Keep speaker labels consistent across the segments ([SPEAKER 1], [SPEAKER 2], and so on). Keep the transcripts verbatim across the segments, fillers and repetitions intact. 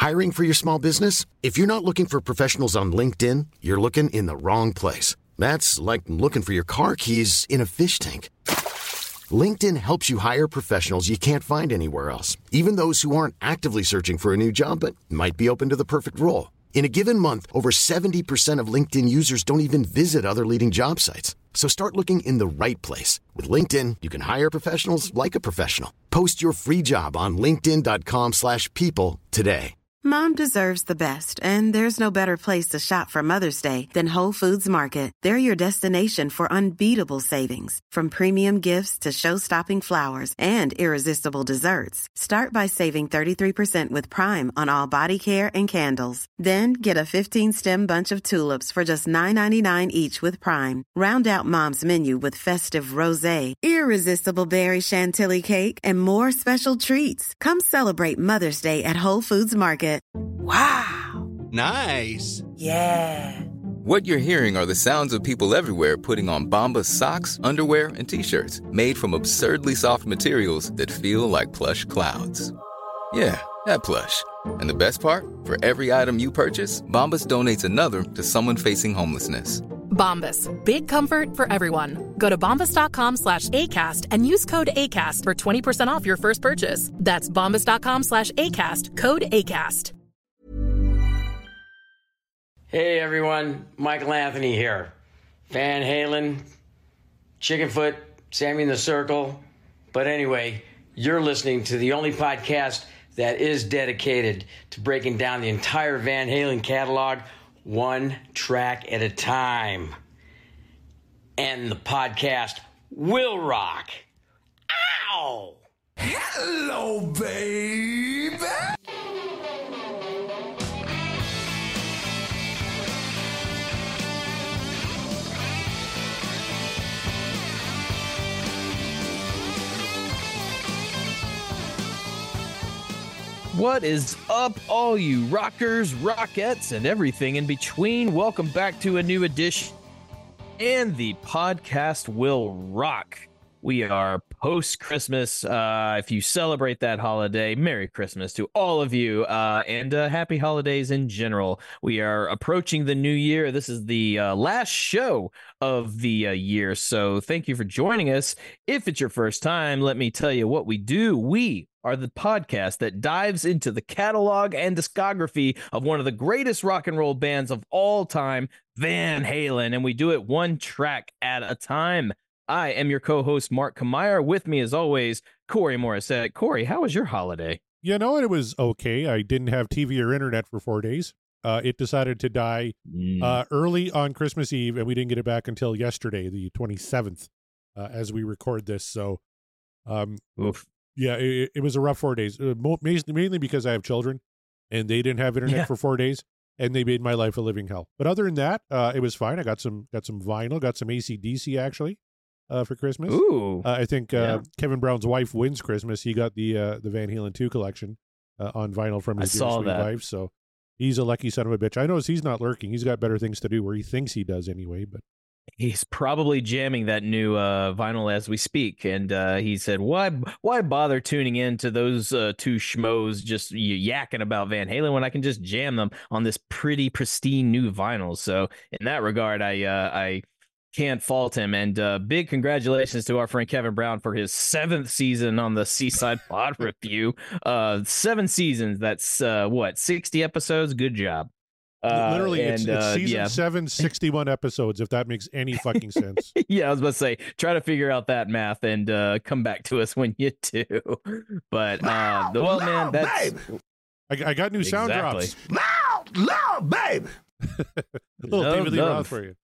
[SPEAKER 1] Hiring for your small business? If you're not looking for professionals on LinkedIn, you're looking in the wrong place. That's like looking for your car keys in a fish tank. LinkedIn helps you hire professionals you can't find anywhere else, even those who aren't actively searching for a new job but might be open to the perfect role. In a given month, over seventy percent of LinkedIn users don't even visit other leading job sites. So start looking in the right place. With LinkedIn, you can hire professionals like a professional. Post your free job on linkedin.com slash people today.
[SPEAKER 2] Mom deserves the best, and there's no better place to shop for Mother's Day than Whole Foods Market. They're your destination for unbeatable savings, from premium gifts to show-stopping flowers and irresistible desserts. Start by saving thirty-three percent with Prime on all body care and candles. Then get a fifteen-stem bunch of tulips for just nine ninety-nine each with Prime. Round out Mom's menu with festive rosé, irresistible berry chantilly cake, and more special treats. Come celebrate Mother's Day at Whole Foods Market.
[SPEAKER 3] Wow.
[SPEAKER 4] Nice.
[SPEAKER 3] Yeah.
[SPEAKER 5] What you're hearing are the sounds of people everywhere putting on Bombas socks, underwear, and T-shirts made from absurdly soft materials that feel like plush clouds. Yeah, that plush. And the best part? For every item you purchase, Bombas donates another to someone facing homelessness.
[SPEAKER 6] Bombas. Big comfort for everyone. Go to bombas.com slash ACAST and use code ACAST for twenty percent off your first purchase. That's bombas.com slash ACAST. Code ACAST.
[SPEAKER 7] Hey everyone, Michael Anthony here. Van Halen, Chickenfoot, Sammy in the Circle. But anyway, you're listening to the only podcast that is dedicated to breaking down the entire Van Halen catalog one track at a time. And the podcast will rock. Ow!
[SPEAKER 4] Hello, baby!
[SPEAKER 8] What is up, all you rockers, rockettes, and everything in between? Welcome back to a new edition, and the podcast will rock. We are post-Christmas. Uh, if you celebrate that holiday, Merry Christmas to all of you, uh, and uh, happy holidays in general. We are approaching the new year. This is the uh, last show of the uh, year, so thank you for joining us. If it's your first time, let me tell you what we do. We are the podcast that dives into the catalog and discography of one of the greatest rock and roll bands of all time, Van Halen, and we do it one track at a time. I am your co-host, Mark Kamier. With me, as always, Corey Morissette. Corey, how was your holiday?
[SPEAKER 9] You know, it was okay. I didn't have T V or internet for four days. Uh, it decided to die
[SPEAKER 8] Mm.
[SPEAKER 9] uh, early on Christmas Eve, and we didn't get it back until yesterday, the twenty-seventh, uh, as we record this. So, um,
[SPEAKER 8] Oof.
[SPEAKER 9] yeah, it, it was a rough four days, uh, mo- mainly mainly because I have children, and they didn't have internet
[SPEAKER 8] Yeah.
[SPEAKER 9] for four days, and they made my life a living hell. But other than that, uh, it was fine. I got some got some vinyl, got some A C D C, actually. Uh, for Christmas.
[SPEAKER 8] Ooh.
[SPEAKER 9] Uh, I think uh,
[SPEAKER 8] Yeah.
[SPEAKER 9] Kevin Brown's wife wins Christmas. He got the uh, the Van Halen two collection uh, on vinyl from
[SPEAKER 8] I
[SPEAKER 9] his dear
[SPEAKER 8] saw
[SPEAKER 9] sweet
[SPEAKER 8] that.
[SPEAKER 9] wife. So he's a lucky son of a bitch. I notice he's not lurking. He's got better things to do, where he thinks he does anyway. But
[SPEAKER 8] He's probably jamming that new uh, vinyl as we speak, and uh, he said, "Why, why bother tuning in to those uh, two schmoes just y- yakking about Van Halen when I can just jam them on this pretty pristine new vinyl?" So, in that regard, I, uh, I can't fault him. And uh, big congratulations to our friend Kevin Brown for his seventh season on the Seaside Pod Review. Uh, seven seasons. That's uh, what sixty episodes. Good job. Uh,
[SPEAKER 9] literally, it's,
[SPEAKER 8] and,
[SPEAKER 9] it's
[SPEAKER 8] uh,
[SPEAKER 9] season
[SPEAKER 8] yeah.
[SPEAKER 9] seven, sixty-one episodes, if that makes any fucking sense.
[SPEAKER 8] Yeah, I was about to say, try to figure out that math and uh, come back to us when you do. But uh, the well, man, that's
[SPEAKER 9] I, I got new sound
[SPEAKER 8] Exactly.
[SPEAKER 9] drops.
[SPEAKER 4] Loud, loud, baby!
[SPEAKER 9] A little
[SPEAKER 8] Love,
[SPEAKER 9] David Lee
[SPEAKER 8] love.
[SPEAKER 9] Roth for you.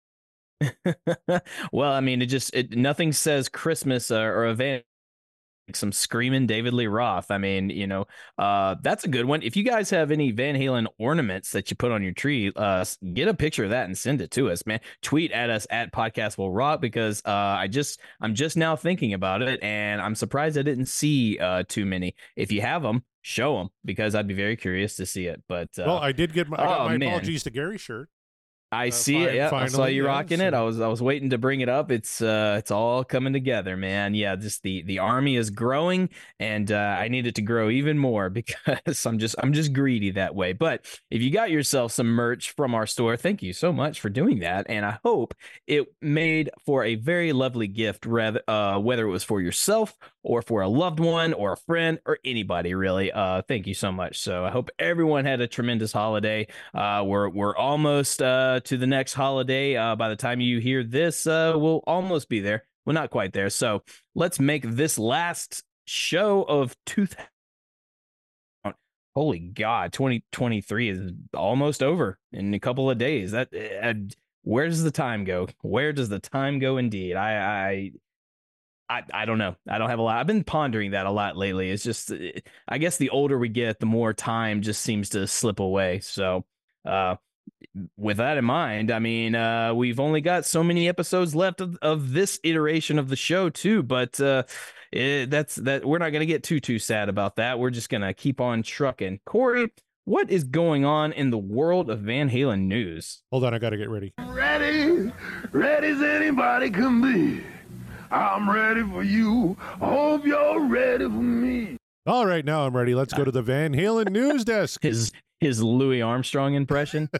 [SPEAKER 8] Well, I mean, it just it nothing says Christmas uh, or a Van like some screaming David Lee Roth. I mean, you know, uh, that's a good one. If you guys have any Van Halen ornaments that you put on your tree, uh, get a picture of that and send it to us, man. Tweet at us at Podcast Will Rock, because uh, I just I'm just now thinking about it, and I'm surprised I didn't see uh, too many. If you have them, show them, because I'd be very curious to see it. But uh,
[SPEAKER 9] Well, I did get my, I got
[SPEAKER 8] oh,
[SPEAKER 9] my
[SPEAKER 8] man.
[SPEAKER 9] apologies to Gary shirt.
[SPEAKER 8] I
[SPEAKER 9] Uh,
[SPEAKER 8] see
[SPEAKER 9] fi-
[SPEAKER 8] it. Yeah, I saw
[SPEAKER 9] finally,
[SPEAKER 8] you
[SPEAKER 9] yeah,
[SPEAKER 8] rocking it.
[SPEAKER 9] so-
[SPEAKER 8] I was I was waiting to bring it up. It's uh it's all coming together, man. Yeah, just the the army is growing, and uh, I need it to grow even more because I'm just I'm just greedy that way. But if you got yourself some merch from our store, thank you so much for doing that, and I hope it made for a very lovely gift, rather uh whether it was for yourself or for a loved one or a friend or anybody really. Uh, thank you so much. So I hope everyone had a tremendous holiday. Uh, we're we're almost uh, to the next holiday. Uh, by the time you hear this, uh, we'll almost be there. Well, not quite there. So let's make this last show of two thousand. Holy God, twenty twenty-three is almost over in a couple of days. That uh, where does the time go? Where does the time go? Indeed, I I. I, I don't know. I don't have a lot. I've been pondering that a lot lately. It's just, I guess the older we get, the more time just seems to slip away. So, uh, with that in mind, I mean, uh, we've only got so many episodes left of, of this iteration of the show too, but, uh, it, that's that we're not going to get too, too sad about that. We're just going to keep on trucking. Corey, what is going on in the world of Van Halen news?
[SPEAKER 9] Hold on. I got to get ready.
[SPEAKER 4] Ready, ready as anybody can be. I'm ready for you. Hope you're ready for me.
[SPEAKER 9] All right, now I'm ready. Let's go to the Van Halen news desk.
[SPEAKER 8] His his Louis Armstrong impression.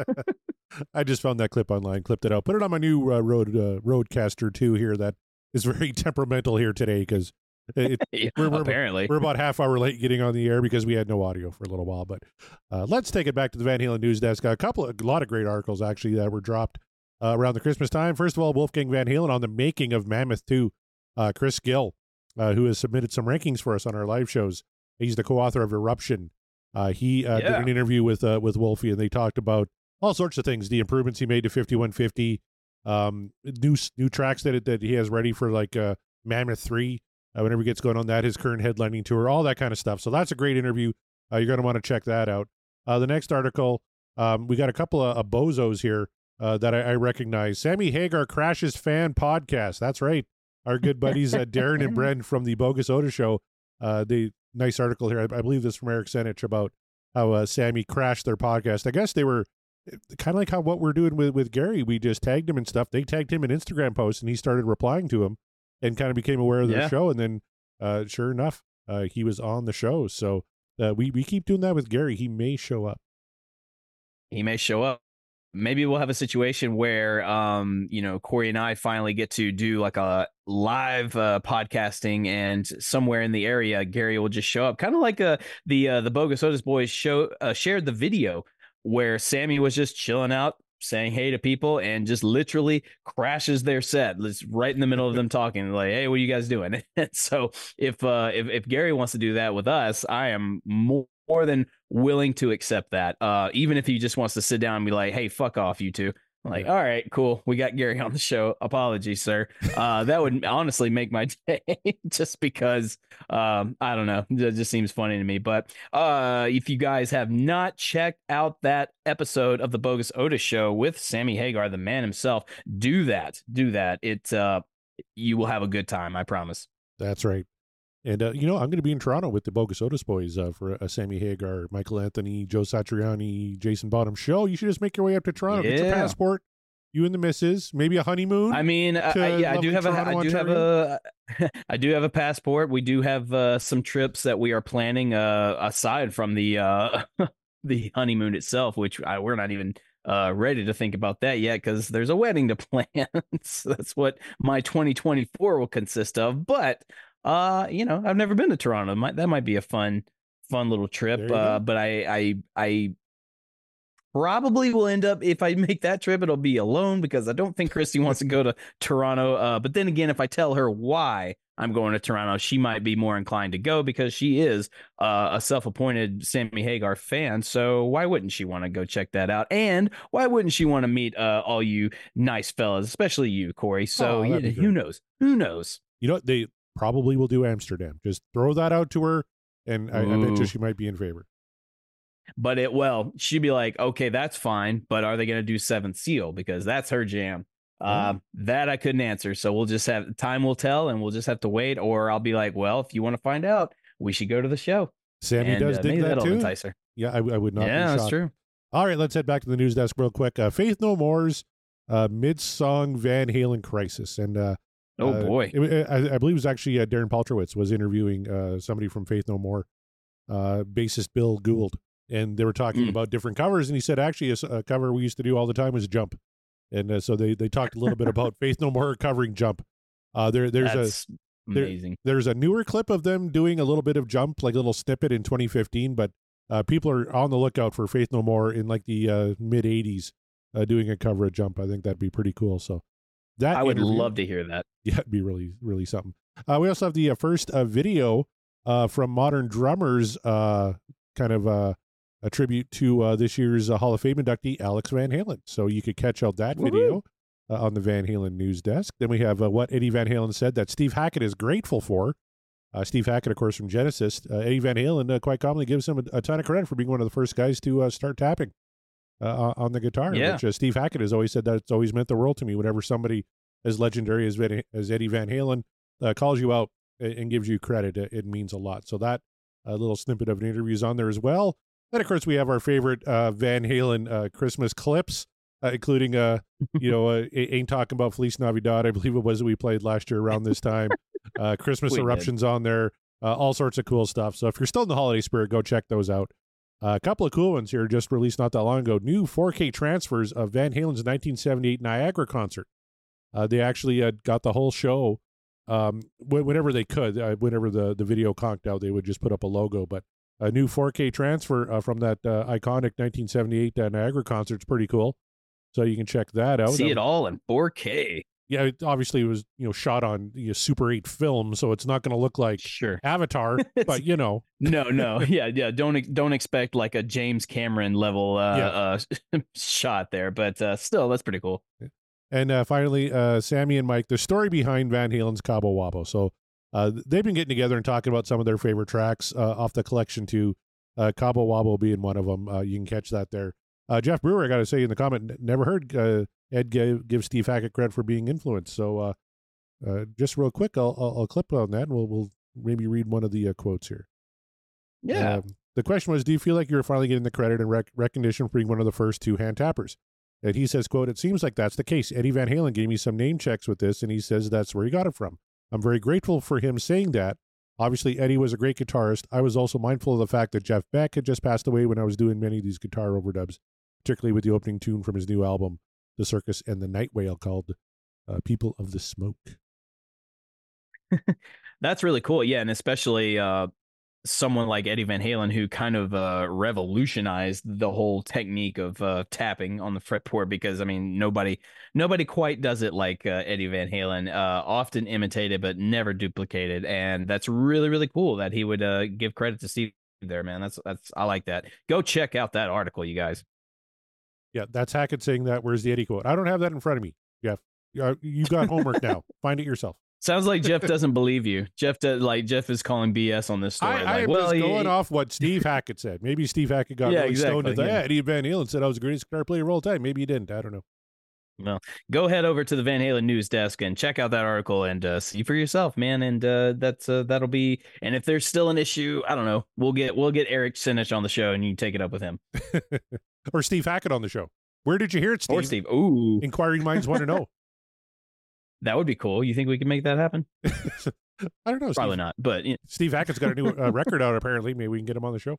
[SPEAKER 9] I just found that clip online, clipped it out, put it on my new uh, Road uh, Roadcaster two here. That is very temperamental here today because it,
[SPEAKER 8] Yeah,
[SPEAKER 9] we're, we're,
[SPEAKER 8] apparently
[SPEAKER 9] we're about half hour late getting on the air because we had no audio for a little while. But uh, let's take it back to the Van Halen news desk. A couple of a lot of great articles actually that were dropped Uh, around the Christmas time. First of all, Wolfgang Van Halen on the making of Mammoth two. Uh, Chris Gill, uh, who has submitted some rankings for us on our live shows. He's the co-author of Eruption. Uh, he uh,
[SPEAKER 8] Yeah.
[SPEAKER 9] did an interview with uh, with Wolfie, and they talked about all sorts of things, the improvements he made to fifty-one fifty, um, new new tracks that it, that he has ready for like uh, Mammoth three, uh, whenever he gets going on that, his current headlining tour, all that kind of stuff. So that's a great interview. Uh, you're going to want to check that out. Uh, the next article, um, we got a couple of, of bozos here Uh, that I, I recognize. Sammy Hagar Crashes Fan Podcast. That's right. Our good buddies uh, Darren and Bren from the Bogus Oda Show. Uh, the nice article here. I, I believe this from Eric Senich about how uh, Sammy crashed their podcast. I guess they were kind of like how what we're doing with, with Gary. We just tagged him and stuff. They tagged him in Instagram posts and he started replying to him and kind of became aware of their
[SPEAKER 8] Yeah.
[SPEAKER 9] show. And then uh, sure enough, uh, he was on the show. So uh, we, we keep doing that with Gary. He may show up.
[SPEAKER 8] He may show up. Maybe we'll have a situation where, um, you know, Corey and I finally get to do like a live uh, podcasting, and somewhere in the area, Gary will just show up, kind of like uh, the uh, the Bogus Otis Boys show uh, shared the video where Sammy was just chilling out, saying hey to people, and just literally crashes their set. It's right in the middle of them talking, like, "Hey, what are you guys doing?" And so, if uh, if if Gary wants to do that with us, I am more. more than willing to accept that. Uh, even if he just wants to sit down and be like, hey, fuck off, you two. I'm like, all right, cool. We got Gary on the show. Apologies, sir. Uh, that would honestly make my day just because, um, I don't know. It just seems funny to me. But uh, if you guys have not checked out that episode of the Bogus Otis Show with Sammy Hagar, the man himself, do that. Do that. It, uh, you will have a good time. I promise.
[SPEAKER 9] That's right. And, uh, you know, I'm going to be in Toronto with the Bogus Otis Boys uh, for a Sammy Hagar, Michael Anthony, Joe Satriani, Jason Bottom show. You should just make your way up to Toronto. Get your
[SPEAKER 8] Yeah.
[SPEAKER 9] passport. You and the missus. Maybe a honeymoon.
[SPEAKER 8] I mean, I,
[SPEAKER 9] to
[SPEAKER 8] I- yeah, I
[SPEAKER 9] lovely
[SPEAKER 8] do have a,
[SPEAKER 9] Toronto,
[SPEAKER 8] I do have a, I do have a passport. We do have uh, some trips that we are planning uh, aside from the uh, the honeymoon itself, which I, we're not even uh, ready to think about that yet because there's a wedding to plan. So that's what my twenty twenty-four will consist of. But uh, you know, I've never been to Toronto. Might, that might be a fun, fun little trip.
[SPEAKER 9] There you
[SPEAKER 8] Uh,
[SPEAKER 9] go.
[SPEAKER 8] but I, I, I. Probably will end up, if I make that trip, it'll be alone because I don't think Christy wants to go to Toronto. Uh, but then again, if I tell her why I'm going to Toronto, she might be more inclined to go because she is uh, a self-appointed Sammy Hagar fan. So why wouldn't she want to go check that out? And why wouldn't she want to meet uh, all you nice fellas, especially you, Corey? So
[SPEAKER 9] Oh,
[SPEAKER 8] you
[SPEAKER 9] that'd
[SPEAKER 8] know,
[SPEAKER 9] be
[SPEAKER 8] who
[SPEAKER 9] great.
[SPEAKER 8] knows? Who knows?
[SPEAKER 9] You know, they probably will do Amsterdam. Just throw that out to her, and I, I bet
[SPEAKER 8] Ooh.
[SPEAKER 9] you she might be in favor.
[SPEAKER 8] But it, well, she'd be like, okay, that's fine. But are they going to do Seventh Seal? Because that's her jam.
[SPEAKER 9] Yeah.
[SPEAKER 8] Um, that I couldn't answer. So we'll just have time will tell and we'll just have to wait. Or I'll be like, well, if you want to find out, we should go to the show.
[SPEAKER 9] Sammy
[SPEAKER 8] And,
[SPEAKER 9] does
[SPEAKER 8] uh,
[SPEAKER 9] dig
[SPEAKER 8] maybe
[SPEAKER 9] that
[SPEAKER 8] that'll
[SPEAKER 9] too.
[SPEAKER 8] entice her.
[SPEAKER 9] Yeah, I, I would not
[SPEAKER 8] Yeah,
[SPEAKER 9] be
[SPEAKER 8] that's
[SPEAKER 9] shocked.
[SPEAKER 8] true.
[SPEAKER 9] All right, let's head back to the news desk real quick. Uh, Faith No More's uh, mid-song Van Halen crisis. And uh,
[SPEAKER 8] oh,
[SPEAKER 9] uh,
[SPEAKER 8] boy.
[SPEAKER 9] It, I, I believe it was actually uh, Darren Paltrowitz was interviewing uh, somebody from Faith No More, uh, bassist Bill Gould. And they were talking mm. about different covers. And he said, actually, a, a cover we used to do all the time was Jump. And uh, so they, they talked a little bit about Faith No More covering Jump. Uh, there, there's
[SPEAKER 8] That's
[SPEAKER 9] a
[SPEAKER 8] amazing.
[SPEAKER 9] There, there's a newer clip of them doing a little bit of Jump, like a little snippet in twenty fifteen, but uh, people are on the lookout for Faith No More in like the uh, mid eighties uh, doing a cover of Jump. I think that'd be pretty cool. So that
[SPEAKER 8] I would
[SPEAKER 9] interview,
[SPEAKER 8] love to hear that.
[SPEAKER 9] Yeah, it'd be really, really something. Uh, we also have the uh, first uh, video uh, from Modern Drummers, uh, kind of uh, a tribute to uh, this year's uh, Hall of Fame inductee, Alex Van Halen. So you could catch out that
[SPEAKER 8] Woo-hoo.
[SPEAKER 9] video uh, on the Van Halen news desk. Then we have uh, what Eddie Van Halen said that Steve Hackett is grateful for. Uh, Steve Hackett, of course, from Genesis. Uh, Eddie Van Halen uh, quite commonly gives him a, a ton of credit for being one of the first guys to uh, start tapping uh, on the guitar.
[SPEAKER 8] Yeah.
[SPEAKER 9] Which uh, Steve Hackett has always said that it's always meant the world to me whenever somebody as legendary as, as Eddie Van Halen uh, calls you out and gives you credit. It, it means a lot. So that uh, little snippet of an interview is on there as well. Then, of course, we have our favorite uh, Van Halen uh, Christmas clips, uh, including, uh, you know, uh, Ain't Talking About Feliz Navidad, I believe it was that we played last year around this time. Uh, Christmas
[SPEAKER 8] We
[SPEAKER 9] Eruptions did. on there, uh, all sorts of cool stuff. So if you're still in the holiday spirit, go check those out. Uh, a couple of cool ones here just released not that long ago. New four K transfers of Van Halen's nineteen seventy-eight Niagara concert. Uh, they actually uh, got the whole show um, whenever they could. Uh, whenever the, the video conked out, they would just put up a logo. But a new four K transfer uh, from that uh, iconic nineteen seventy-eight uh, Niagara concert is pretty cool. So you can check that out.
[SPEAKER 8] See
[SPEAKER 9] um,
[SPEAKER 8] it all in four K.
[SPEAKER 9] Yeah, it obviously it was you know shot on you know, Super eight film, so it's not going to look like
[SPEAKER 8] sure.
[SPEAKER 9] Avatar, but you know.
[SPEAKER 8] no, no, yeah, yeah. Don't don't expect like a James Cameron level uh,
[SPEAKER 9] yeah.
[SPEAKER 8] uh, shot there, but uh, still, that's pretty cool.
[SPEAKER 9] And uh, finally, uh, Sammy and Mike, the story behind Van Halen's Cabo Wabo. So uh, they've been getting together and talking about some of their favorite tracks uh, off the collection too. Uh, Cabo Wabo being one of them. Uh, you can catch that there. Uh, Jeff Brewer, I got to say in the comment, never heard uh, Ed give, give Steve Hackett credit for being influenced. So uh, uh, just real quick, I'll, I'll, I'll clip on that and we'll, we'll maybe read one of the uh, quotes here.
[SPEAKER 8] Yeah.
[SPEAKER 9] Um, the question was, do you feel like you're finally getting the credit and rec- recognition for being one of the first two hand tappers? And he says, quote, it seems like that's the case. Eddie Van Halen gave me some name checks with this, and he says that's where he got it from. I'm very grateful for him saying that. Obviously, Eddie was a great guitarist. I was also mindful of the fact that Jeff Beck had just passed away when I was doing many of these guitar overdubs, particularly with the opening tune from his new album, The Circus and the Night Whale, called uh, People of the Smoke.
[SPEAKER 8] That's really cool. Yeah, and especially uh, someone like Eddie Van Halen, who kind of uh, revolutionized the whole technique of uh, tapping on the fretboard, because, I mean, nobody nobody quite does it like uh, Eddie Van Halen, uh, often imitated but never duplicated. And that's really, really cool that he would uh, give credit to Steve there, man. That's that's I like that. Go check out that article, you guys.
[SPEAKER 9] Yeah, that's Hackett saying that. Where's the Eddie quote? I don't have that in front of me, Jeff. Uh, you got homework now. Find it yourself.
[SPEAKER 8] Sounds like Jeff doesn't believe you. Jeff, does, like Jeff is calling B S on this story.
[SPEAKER 9] I,
[SPEAKER 8] like,
[SPEAKER 9] I
[SPEAKER 8] well,
[SPEAKER 9] was
[SPEAKER 8] he,
[SPEAKER 9] going off what Steve Hackett said. Maybe Steve Hackett got
[SPEAKER 8] yeah,
[SPEAKER 9] really
[SPEAKER 8] exactly,
[SPEAKER 9] stoned at that.
[SPEAKER 8] yeah.
[SPEAKER 9] Eddie Van Halen said I was the greatest guitar player of all time. Maybe he didn't. I don't know.
[SPEAKER 8] Well, go head over to the Van Halen news desk and check out that article and uh, see for yourself, man. And uh, that's uh, that'll be. And if there's still an issue, I don't know. We'll get we'll get Eric Sinich on the show, and you can take it up with him.
[SPEAKER 9] Or Steve Hackett on the show. Where did you hear it, Steve?
[SPEAKER 8] Or Steve. Ooh,
[SPEAKER 9] inquiring minds want to know.
[SPEAKER 8] That would be cool. You think we can make that happen?
[SPEAKER 9] I don't know.
[SPEAKER 8] Probably
[SPEAKER 9] Steve,
[SPEAKER 8] not. But you know.
[SPEAKER 9] Steve Hackett's got a new uh, record out. Apparently, maybe we can get him on the show.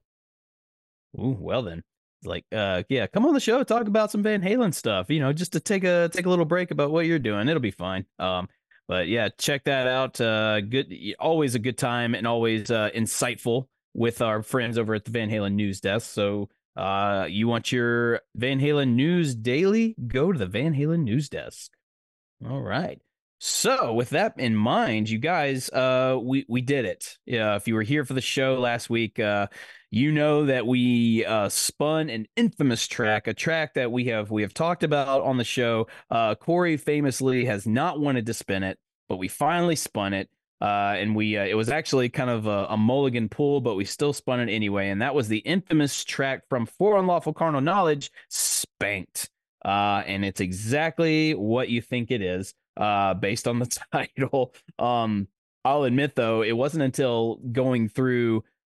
[SPEAKER 8] Ooh, well then. Like, uh, yeah, come on the show, talk about some Van Halen stuff, you know, just to take a take a little break about what you're doing. It'll be fine. Um, but yeah, check that out. Uh, good, always a good time and always uh, insightful with our friends over at the Van Halen news desk. So, uh, you want your Van Halen news daily? Go to the Van Halen news desk. All right. So with that in mind, you guys, uh, we, we did it. Yeah, if you were here for the show last week, uh, you know that we uh, spun an infamous track, a track that we have we have talked about on the show. Uh, Corey famously has not wanted to spin it, but we finally spun it. Uh, and we uh, it was actually kind of a, a mulligan pull, but we still spun it anyway. And that was the infamous track from For Unlawful Carnal Knowledge, Spanked. Uh, and it's exactly what you think it is. Uh, based on the title. Um, I'll admit though, it wasn't until going through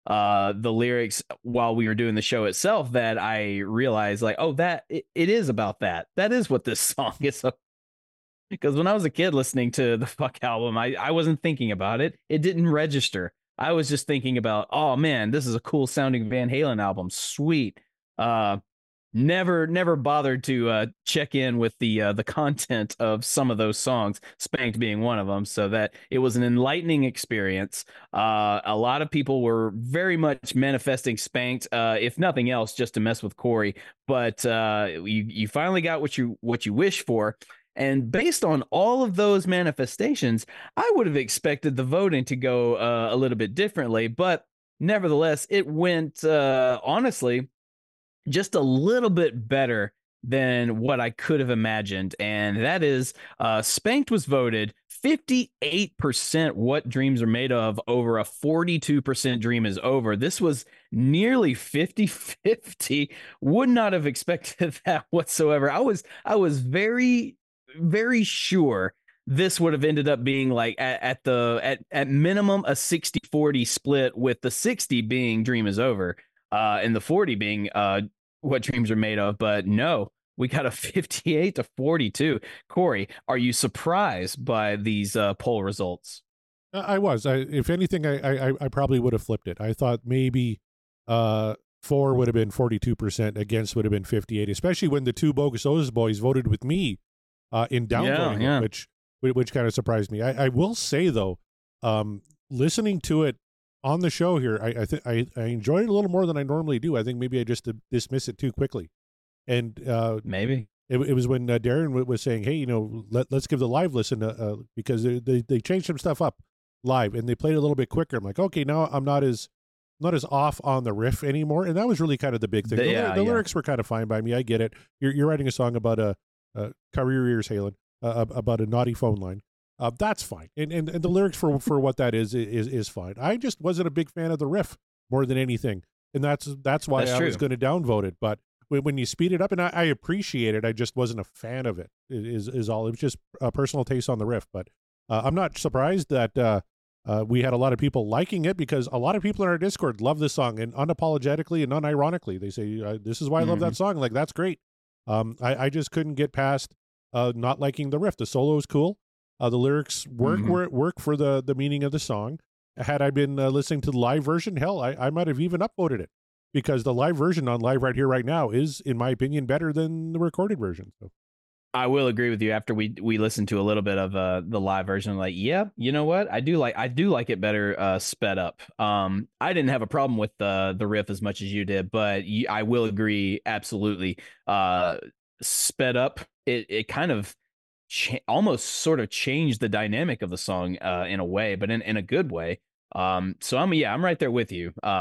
[SPEAKER 8] uh, the lyrics while we were doing the show itself that I realized, like, oh, that it, it is about that. That is what this song is. Because when I was a kid listening to the Fuck album, I, I wasn't thinking about it. It didn't register. I was just thinking about, oh man, this is a cool sounding Van Halen album. Sweet. Uh, never, never bothered to uh, check in with the uh, the content of some of those songs, Spanked being one of them. So that it was an enlightening experience. Uh, a lot of people were very much manifesting Spanked, uh, if nothing else, just to mess with Corey. But uh, you you finally got what you what you wish for. And based on all of those manifestations, I would have expected the voting to go uh, a little bit differently. But nevertheless, it went, uh, honestly, just a little bit better than what I could have imagined. And that is uh, Spanked was voted fifty-eight percent What Dreams Are Made Of over a forty-two percent Dream Is Over. This was nearly fifty-fifty. Would not have expected that whatsoever. I was I was very... very sure this would have ended up being like at, at the at, at minimum a sixty forty split, with the sixty being Dream Is Over uh and the forty being uh What Dreams Are Made Of. But no, we got a fifty-eight to forty-two. Corey, are you surprised by these uh poll results?
[SPEAKER 9] I was. I, if anything, I, I I probably would have flipped it. I thought maybe uh for would have been forty-two percent, against would have been fifty-eight, especially when the two Bogus O's boys voted with me Uh, in downvoting
[SPEAKER 8] yeah, yeah.
[SPEAKER 9] it, which which kind of surprised me. I, I will say though, um, listening to it on the show here, I I, th- I I enjoyed it a little more than I normally do. I think maybe I just uh, dismiss it too quickly, and uh,
[SPEAKER 8] maybe
[SPEAKER 9] it, it was when uh, Darren w- was saying, "Hey, you know, let let's give the live listen uh, uh, because they, they they changed some stuff up live and they played it a little bit quicker." I'm like, okay, now I'm not as not as off on the riff anymore, and that was really kind of the big thing. The,
[SPEAKER 8] yeah,
[SPEAKER 9] the
[SPEAKER 8] yeah.
[SPEAKER 9] lyrics were kind of fine by me. I get it. You're you're writing a song about a Uh, cover your ears, Halen, uh, about a naughty phone line. Uh, that's fine, and, and and the lyrics for for what that is is is fine. I just wasn't a big fan of the riff more than anything, and that's that's why
[SPEAKER 8] that's
[SPEAKER 9] I
[SPEAKER 8] true.
[SPEAKER 9] was going to downvote it. But when, when you speed it up, and I, I appreciate it, I just wasn't a fan of it. Is is all. It was just a personal taste on the riff. But uh, I'm not surprised that uh, uh, we had a lot of people liking it, because a lot of people in our Discord love this song, and unapologetically and unironically, they say, uh, "This is why I love
[SPEAKER 8] Mm-hmm.
[SPEAKER 9] that song." Like, that's great. Um, I I just couldn't get past Uh, not liking the riff. The solo is cool. Uh, the lyrics work
[SPEAKER 8] Mm-hmm.
[SPEAKER 9] where it work for the the meaning of the song. Had I been uh, listening to the live version, hell, I, I might have even upvoted it, because the live version on Live Right Here Right Now is, in my opinion, better than the recorded version. So
[SPEAKER 8] I will agree with you. After we we listened to a little bit of uh the live version, I'm like, yeah, you know what? I do like I do like it better uh sped up. Um, I didn't have a problem with the the riff as much as you did, but you, I will agree absolutely. Uh, sped up, it it kind of cha- almost sort of changed the dynamic of the song uh in a way, but in in a good way. Um, so I'm yeah, I'm right there with you. Uh.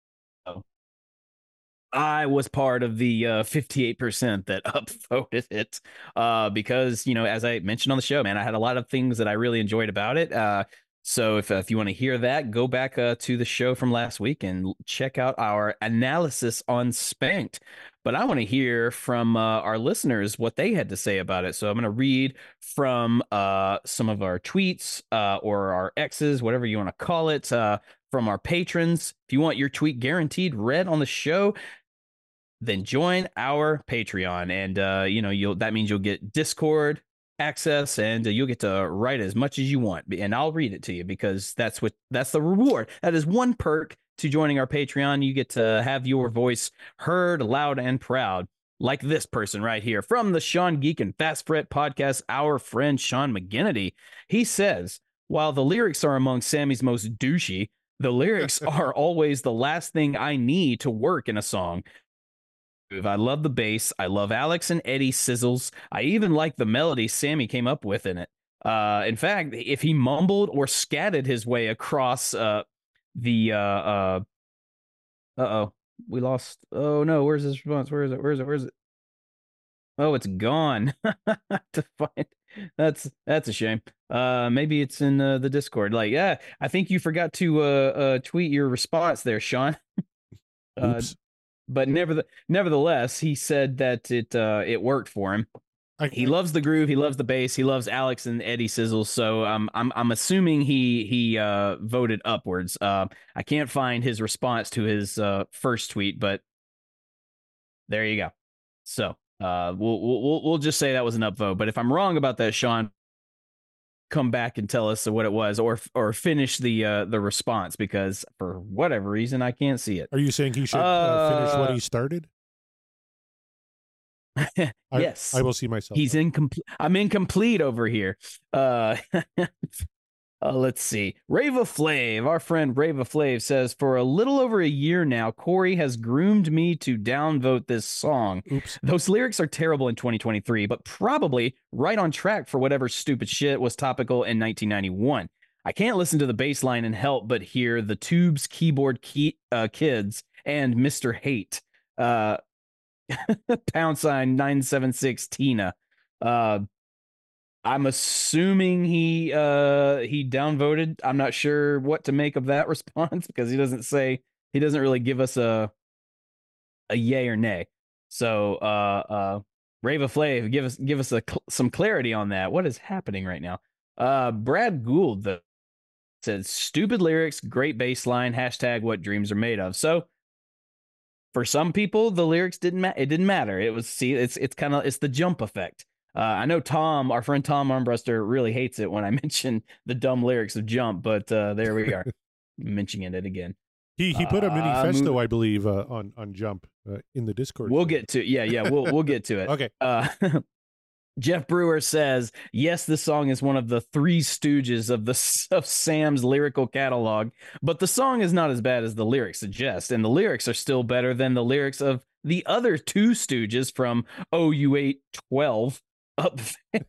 [SPEAKER 8] I was part of the uh, fifty-eight percent that upvoted it uh, because, you know, as I mentioned on the show, man, I had a lot of things that I really enjoyed about it. Uh, so if, uh, if you want to hear that, go back uh, to the show from last week and check out our analysis on Spanked. But I want to hear from uh, our listeners what they had to say about it. So I'm going to read from uh, some of our tweets uh, or our X's, whatever you want to call it, uh, from our patrons. If you want your tweet guaranteed read on the show, then join our Patreon, and uh, you know you'll that means you'll get Discord access, and uh, you'll get to write as much as you want, and I'll read it to you, because that's what that's the reward. That is one perk to joining our Patreon. You get to have your voice heard loud and proud, like this person right here from the Sean Geek and Fast Fret podcast. Our friend Sean McGinnity, he says, while the lyrics are among Sammy's most douchey, the lyrics are always the last thing I need to work in a song. I love the bass. I love Alex and Eddie sizzles. I even like the melody Sammy came up with in it. Uh, in fact, if he mumbled or scattered his way across uh, the... Uh, uh, uh-oh. We lost... Oh, no. Where's his response? Where is it? Where is it? Where is it? Oh, it's gone. To find... That's that's a shame. Uh, maybe it's in uh, the Discord. Like, yeah, I think you forgot to uh, uh, tweet your response there, Sean. uh,
[SPEAKER 9] Oops.
[SPEAKER 8] But never, nevertheless, he said that it uh, it worked for him.
[SPEAKER 9] I,
[SPEAKER 8] he loves the groove. He loves the bass. He loves Alex and Eddie Sizzle. So um, I'm I'm assuming he he uh, voted upwards. Uh, I can't find his response to his uh, first tweet, but there you go. So uh, we'll we'll we'll just say that was an upvote. But if I'm wrong about that, Sean, come back and tell us what it was, or or finish the uh, the response, because for whatever reason I can't see it.
[SPEAKER 9] Are you saying he should uh, uh, finish what he started?
[SPEAKER 8] Yes,
[SPEAKER 9] I, I will see myself.
[SPEAKER 8] He's incomplete. I'm incomplete over here. Uh, uh, let's see. Rava Flav, our friend Rava Flav says, for a little over a year now, Corey has groomed me to downvote this song.
[SPEAKER 9] Oops.
[SPEAKER 8] Those lyrics are terrible in twenty twenty-three, but probably right on track for whatever stupid shit was topical in nineteen ninety-one. I can't listen to the bass line and help but hear the Tubes keyboard key, uh, kids and Mister Hate. Uh, pound sign nine seven six Tina. Uh, I'm assuming he uh, he downvoted. I'm not sure what to make of that response because he doesn't say, he doesn't really give us a a yay or nay. So uh, uh, Rava Flav, give us give us a, some clarity on that. What is happening right now? Uh, Brad Gould though said stupid lyrics, great bass line, hashtag what dreams are made of. So for some people, the lyrics didn't matter. It didn't matter. It was, see, it's it's kind of, it's the jump effect. Uh, I know Tom, our friend Tom Armbruster, really hates it when I mention the dumb lyrics of Jump, but uh, there we are, mentioning it again.
[SPEAKER 9] He he put a manifesto,
[SPEAKER 8] uh,
[SPEAKER 9] I believe, uh, on on Jump uh, in the Discord.
[SPEAKER 8] We'll get to yeah yeah we'll we'll get to it.
[SPEAKER 9] Okay.
[SPEAKER 8] Uh, Jeff Brewer says, yes, this song is one of the three stooges of the of Sam's lyrical catalog, but the song is not as bad as the lyrics suggest, and the lyrics are still better than the lyrics of the other two stooges from O U eight twelve up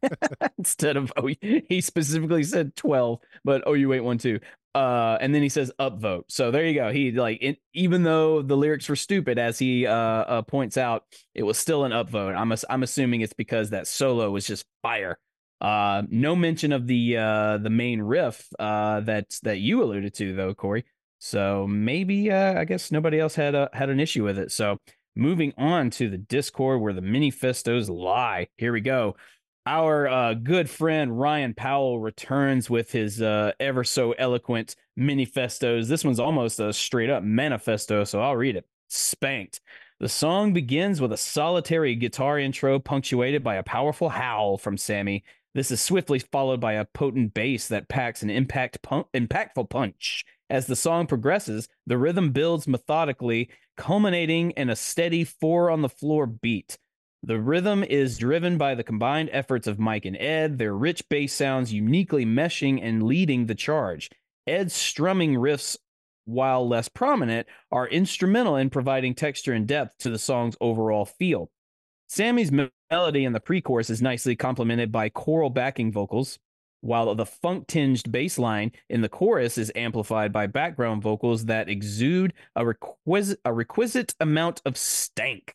[SPEAKER 8] instead of oh, he specifically said twelve, but O U eight twelve. Uh, and then he says upvote. So there you go. He like it, even though the lyrics were stupid, as he uh, uh points out, it was still an upvote. I'm I'm assuming it's because that solo was just fire. Uh, no mention of the uh the main riff uh that that you alluded to though, Corey. So maybe uh, I guess nobody else had a had an issue with it. So moving on to the Discord where the manifestos lie. Here we go. Our uh, good friend Ryan Powell returns with his uh, ever so eloquent manifestos. This one's almost a straight up manifesto, so I'll read it. Spanked. The song begins with a solitary guitar intro punctuated by a powerful howl from Sammy. This is swiftly followed by a potent bass that packs an impact pun- impactful punch. As the song progresses, the rhythm builds methodically, culminating in a steady four on the floor beat. The rhythm is driven by the combined efforts of Mike and Ed, their rich bass sounds uniquely meshing and leading the charge. Ed's strumming riffs, while less prominent, are instrumental in providing texture and depth to the song's overall feel. Sammy's melody in the pre-chorus is nicely complemented by choral backing vocals, while the funk-tinged bass line in the chorus is amplified by background vocals that exude a requisite, a requisite amount of stank.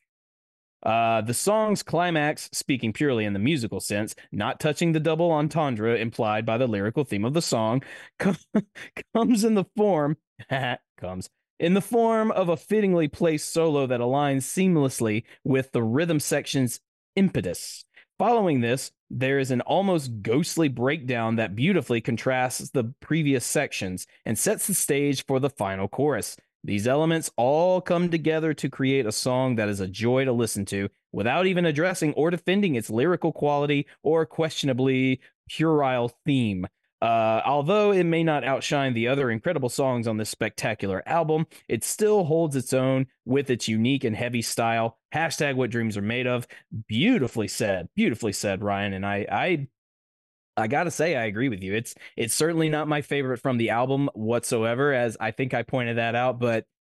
[SPEAKER 8] Uh, the song's climax, speaking purely in the musical sense, not touching the double entendre implied by the lyrical theme of the song, com- comes in the form comes in the form of a fittingly placed solo that aligns seamlessly with the rhythm section's impetus. Following this, there is an almost ghostly breakdown that beautifully contrasts the previous sections and sets the stage for the final chorus. These elements all come together to create a song that is a joy to listen to without even addressing or defending its lyrical quality or questionably puerile theme. Uh, although it may not outshine the other incredible songs on this spectacular album, it still holds its own with its unique and heavy style. Hashtag what dreams are made of. Beautifully said. Beautifully said, Ryan. And I, I I gotta say, I agree with you. It's it's certainly not my favorite from the album whatsoever, as I think I pointed that out, but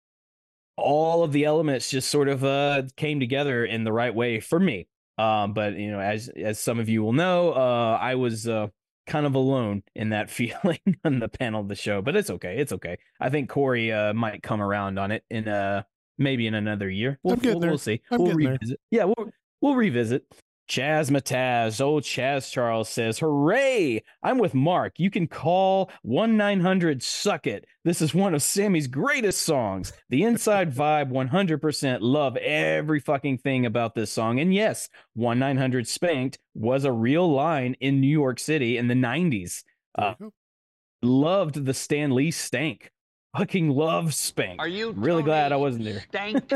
[SPEAKER 8] all of the elements just sort of uh, came together in the right way for me. Um, but, you know, as as some of you will know, uh, I was uh, kind of alone in that feeling on the panel of the show, but it's okay. It's okay. I think Corey uh, might come around on it in uh, maybe in another year. We'll,
[SPEAKER 9] I'm getting
[SPEAKER 8] we'll,
[SPEAKER 9] there.
[SPEAKER 8] we'll see.
[SPEAKER 9] I'm
[SPEAKER 8] we'll
[SPEAKER 9] getting
[SPEAKER 8] revisit.
[SPEAKER 9] there.
[SPEAKER 8] Yeah, we'll, we'll revisit. Chaz Mataz, old Chaz Charles says, hooray! I'm with Mark. You can call one nine hundred Suck It. This is one of Sammy's greatest songs. The inside vibe, one hundred percent love every fucking thing about this song. And yes, one nine hundred Spanked was a real line in New York City in the nineties. Uh, loved the Stan Lee stank. Fucking love Spank.
[SPEAKER 10] Are you
[SPEAKER 8] really
[SPEAKER 10] Tony
[SPEAKER 8] glad I wasn't there?
[SPEAKER 10] Stank?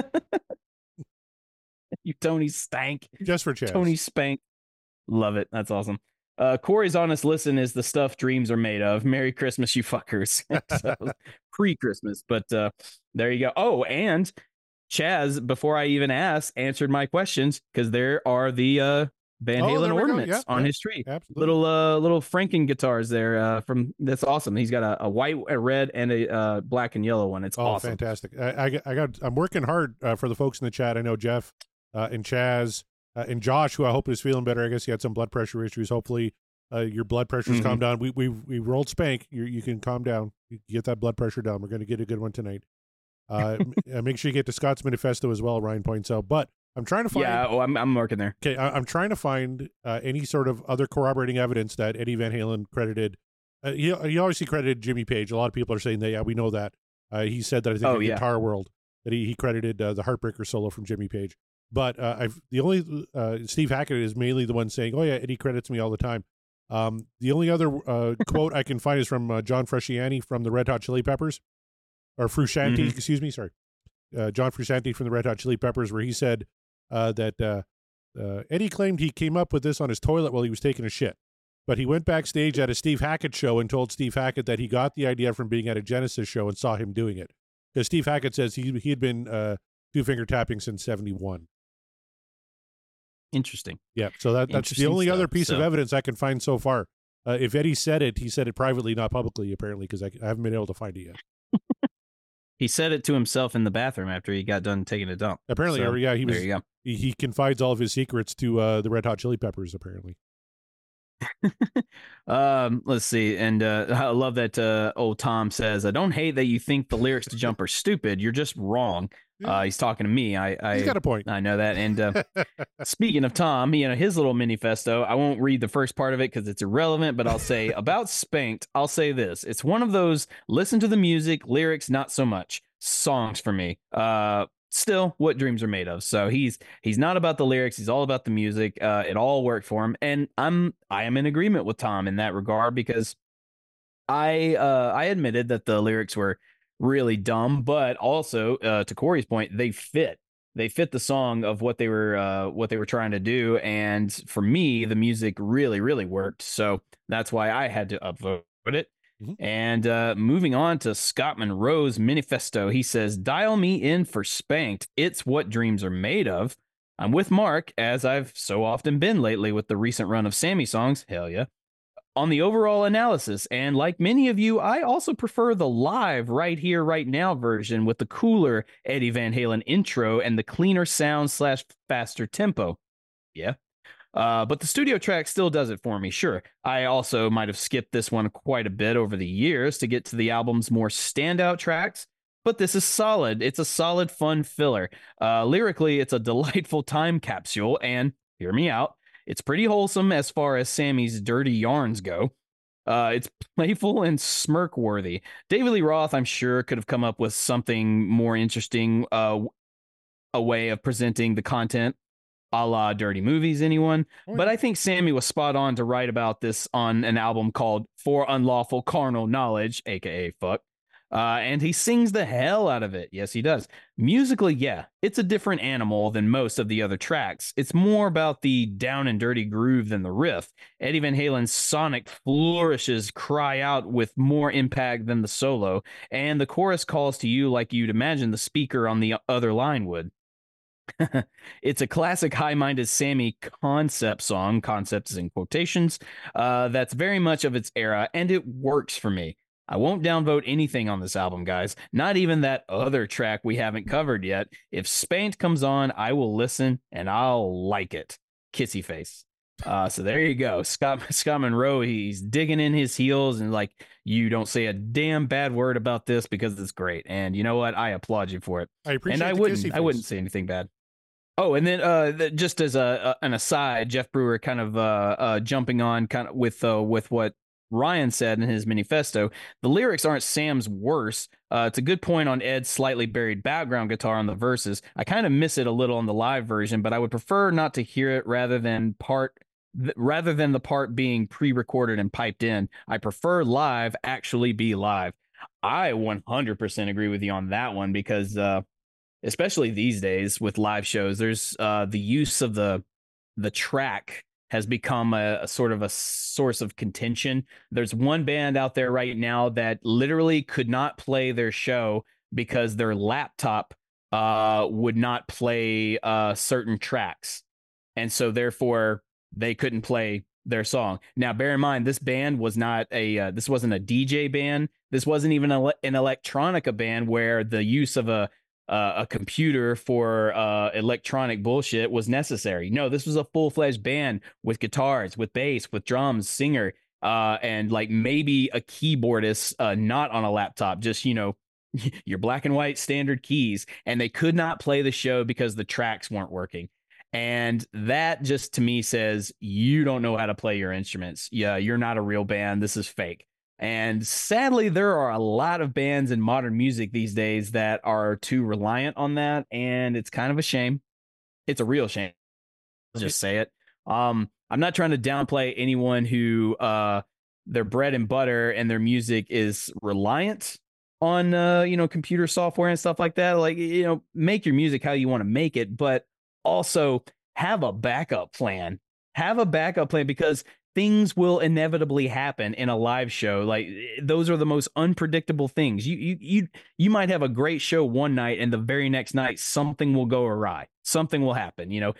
[SPEAKER 8] You Tony Stank.
[SPEAKER 9] Just for Chaz.
[SPEAKER 8] Tony Spank. Love it. That's awesome. Uh, Corey's honest listen is the stuff dreams are made of. Merry Christmas, you fuckers. So, pre-Christmas, but uh, there you go. Oh, and Chaz, before I even asked, answered my questions because there are the uh, Van
[SPEAKER 9] Oh,
[SPEAKER 8] Halen
[SPEAKER 9] there we go.
[SPEAKER 8] ornaments
[SPEAKER 9] Yeah,
[SPEAKER 8] on
[SPEAKER 9] yeah,
[SPEAKER 8] his tree.
[SPEAKER 9] absolutely.
[SPEAKER 8] Little uh, little Franken guitars there uh, from. That's awesome. He's got a, a white, a red, and a uh, black and yellow one. It's
[SPEAKER 9] Oh,
[SPEAKER 8] awesome.
[SPEAKER 9] fantastic! I, I, got- I got. I'm working hard uh, for the folks in the chat. I know Jeff uh, and Chaz uh, and Josh, who I hope is feeling better. I guess he had some blood pressure issues. Hopefully, uh, your blood pressure's
[SPEAKER 8] Mhm.
[SPEAKER 9] calmed down. We we we rolled Spank. You you can calm down. You get that blood pressure down. We're going to get a good one tonight. Uh, m- uh, make sure you get to Scott's Manifesto as well. Ryan points out, but I'm trying to find.
[SPEAKER 8] Yeah, oh, I'm I'm working there.
[SPEAKER 9] Okay, I, I'm trying to find uh, any sort of other corroborating evidence that Eddie Van Halen credited. Uh, he, he obviously credited Jimmy Page. A lot of people are saying that. Yeah, we know that. Uh, he said that I think
[SPEAKER 8] Oh,
[SPEAKER 9] in
[SPEAKER 8] yeah.
[SPEAKER 9] Guitar World that he, he credited uh, the Heartbreaker solo from Jimmy Page. But uh, I've the only uh, Steve Hackett is mainly the one saying, "Oh yeah, Eddie credits me all the time." Um, the only other uh, quote I can find is from uh, John Frusciante from the Red Hot Chili Peppers, or Frusciante,
[SPEAKER 8] Mhm.
[SPEAKER 9] excuse me, sorry, uh, John Frusciante from the Red Hot Chili Peppers, where he said uh, that uh, uh, Eddie claimed he came up with this on his toilet while he was taking a shit, but he went backstage at a Steve Hackett show and told Steve Hackett that he got the idea from being at a Genesis show and saw him doing it, because Steve Hackett says he he had been uh, two finger tapping since seventy-one.
[SPEAKER 8] Interesting.
[SPEAKER 9] Yeah, so that, that's the
[SPEAKER 8] Interesting
[SPEAKER 9] only other
[SPEAKER 8] stuff.
[SPEAKER 9] piece of
[SPEAKER 8] So-
[SPEAKER 9] evidence I can find so far. Uh, if Eddie said it, he said it privately, not publicly, apparently, because I, I haven't been able to find it yet.
[SPEAKER 8] He said it to himself in the bathroom after he got done taking a dump.
[SPEAKER 9] Apparently,
[SPEAKER 8] So,
[SPEAKER 9] or, yeah, he was.
[SPEAKER 8] There you go.
[SPEAKER 9] He, he confides all of his secrets to uh, the Red Hot Chili Peppers, apparently.
[SPEAKER 8] um, let's see. And uh, I love that uh, old Tom says, I don't hate that you think the lyrics to Jump are stupid. You're just wrong. Uh, he's talking to me. I, I
[SPEAKER 9] He's got a point.
[SPEAKER 8] I know that. And uh, speaking of Tom, you know, his little manifesto, I won't read the first part of it because it's irrelevant, but I'll say about Spanked, I'll say this. It's one of those listen to the music, lyrics, not so much songs for me. Uh, still what dreams are made of. So he's he's not about the lyrics. He's all about the music. Uh, it all worked for him. And I'm I am in agreement with Tom in that regard because I uh, I admitted that the lyrics were really dumb, but also uh, to Corey's point, they fit. They fit the song of what they were uh, what they were trying to do, and for me, the music really, really worked. So that's why I had to upvote it.
[SPEAKER 9] Mhm.
[SPEAKER 8] And uh, moving on to Scott Monroe's manifesto, he says, "Dial me in for Spanked. It's what dreams are made of." I'm with Mark, as I've so often been lately with the recent run of Sammy songs. Hell yeah. On the overall analysis, and like many of you, I also prefer the live right here, right now version with the cooler Eddie Van Halen intro and the cleaner sound slash faster tempo. Yeah. Uh, but the studio track still does it for me, sure. I also might have skipped this one quite a bit over the years to get to the album's more standout tracks, but this is solid. It's a solid, fun filler. Uh, lyrically, it's a delightful time capsule, and hear me out, it's pretty wholesome as far as Sammy's dirty yarns go. Uh, it's playful and smirk worthy. David Lee Roth, I'm sure, could have come up with something more interesting, uh, a way of presenting the content, a la Dirty Movies, anyone.
[SPEAKER 9] Oh,
[SPEAKER 8] But
[SPEAKER 9] yeah.
[SPEAKER 8] I think Sammy was spot on to write about this on an album called For Unlawful Carnal Knowledge, aka fuck. Uh, and he sings the hell out of it. Yes, he does. Musically, yeah, it's a different animal than most of the other tracks. It's more about the down and dirty groove than the riff. Eddie Van Halen's sonic flourishes cry out with more impact than the solo, and the chorus calls to you like you'd imagine the speaker on the other line would. It's a classic high-minded Sammy concept song, concept is in quotations, uh, that's very much of its era, and it works for me. I won't downvote anything on this album, guys. Not even that other track we haven't covered yet. If Spanked comes on, I will listen and I'll like it. Kissy face. Uh, so there you go. Scott Scott Monroe, he's digging in his heels and like, you don't say a damn bad word about this because it's great. And you know what? I applaud you for it.
[SPEAKER 9] I appreciate
[SPEAKER 8] And I
[SPEAKER 9] the
[SPEAKER 8] wouldn't
[SPEAKER 9] kissy
[SPEAKER 8] I wouldn't
[SPEAKER 9] face.
[SPEAKER 8] say anything bad. Oh, and then uh, th- just as a, a an aside, Jeff Brewer kind of uh, uh, jumping on kind of with uh, with what Ryan said in his manifesto. The lyrics aren't Sam's worst. Uh, it's a good point on Ed's slightly buried background guitar on the verses. I kind of miss it a little on the live version, but I would prefer not to hear it rather than part th- rather than the part being pre-recorded and piped in. I prefer live actually be live. I one hundred percent agree with you on that one because. Uh, Especially these days with live shows, there's uh, the use of the the track has become a, a sort of a source of contention. There's one band out there right now that literally could not play their show because their laptop uh, would not play uh, certain tracks, and so therefore they couldn't play their song. Now, bear in mind, this band was not a uh, this wasn't a D J band. This wasn't even a, an electronica band where the use of a Uh, a computer for uh, electronic bullshit was necessary. No, this was a full-fledged band with guitars, with bass, with drums, singer, uh, and like maybe a keyboardist, uh, not on a laptop, just, you know, your black and white standard keys. And they could not play the show because the tracks weren't working. And that just to me says, you don't know how to play your instruments. Yeah, you're not a real band. This is fake. And sadly, there are a lot of bands in modern music these days that are too reliant on that. And it's kind of a shame. It's a real shame. I'll just say it. Um, I'm not trying to downplay anyone who uh, their bread and butter and their music is reliant on, uh, you know, computer software and stuff like that. Like, you know, make your music how you want to make it, but also have a backup plan. Have a backup plan because things will inevitably happen in a live show. Like those are the most unpredictable things. You you you you might have a great show one night and the very next night something will go awry. Something will happen, you know.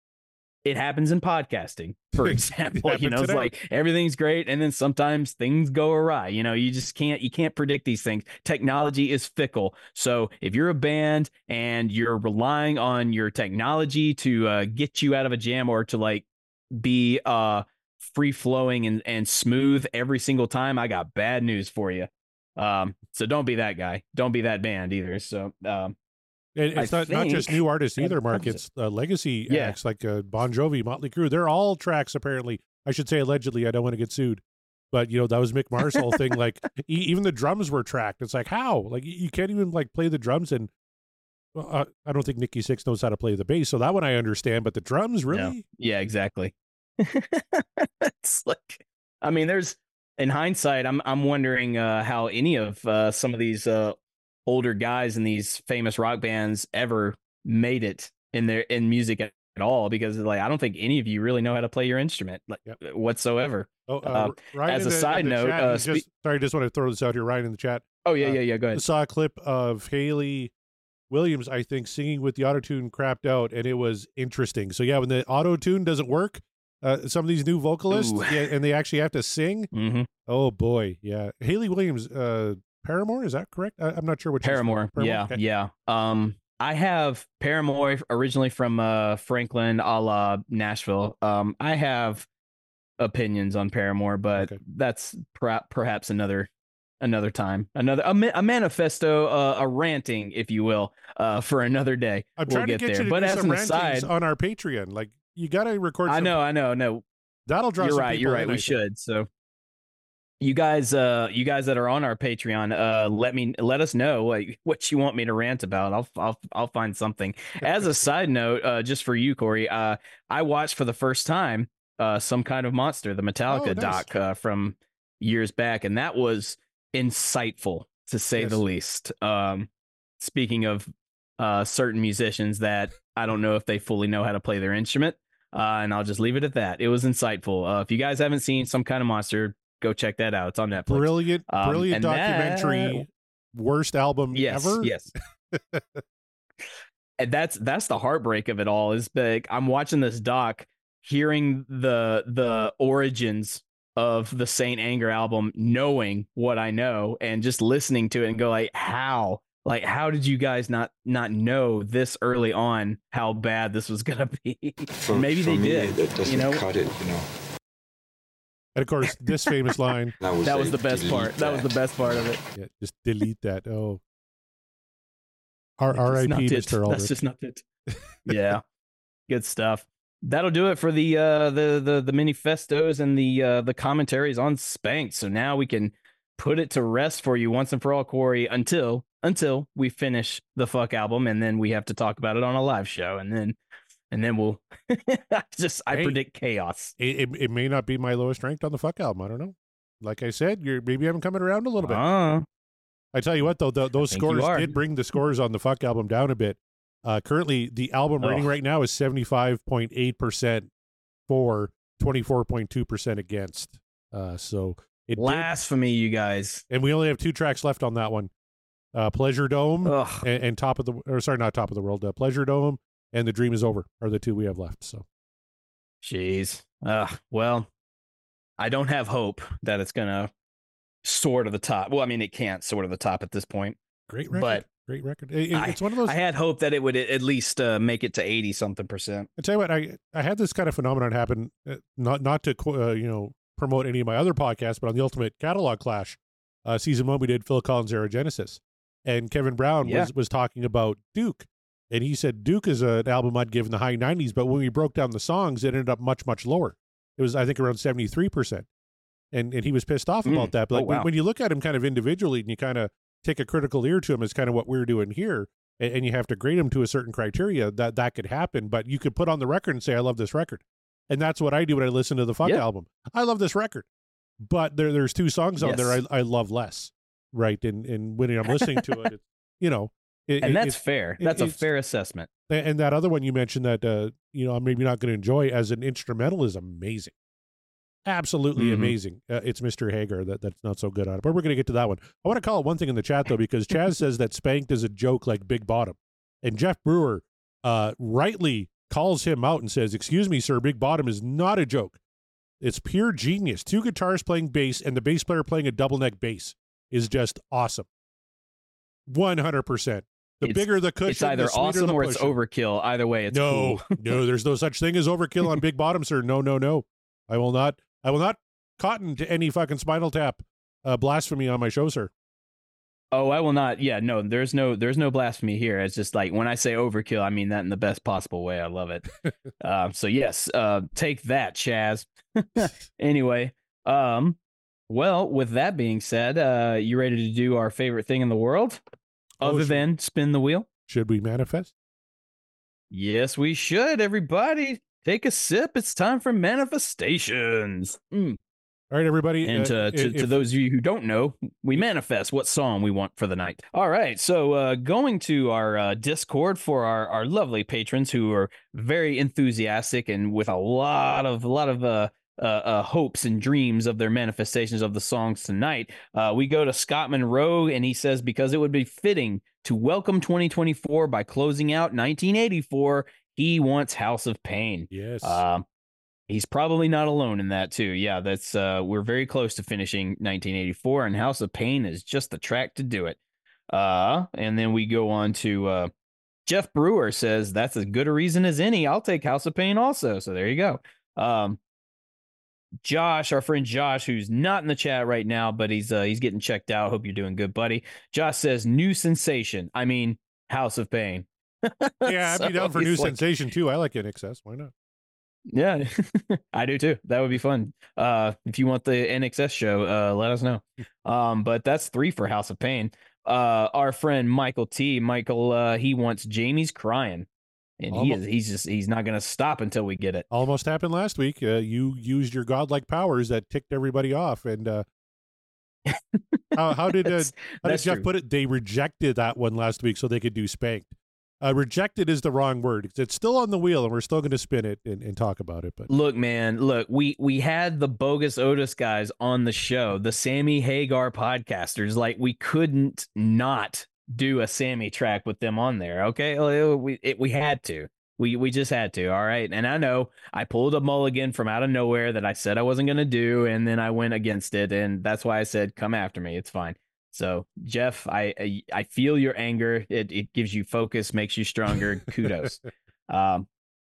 [SPEAKER 8] It happens in podcasting, for example. You know, it's like everything's great and then sometimes things go awry. You know, you just can't you can't predict these things. Technology is fickle. So if you're a band and you're relying on your technology to uh, get you out of a jam or to like be uh free flowing and, and smooth every single time, I got bad news for you. Um, so don't be that guy. Don't be that band either. So, um,
[SPEAKER 9] and it's I not, not just new artists either, Mark. It's uh, legacy yeah. acts like uh, Bon Jovi, Motley Crue. They're all tracks, apparently. I should say allegedly. I don't want to get sued. But, you know, that was Mick Mars' whole thing. Like, e- even the drums were tracked. It's like, how? Like, you can't even, like, play the drums. And well, uh, I don't think Nikki Sixx knows how to play the bass. So that one I understand. But the drums, really?
[SPEAKER 8] No. Yeah, exactly. It's like, I mean, there's in hindsight, I'm I'm wondering uh, how any of uh, some of these uh, older guys in these famous rock bands ever made it in their in music at, at all, because like I don't think any of you really know how to play your instrument like yep. whatsoever.
[SPEAKER 9] Oh, uh,
[SPEAKER 8] uh, as a the, side note,
[SPEAKER 9] chat,
[SPEAKER 8] uh,
[SPEAKER 9] just,
[SPEAKER 8] spe-
[SPEAKER 9] sorry, just want to throw this out here, Ryan, in the chat.
[SPEAKER 8] Oh yeah,
[SPEAKER 9] uh,
[SPEAKER 8] yeah, yeah. Go ahead.
[SPEAKER 9] I saw a clip of Haley Williams, I think, singing with the auto-tune crapped out, and it was interesting. So yeah, when the auto-tune doesn't work. Uh, some of these new vocalists, yeah, and they actually have to sing.
[SPEAKER 8] Mm-hmm.
[SPEAKER 9] Oh boy, yeah. Haley Williams, uh, Paramore, is that correct? I, I'm not sure what.
[SPEAKER 8] Paramore, Paramore, yeah, okay. yeah. Um, I have Paramore originally from uh Franklin, a la Nashville. Um, I have opinions on Paramore, but okay. that's per- perhaps another another time, another a, a manifesto, uh, a ranting, if you will, uh, for another day.
[SPEAKER 9] I'm
[SPEAKER 8] we'll
[SPEAKER 9] trying
[SPEAKER 8] get
[SPEAKER 9] to get
[SPEAKER 8] there.
[SPEAKER 9] you to
[SPEAKER 8] but
[SPEAKER 9] do
[SPEAKER 8] as
[SPEAKER 9] some
[SPEAKER 8] an aside,
[SPEAKER 9] on our Patreon, like. You got to record. Some,
[SPEAKER 8] I know, I know, no.
[SPEAKER 9] That'll draw.
[SPEAKER 8] You're
[SPEAKER 9] some
[SPEAKER 8] right. You're right.
[SPEAKER 9] In,
[SPEAKER 8] we should. So, you guys, uh, you guys that are on our Patreon, uh, let me let us know what, what you want me to rant about. I'll I'll I'll find something. As a side note, uh, just for you, Corey, uh, I watched for the first time, uh, Some Kind of Monster, the Metallica oh, nice. doc uh, from years back, and that was insightful to say yes. the least. Um, speaking of uh, certain musicians that I don't know if they fully know how to play their instrument. Uh, and I'll just leave it at that. It was insightful. Uh, if you guys haven't seen Some Kind of Monster, go check that out. It's on Netflix.
[SPEAKER 9] Brilliant,
[SPEAKER 8] um,
[SPEAKER 9] brilliant documentary. That, worst album
[SPEAKER 8] yes,
[SPEAKER 9] ever.
[SPEAKER 8] Yes. And that's that's the heartbreak of it all. Is like I'm watching this doc, hearing the the origins of the Saint Anger album, knowing what I know, and just listening to it and go like, how? Like, how did you guys not not know this early on how bad this was gonna be?
[SPEAKER 10] For,
[SPEAKER 8] Maybe
[SPEAKER 10] for
[SPEAKER 8] they
[SPEAKER 10] me,
[SPEAKER 8] did.
[SPEAKER 10] That doesn't
[SPEAKER 8] you know?
[SPEAKER 10] cut it, you know.
[SPEAKER 9] And of course, this famous line.
[SPEAKER 8] That was, that was the best part. That. that was the best part of it.
[SPEAKER 9] Yeah, just delete that. Oh, R I P Mister Aldrich.
[SPEAKER 8] That's just not it. Yeah. Good stuff. That'll do it for the uh, the the the manifestos and the uh, the commentaries on Spanked. So now we can put it to rest for you once and for all, Corey, until until we finish the fuck album, and then we have to talk about it on a live show, and then and then we'll just I
[SPEAKER 9] hey,
[SPEAKER 8] predict chaos.
[SPEAKER 9] It, it it may not be my lowest ranked on the fuck album. I don't know. Like I said, you're maybe I'm coming around a little bit.
[SPEAKER 8] Uh,
[SPEAKER 9] I tell you what, though, the, those scores did bring the scores on the fuck album down a bit. Uh, currently, the album rating
[SPEAKER 8] oh.
[SPEAKER 9] right now is seventy-five point eight percent for, twenty-four point two percent against. Uh, so it
[SPEAKER 8] blasphemy,
[SPEAKER 9] did,
[SPEAKER 8] you guys.
[SPEAKER 9] And we only have two tracks left on that one. Uh, Pleasure Dome and, and Top of the, or sorry, not Top of the World. Uh, Pleasure Dome and The Dream Is Over are the two we have left. So,
[SPEAKER 8] jeez. Uh, well, I don't have hope that it's gonna soar to the top. Well, I mean, it can't soar to the top at this point.
[SPEAKER 9] Great record.
[SPEAKER 8] But
[SPEAKER 9] Great record. It, it, it's one of those.
[SPEAKER 8] I had hope that it would at least uh, make it to eighty something percent.
[SPEAKER 9] I tell you what, I I had this kind of phenomenon happen. Uh, not not to uh, you know promote any of my other podcasts, but on the Ultimate Catalog Clash, uh, season one, we did Phil Collins' Era Genesis, and Kevin Brown
[SPEAKER 8] yeah.
[SPEAKER 9] was was talking about Duke, and he said Duke is an album I'd give in the high nineties, but when we broke down the songs, it ended up much much lower. It was I think around seventy three percent, and and he was pissed off about
[SPEAKER 8] mm.
[SPEAKER 9] that. But like
[SPEAKER 8] oh, wow.
[SPEAKER 9] when, when you look at him kind of individually, and you kind of take a critical ear to him, is kind of what we're doing here. And you have to grade them to a certain criteria, that that could happen. But you could put on the record and say, I love this record. And that's what I do when I listen to the fuck
[SPEAKER 8] yeah.
[SPEAKER 9] album. I love this record. But there there's two songs on
[SPEAKER 8] yes.
[SPEAKER 9] there I, I love less. Right. And, and when I'm listening to it, it's, you know. It,
[SPEAKER 8] and
[SPEAKER 9] it,
[SPEAKER 8] that's
[SPEAKER 9] it,
[SPEAKER 8] fair.
[SPEAKER 9] It,
[SPEAKER 8] that's a fair assessment.
[SPEAKER 9] And that other one you mentioned that, uh, you know, I'm maybe not going to enjoy as an instrumental is amazing. Absolutely
[SPEAKER 8] mm-hmm.
[SPEAKER 9] amazing. Uh, it's Mister Hagar that, that's not so good on it. But we're going to get to that one. I want to call it one thing in the chat, though, because Chaz says that Spanked is a joke like Big Bottom. And Jeff Brewer uh, rightly calls him out and says, excuse me, sir, Big Bottom is not a joke. It's pure genius. Two guitars playing bass and the bass player playing a double neck bass is just awesome. one hundred percent. The
[SPEAKER 8] it's,
[SPEAKER 9] bigger the cushion,
[SPEAKER 8] it's either
[SPEAKER 9] the sweeter
[SPEAKER 8] awesome
[SPEAKER 9] the
[SPEAKER 8] or it's
[SPEAKER 9] pushing.
[SPEAKER 8] overkill. Either way, it's
[SPEAKER 9] no,
[SPEAKER 8] cool.
[SPEAKER 9] no, there's no such thing as overkill on Big Bottom, sir. No, no, no. I will not, I will not cotton to any fucking Spinal Tap uh, blasphemy on my show, sir.
[SPEAKER 8] Oh, I will not. Yeah, no, there's no there's no blasphemy here. It's just like when I say overkill, I mean that in the best possible way. I love it. um, so yes, uh, take that, Chaz. Anyway, um, well, with that being said, uh, you ready to do our favorite thing in the world,
[SPEAKER 9] oh,
[SPEAKER 8] other
[SPEAKER 9] should,
[SPEAKER 8] than spin the wheel?
[SPEAKER 9] Should we manifest?
[SPEAKER 8] Yes, we should. Everybody, take a sip. It's time for manifestations. Mm.
[SPEAKER 9] All right, everybody.
[SPEAKER 8] And to,
[SPEAKER 9] uh,
[SPEAKER 8] to,
[SPEAKER 9] if,
[SPEAKER 8] to those of you who don't know, we manifest what song we want for the night. All right. So uh, going to our uh, Discord for our, our lovely patrons who are very enthusiastic and with a lot of a lot of uh, uh, uh, hopes and dreams of their manifestations of the songs tonight, uh, we go to Scott Monroe, and he says, because it would be fitting to welcome twenty twenty-four by closing out nineteen eighty-four, he wants House of Pain.
[SPEAKER 9] Yes.
[SPEAKER 8] Um, He's probably not alone in that too. Yeah, that's uh, we're very close to finishing nineteen eighty-four, and House of Pain is just the track to do it. Uh, and then we go on to uh, Jeff Brewer says that's as good a reason as any. I'll take House of Pain also. So there you go. Um, Josh, our friend Josh, who's not in the chat right now, but he's uh, he's getting checked out. Hope you're doing good, buddy. Josh says new sensation. I mean House of Pain.
[SPEAKER 9] Yeah, I'd be
[SPEAKER 8] So
[SPEAKER 9] down for new
[SPEAKER 8] he's like-
[SPEAKER 9] sensation too. I like N X S. Why not?
[SPEAKER 8] Yeah, I do too. That would be fun. Uh, if you want the N X S show, uh, let us know. Um, but that's three for House of Pain. Uh, our friend Michael T. Michael, uh, he wants Jamie's Crying, and he
[SPEAKER 9] Almost.
[SPEAKER 8] is he's just he's not gonna stop until we get it.
[SPEAKER 9] Almost happened last week. Uh, you used your godlike powers that ticked everybody off, and uh, how, how did uh,
[SPEAKER 8] That's-
[SPEAKER 9] how did
[SPEAKER 8] that's
[SPEAKER 9] Jeff
[SPEAKER 8] true.
[SPEAKER 9] put it? They rejected that one last week so they could do Spanked. Uh, rejected is the wrong word. It's still on the wheel, and we're still going to spin it and, and talk about it. But
[SPEAKER 8] Look, man, look, we we had the bogus Otis guys on the show, the Sammy Hagar podcasters. Like, we couldn't not do a Sammy track with them on there. Okay, we it, we had to. We we just had to. All right, and I know I pulled a mulligan from out of nowhere that I said I wasn't going to do, and then I went against it, and that's why I said, "Come after me. It's fine." So, Jeff, I, I I feel your anger. It it gives you focus, makes you stronger. Kudos. Um,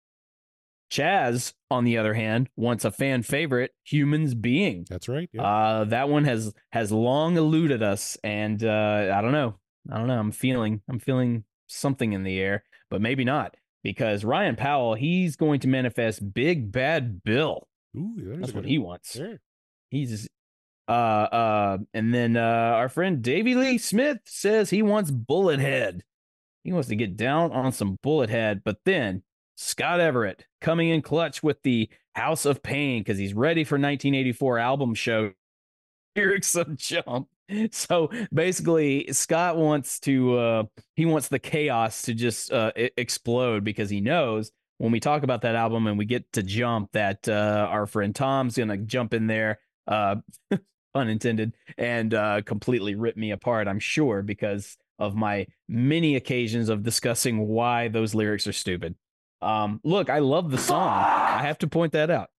[SPEAKER 8] Chaz, on the other hand, wants a fan favorite, Humans Being.
[SPEAKER 9] that's right. Yeah.
[SPEAKER 8] Uh, that one has has long eluded us, and uh, I don't know. I don't know. I'm feeling I'm feeling something in the air, but maybe not. because Ryan Powell, he's going to manifest Big Bad Bill.
[SPEAKER 9] Ooh,
[SPEAKER 8] that's what he wants.
[SPEAKER 9] Sure.
[SPEAKER 8] He's uh uh and then uh our friend Davey Lee Smith says he wants Bullet Head. He wants to get down on some Bullet Head, but then Scott Everett coming in clutch with the House of Pain because he's ready for nineteen eighty-four album show lyrics of Jump. So basically, Scott wants to uh, he wants the chaos to just uh, I- explode because he knows when we talk about that album and we get to Jump that uh, our friend Tom's gonna jump in there, uh, pun intended, and uh, completely rip me apart. I'm sure because of my many occasions of discussing why those lyrics are stupid. Um, look, I love the song. I have to point that out.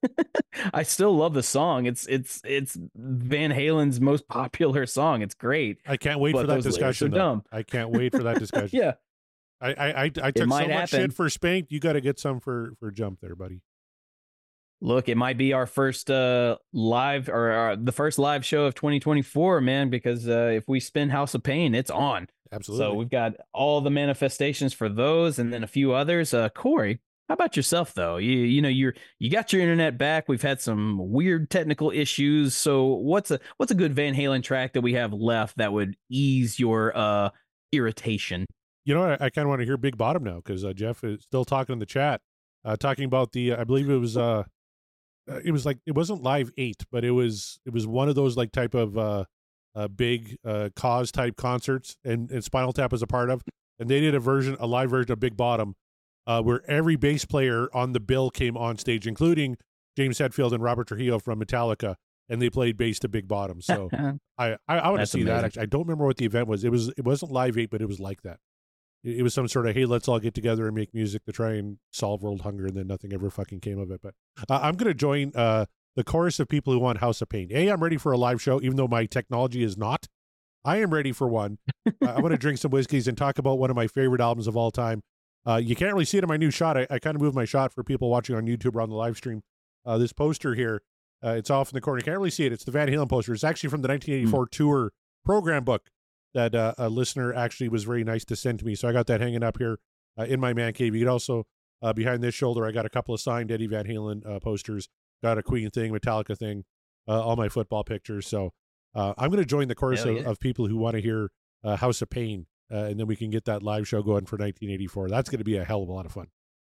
[SPEAKER 8] I still love the song. It's it's it's Van Halen's most popular song. It's great.
[SPEAKER 9] I can't wait for that discussion. Dumb. I can't wait for that discussion.
[SPEAKER 8] Yeah,
[SPEAKER 9] I I I, I took so much
[SPEAKER 8] happen.
[SPEAKER 9] shit for Spanked. You got to get some for for Jump there, buddy.
[SPEAKER 8] Look, it might be our first uh, live or uh, the first live show of twenty twenty-four, man. Because uh, if we spin House of Pain, it's on.
[SPEAKER 9] Absolutely.
[SPEAKER 8] So we've got all the manifestations for those, and then a few others. Uh, Corey, how about yourself though? You you know you're you got your internet back. We've had some weird technical issues. So what's a what's a good Van Halen track that we have left that would ease your uh irritation?
[SPEAKER 9] You know, I, I kind of want to hear Big Bottom now because uh, Jeff is still talking in the chat, uh, talking about the. Uh, I believe it was. Uh, it was like it wasn't Live Eight, but it was it was one of those like type of uh, uh big uh cause type concerts, and, and Spinal Tap was a part of, and they did a version, a live version of Big Bottom. Uh, where every bass player on the bill came on stage, including James Hetfield and Robert Trujillo from Metallica, and they played bass to Big Bottom. So I, I, I want to see amazing. that. Actually, I don't remember what the event was. It was it wasn't Live Eight, but it was like that. It, it was some sort of hey, let's all get together and make music to try and solve world hunger, and then nothing ever fucking came of it. But uh, I'm gonna join uh, the chorus of people who want House of Pain. A, I'm ready for a live show, even though my technology is not. I am ready for one. uh, I want to drink some whiskeys and talk about one of my favorite albums of all time. Uh, you can't really see it in my new shot. I, I kind of moved my shot for people watching on YouTube or on the live stream. Uh, this poster here, uh, it's off in the corner. You can't really see it. It's the Van Halen poster. It's actually from the nineteen eighty-four mm. tour program book that uh, a listener actually was very nice to send to me. So I got that hanging up here uh, in my man cave. You can also, uh, behind this shoulder, I got a couple of signed Eddie Van Halen uh, posters. Got a Queen thing, Metallica thing, uh, all my football pictures. So uh, I'm going to join the chorus of, yeah. of people who want to hear uh, House of Pain. Uh, and then we can get that live show going for nineteen eighty-four. That's going to be a hell of a lot of fun.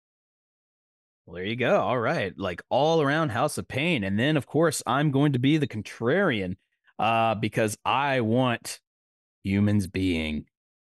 [SPEAKER 8] Well, there you go. All right. Like all around House of Pain. And then, of course, I'm going to be the contrarian uh, because I want Humans Being.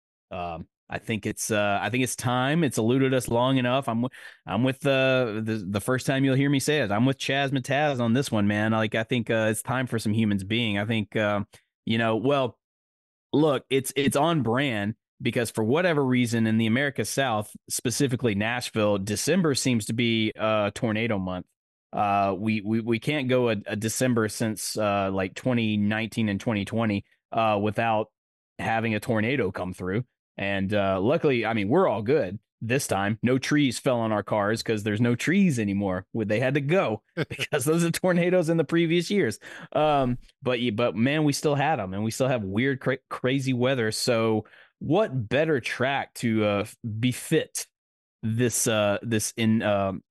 [SPEAKER 8] Um, I think it's uh, I think it's time. It's eluded us long enough. I'm I'm with uh, the the first time you'll hear me say it. I'm with Chaz Mataz on this one, man. Like I think uh, it's time for some Humans Being. I think uh, you know well. Look, it's it's on brand because for whatever reason in the America South, specifically Nashville, December seems to be uh, tornado month. Uh, we, we we can't go a, a December since uh, like twenty nineteen and twenty twenty uh, without having a tornado come through. And uh, luckily, I mean, we're all good this time. No trees fell on our cars because there's no trees anymore. They had to go because those are tornadoes in the previous years. Um, but but man, we still had them, and we still have weird, cra- crazy weather. So, what better track to uh, befit this uh, this in um,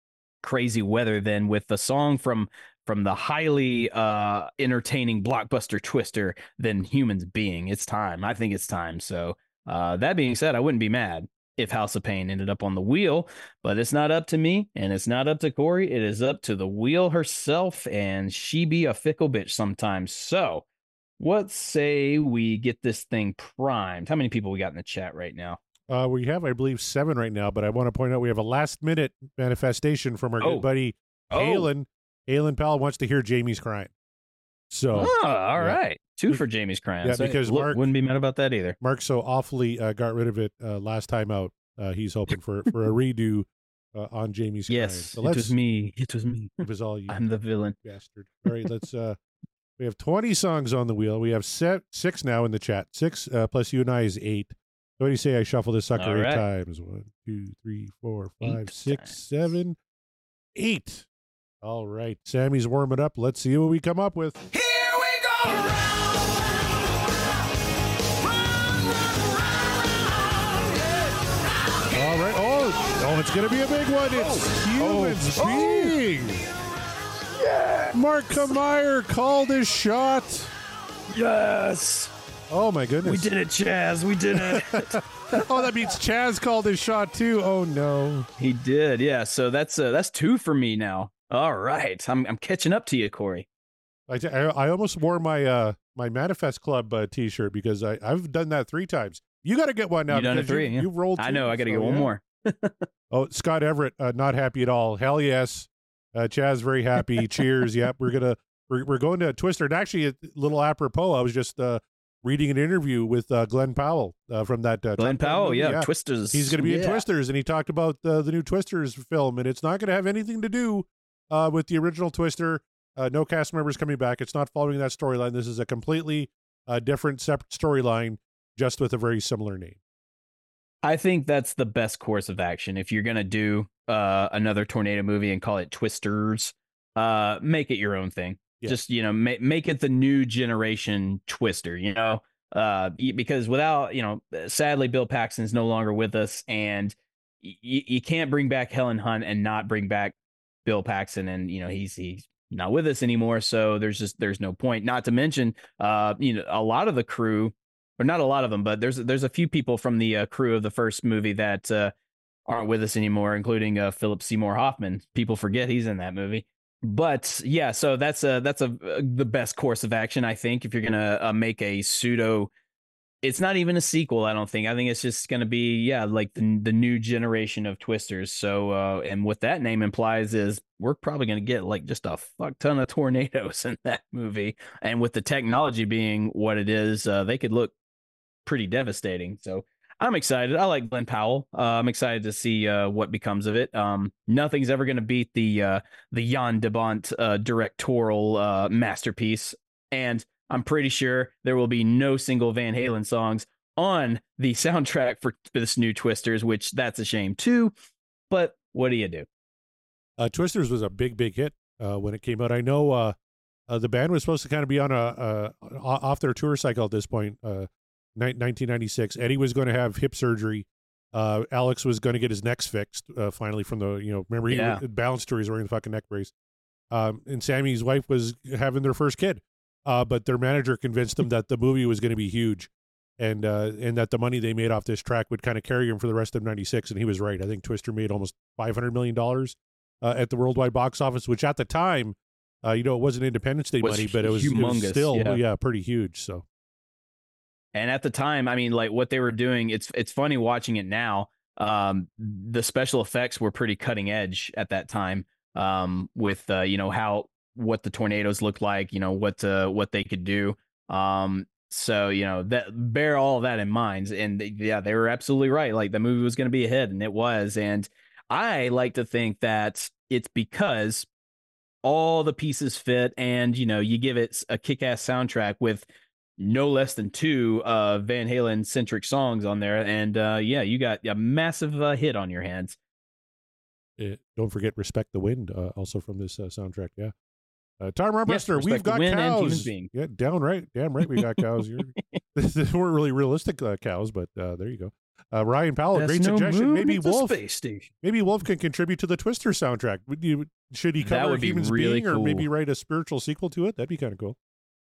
[SPEAKER 8] crazy weather than with the song from from the highly uh, entertaining blockbuster Twister than Humans Being? It's time. I think it's time. So, uh, that being said, I wouldn't be mad if House of Pain ended up on the wheel, but it's not up to me and it's not up to Corey. It is up to the wheel herself, and she be a fickle bitch sometimes. So what say we get this thing primed? How many people we got in the chat right now?
[SPEAKER 9] Uh, we have, I believe, seven right now, but I want to point out we have a last minute manifestation from our oh. good buddy, oh. Halen. Halen Powell wants to hear Jamie's crying. So,
[SPEAKER 8] oh, all yeah. right. Two for Jamie's crying.
[SPEAKER 9] Yeah,
[SPEAKER 8] so
[SPEAKER 9] because
[SPEAKER 8] look,
[SPEAKER 9] Mark
[SPEAKER 8] wouldn't be mad about that either.
[SPEAKER 9] Mark so awfully uh, got rid of it uh, last time out. Uh, he's hoping for, for a redo uh, on Jamie's
[SPEAKER 8] yes,
[SPEAKER 9] crying.
[SPEAKER 8] So it was me. It was me.
[SPEAKER 9] It was all you.
[SPEAKER 8] I'm the villain.
[SPEAKER 9] Bastard. All right, let's. Uh, we have twenty songs on the wheel. We have set, six now in the chat. Six uh, plus you and I is eight. What do you say I shuffle this sucker
[SPEAKER 8] right.
[SPEAKER 9] eight times? One, two, three, four, five,
[SPEAKER 8] eight
[SPEAKER 9] six,
[SPEAKER 8] times.
[SPEAKER 9] seven, eight. All right. Sammy's warming up. Let's see what we come up with.
[SPEAKER 3] Here we go! Round,
[SPEAKER 9] All right. Oh, Oh, it's going to be a big one. It's
[SPEAKER 8] Oh.
[SPEAKER 9] Humans
[SPEAKER 8] Oh.
[SPEAKER 9] Being. Yeah. Mark Kameyer called his shot.
[SPEAKER 8] Yes.
[SPEAKER 9] Oh, my goodness.
[SPEAKER 8] We did it, Chaz. We did it.
[SPEAKER 9] Oh, that means Chaz called his shot, too. Oh, no.
[SPEAKER 8] He did, yeah. So that's uh, that's two for me now. All right. I'm I'm catching up to you, Corey.
[SPEAKER 9] I, I, I almost wore my uh, my Manifest Club uh, T-shirt because I, I've done that three times. You got to get one now.
[SPEAKER 8] You done it
[SPEAKER 9] because
[SPEAKER 8] three,
[SPEAKER 9] You,
[SPEAKER 8] yeah.
[SPEAKER 9] you rolled
[SPEAKER 8] I
[SPEAKER 9] two,
[SPEAKER 8] know. I got to
[SPEAKER 9] so,
[SPEAKER 8] get one
[SPEAKER 9] yeah.
[SPEAKER 8] more.
[SPEAKER 9] Oh, Scott Everett, uh, not happy at all. Hell yes. Uh, Chaz, very happy. Cheers. Yep. We're going to, we're, we're going to Twister. And actually, a little apropos, I was just uh, reading an interview with uh, Glenn Powell uh, from that. Uh,
[SPEAKER 8] Glenn
[SPEAKER 9] Top Gun
[SPEAKER 8] Powell,
[SPEAKER 9] movie.
[SPEAKER 8] yeah, Twisters.
[SPEAKER 9] He's going to be in
[SPEAKER 8] Yeah.
[SPEAKER 9] Twisters, and he talked about uh, the new Twisters film, and it's not going to have anything to do uh, with the original Twister. Uh, no cast members coming back. It's not following that storyline. This is a completely uh, different, separate storyline, just with a very similar name.
[SPEAKER 8] I think that's the best course of action. If you're going to do uh, another tornado movie and call it Twisters, uh, make it your own thing.
[SPEAKER 9] Yeah.
[SPEAKER 8] Just, you know, ma- make it the new generation Twister, you know, uh, y- because without, you know, sadly, Bill Paxton's no longer with us, and y- you can't bring back Helen Hunt and not bring back Bill Paxton. And, you know, he's, he's not with us anymore. So there's just, there's no point. Not to mention, uh, you know, a lot of the crew, or not a lot of them, but there's there's a few people from the uh, crew of the first movie that uh, aren't with us anymore, including uh, Philip Seymour Hoffman. People forget he's in that movie. But yeah, so that's a that's a uh, the best course of action, I think, if you're gonna uh, make a pseudo. It's not even a sequel, I don't think. I think it's just gonna be yeah, like the the new generation of Twisters. So uh, and what that name implies is we're probably gonna get like just a fuck ton of tornadoes in that movie, and with the technology being what it is, uh, they could look pretty devastating. So I'm excited. I like Glenn Powell. Uh, I'm excited to see uh, what becomes of it. Um, nothing's ever going to beat the uh, the Jan de Bont uh, directorial uh, masterpiece, and I'm pretty sure there will be no single Van Halen songs on the soundtrack for this new Twisters, which that's a shame too. But what do you do?
[SPEAKER 9] Uh, Twisters was a big, big hit uh, when it came out. I know uh, uh, the band was supposed to kind of be on a, a off their tour cycle at this point. Uh, nineteen ninety-six. Eddie was going to have hip surgery. Uh, Alex was going to get his necks fixed uh, finally from the, you know, remember he
[SPEAKER 8] Yeah.
[SPEAKER 9] balance tour, he's wearing the fucking neck brace. Um, and Sammy's wife was having their first kid. Uh, but their manager convinced them that the movie was going to be huge, and uh, and that the money they made off this track would kind of carry him for the rest of ninety-six. And he was right. I think Twister made almost five hundred million dollars uh, at the worldwide box office, which at the time, uh, you know, it wasn't Independence Day
[SPEAKER 8] Was
[SPEAKER 9] money, but it was, it was
[SPEAKER 8] humongous,
[SPEAKER 9] still,
[SPEAKER 8] yeah.
[SPEAKER 9] yeah, pretty huge. So.
[SPEAKER 8] And at the time, I mean, like what they were doing, it's it's funny watching it now. Um, the special effects were pretty cutting edge at that time. Um, with uh, you know how what the tornadoes looked like, you know what uh, what they could do. Um, so you know that bear all of that in mind. And they, yeah, they were absolutely right. Like the movie was going to be a hit, and it was. And I like to think that it's because all the pieces fit, and you know you give it a kick-ass soundtrack with no less than two uh, Van Halen centric songs on there. And uh, yeah, you got a massive uh, hit on your hands.
[SPEAKER 9] Uh, don't forget Respect the Wind, uh, also from this uh, soundtrack. Yeah. Uh, Tom
[SPEAKER 8] Yes,
[SPEAKER 9] Armbruster,
[SPEAKER 8] Respect
[SPEAKER 9] we've
[SPEAKER 8] the
[SPEAKER 9] got
[SPEAKER 8] Wind and Human
[SPEAKER 9] cows.
[SPEAKER 8] Being.
[SPEAKER 9] Yeah, down right. Damn right we got cows. You're, they weren't really realistic uh, cows, but uh, there you go. Uh, Ryan Powell,
[SPEAKER 8] That's
[SPEAKER 9] great
[SPEAKER 8] no
[SPEAKER 9] suggestion.
[SPEAKER 8] moon,
[SPEAKER 9] Maybe
[SPEAKER 8] it's a
[SPEAKER 9] Wolf.
[SPEAKER 8] space station.
[SPEAKER 9] Maybe Wolf can contribute to the Twister soundtrack. Would you? Should he
[SPEAKER 8] That
[SPEAKER 9] cover
[SPEAKER 8] would be
[SPEAKER 9] Humans
[SPEAKER 8] really
[SPEAKER 9] Being, or maybe
[SPEAKER 8] cool.
[SPEAKER 9] write a spiritual sequel to it? That'd be kind of cool.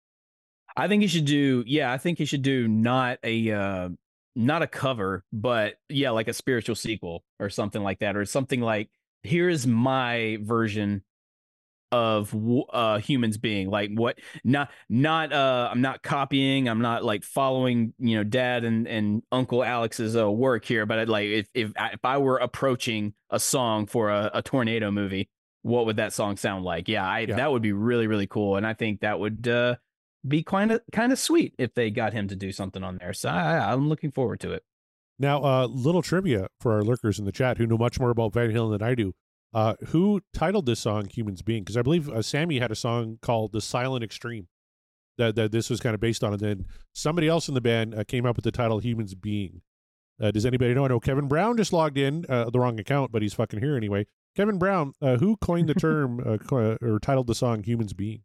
[SPEAKER 8] I think he should do, yeah, I think he should do not a, uh, not a cover, but yeah, like a spiritual sequel or something like that, or something like, here's my version of uh Humans Being, like what, not, not, uh, I'm not copying, I'm not like following, you know, Dad and, and Uncle Alex's uh, work here, but I'd like, if, if, if I were approaching a song for a, a tornado movie, what would that song sound like? Yeah, I,
[SPEAKER 9] Yeah.
[SPEAKER 8] that would be really, really cool. And I think that would, uh, be kind of kind of sweet if they got him to do something on there. So I, I'm looking forward to it.
[SPEAKER 9] Now, uh, little trivia for our lurkers in the chat who know much more about Van Halen than I do. Uh, who titled this song Humans Being? Because I believe uh, Sammy had a song called The Silent Extreme that, that this was kind of based on. And then somebody else in the band uh, came up with the title Humans Being. Uh, does anybody know? I know Kevin Brown just logged in, uh, the wrong account, but he's fucking here anyway. Kevin Brown, uh, who coined the term uh, co- or titled the song Humans Being?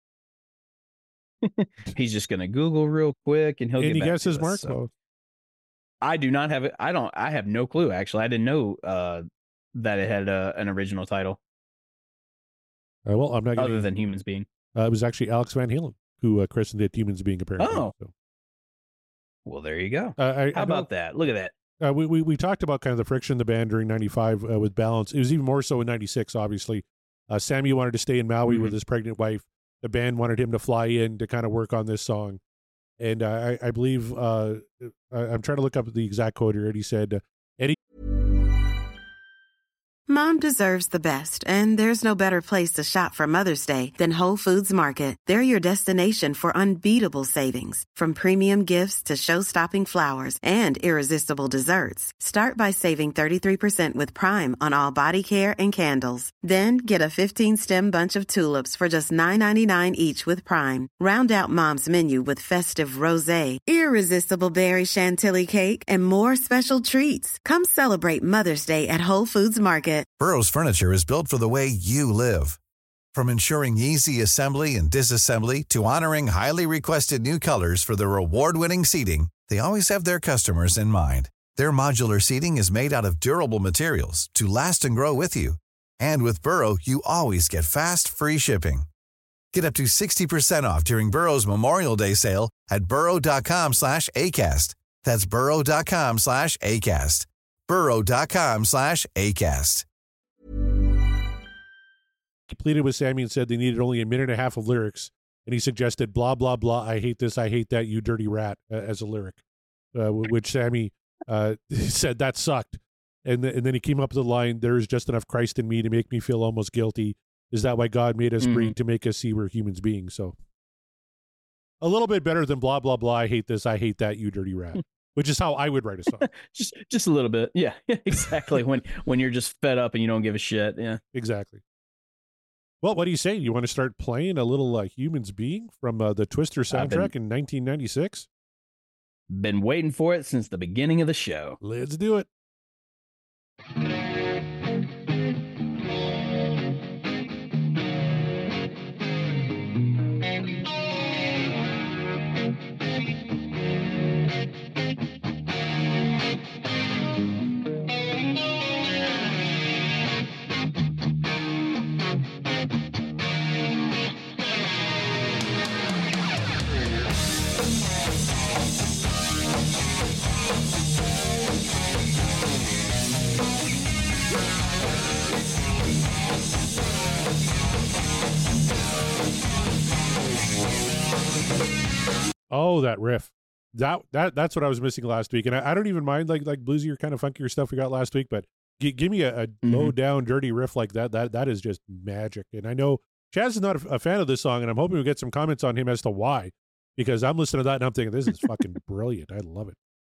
[SPEAKER 8] He's just gonna Google real quick, and he'll
[SPEAKER 9] Any
[SPEAKER 8] get back
[SPEAKER 9] guesses,
[SPEAKER 8] to us.
[SPEAKER 9] Mark?
[SPEAKER 8] So
[SPEAKER 9] Oh,
[SPEAKER 8] I do not have it. I don't. I have no clue. Actually, I didn't know uh, that it had a, an original title.
[SPEAKER 9] Uh, well, I'm not
[SPEAKER 8] other
[SPEAKER 9] getting,
[SPEAKER 8] than Humans Being.
[SPEAKER 9] Uh, it was actually Alex Van Halen who uh, christened it Humans Being, apparently.
[SPEAKER 8] Oh,
[SPEAKER 9] so.
[SPEAKER 8] Well, there you go.
[SPEAKER 9] Uh, I,
[SPEAKER 8] How
[SPEAKER 9] I
[SPEAKER 8] about that? Look at that.
[SPEAKER 9] Uh, we, we we talked about kind of the friction in the band during ninety-five uh, with Balance. It was even more so in ninety-six, obviously. Uh, Sammy wanted to stay in Maui mm-hmm. with his pregnant wife. The band wanted him to fly in to kind of work on this song. And uh, I, I believe, uh, I'm trying to look up the exact quote here. Eddie said, uh, Eddie.
[SPEAKER 2] Mom deserves the best, and there's no better place to shop for Mother's Day than Whole Foods Market. They're your destination for unbeatable savings, from premium gifts to show-stopping flowers and irresistible desserts. Start by saving thirty-three percent with Prime on all body care and candles. Then get a fifteen-stem bunch of tulips for just nine ninety-nine each with Prime. Round out Mom's menu with festive rosé, irresistible berry chantilly cake, and more special treats. Come celebrate Mother's Day at Whole Foods Market.
[SPEAKER 10] Burrow's furniture is built for the way you live. From ensuring easy assembly and disassembly to honoring highly requested new colors for their award-winning seating, they always have their customers in mind. Their modular seating is made out of durable materials to last and grow with you. And with Burrow, you always get fast, free shipping. Get up to sixty percent off during Burrow's Memorial Day sale at burrow.com slash ACAST. That's burrow.com slash ACAST. burrow.com slash ACAST.
[SPEAKER 9] He pleaded with Sammy and said they needed only a minute and a half of lyrics, and he suggested blah, blah, blah, I hate this, I hate that, you dirty rat, uh, as a lyric, uh, which Sammy uh, said that sucked. And, th- and then he came up with the line, there is just enough Christ in me to make me feel almost guilty. Is that why God made us mm-hmm. breed, to make us see we're humans beings? So a little bit better than blah, blah, blah, I hate this, I hate that, you dirty rat. Which is how I would write a song.
[SPEAKER 8] just just a little bit. Yeah, exactly. when when you're just fed up and you don't give a shit. Yeah,
[SPEAKER 9] exactly. Well, what do you say? You want to start playing a little uh, Humans Being from uh, the Twister soundtrack been, in nineteen ninety-six?
[SPEAKER 8] Been waiting for it since the beginning of the show.
[SPEAKER 9] Let's do it. Oh, that riff. That that that's what I was missing last week. And I, I don't even mind like like bluesier kind of funkier stuff we got last week, but g- give me a, a mm-hmm. low down dirty riff like that. That that is just magic. And I know Chaz is not a, a fan of this song, and I'm hoping we get some comments on him as to why. Because I'm listening to that and I'm thinking this is fucking brilliant. I love it.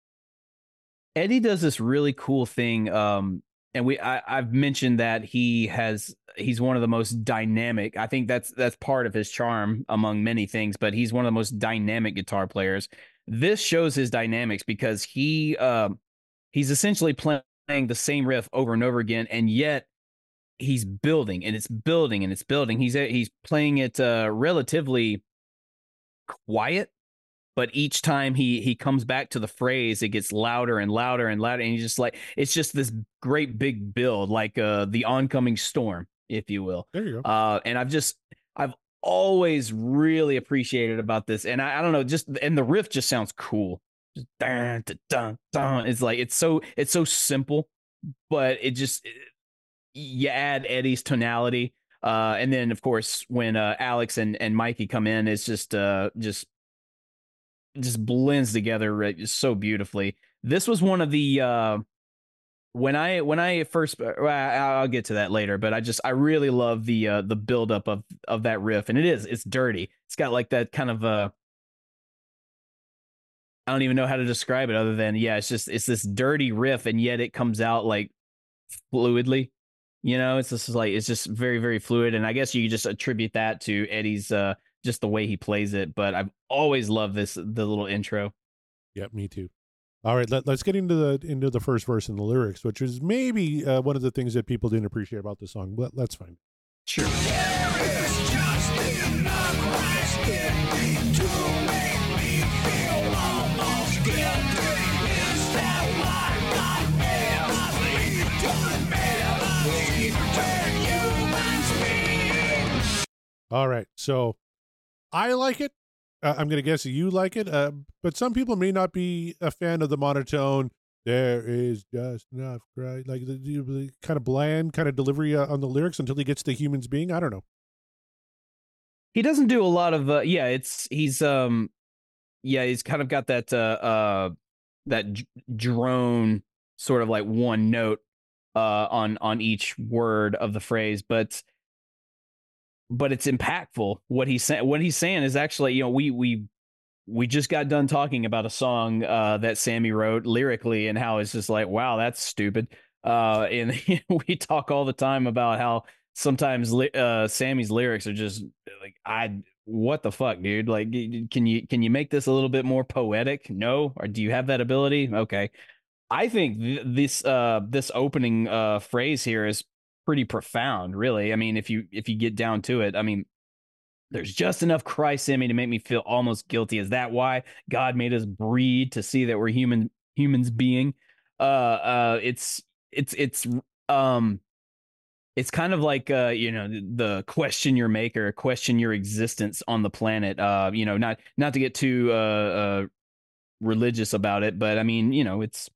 [SPEAKER 8] Eddie does this really cool thing. Um, and we I, I've mentioned that he has he's one of the most dynamic. I think that's that's part of his charm among many things, but he's one of the most dynamic guitar players. This shows his dynamics because he um, he's essentially playing the same riff over and over again, and yet he's building and it's building and it's building. He's he's playing it uh, relatively quiet, but each time he he comes back to the phrase, it gets louder and louder and louder, and he's just like, it's just this great big build, like uh, the oncoming storm, if you will.
[SPEAKER 9] There you go.
[SPEAKER 8] Uh, and I've just I've always really appreciated about this, and I, I don't know, just and the riff just sounds cool. Just dun, dun, dun, dun. It's like it's so it's so simple, but it just it, you add Eddie's tonality. Uh, and then, of course, when uh, Alex and, and Mikey come in, it's just uh, just just blends together so beautifully. This was one of the uh, when I when I first well, I'll get to that later, but I just I really love the uh, the buildup of of that riff, and it is it's dirty. It's got like that kind of uh, I don't even know how to describe it other than yeah, it's just it's this dirty riff, and yet it comes out like fluidly. You know, it's just like it's just very, very fluid. And I guess you just attribute that to Eddie's uh, just the way he plays it. But I've always loved this, the little intro.
[SPEAKER 9] Yep, me too. All right, let, let's get into the into the first verse and the lyrics, which is maybe uh, one of the things that people didn't appreciate about the song. But let's find it.
[SPEAKER 8] Sure.
[SPEAKER 9] All right, so I like it. Uh, I'm going to guess you like it, uh, but some people may not be a fan of the monotone. There is just enough, right? Like the, the, the kind of bland kind of delivery uh, on the lyrics until he gets to humans being. I don't know.
[SPEAKER 8] He doesn't do a lot of. Uh, yeah, it's he's um, yeah, he's kind of got that uh, uh that j- drone sort of like one note uh on on each word of the phrase, but. But it's impactful. What he's saying, what he's saying is actually, you know, we we we just got done talking about a song uh, that Sammy wrote lyrically, and how it's just like, wow, that's stupid. Uh, and we talk all the time about how sometimes uh, Sammy's lyrics are just like, I what the fuck, dude? Like, can you can you make this a little bit more poetic? No, or do you have that ability? Okay, I think th- this uh, this opening uh, phrase here is pretty profound, really. I mean, if you if you get down to it, I mean, there's just enough Christ in me to make me feel almost guilty. Is that why God made us breed, to see that we're human humans being? Uh, uh, it's it's it's um, it's kind of like uh, you know, the question your maker, question your existence on the planet. Uh, you know, not not to get too uh, uh religious about it, but I mean, you know, it's.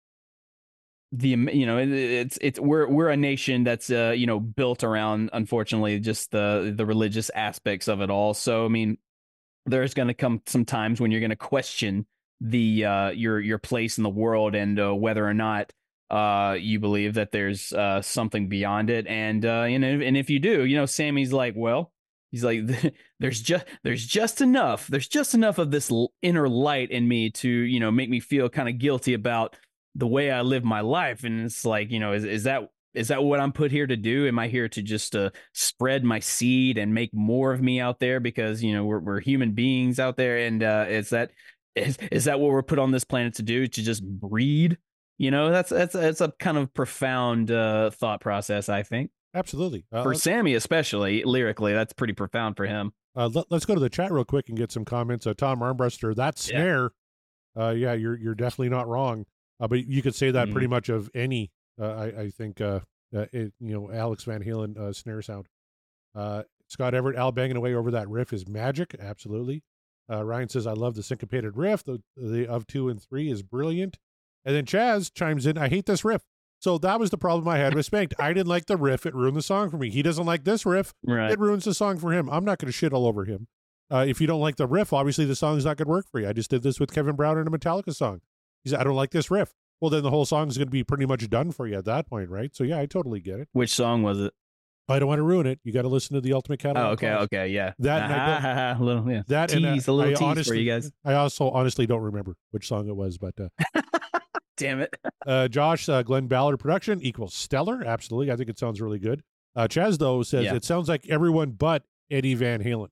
[SPEAKER 8] The you know it's it's we're we're a nation that's uh you know built around, unfortunately, just the the religious aspects of it all. So I mean, there's going to come some times when you're going to question the uh your your place in the world, and uh, whether or not uh you believe that there's uh something beyond it. And uh you know, and if you do, you know, Sammy's like, well, he's like, there's just there's just enough there's just enough of this inner light in me to, you know, make me feel kind of guilty about the way I live my life. And it's like, you know, is, is that is that what I'm put here to do? Am I here to just uh, spread my seed and make more of me out there? Because, you know, we're we're human beings out there, and uh, is that is is that what we're put on this planet to do? To just breed? You know, that's that's that's a kind of profound uh, thought process, I think.
[SPEAKER 9] Absolutely, uh,
[SPEAKER 8] for Sammy, especially lyrically, that's pretty profound for him.
[SPEAKER 9] Uh, let, let's go to the chat real quick and get some comments. Uh, Tom Armbruster, that snare, yeah. Uh, yeah, you're you're definitely not wrong. Uh, but you could say that mm. pretty much of any, uh, I, I think, uh, uh, it, you know, Alex Van Halen uh, snare sound. Uh, Scott Everett, Al banging away over that riff is magic. Absolutely. Uh, Ryan says, I love the syncopated riff. The, the of two and three is brilliant. And then Chaz chimes in, I hate this riff. So that was the problem I had with Spanked. I didn't like the riff. It ruined the song for me. He doesn't like this riff.
[SPEAKER 8] Right.
[SPEAKER 9] It ruins the song for him. I'm not going to shit all over him. Uh, if you don't like the riff, obviously the song's not going to work for you. I just did this with Kevin Brown in a Metallica song. He said, I don't like this riff. Well, then the whole song is going to be pretty much done for you at that point, right? So, yeah, I totally get it.
[SPEAKER 8] Which song was it?
[SPEAKER 9] I don't want to ruin it. You got to listen to the Ultimate Catalog.
[SPEAKER 8] Oh, okay,
[SPEAKER 9] class.
[SPEAKER 8] okay, yeah.
[SPEAKER 9] That
[SPEAKER 8] ah, a little, yeah.
[SPEAKER 9] That
[SPEAKER 8] tease,
[SPEAKER 9] and, uh,
[SPEAKER 8] a little
[SPEAKER 9] I
[SPEAKER 8] tease
[SPEAKER 9] honestly,
[SPEAKER 8] for you guys.
[SPEAKER 9] I also honestly don't remember which song it was, but uh,
[SPEAKER 8] damn it.
[SPEAKER 9] uh, Josh, uh, Glenn Ballard production equals stellar. Absolutely, I think it sounds really good. Uh, Chaz though says yeah. it sounds like everyone but Eddie Van Halen,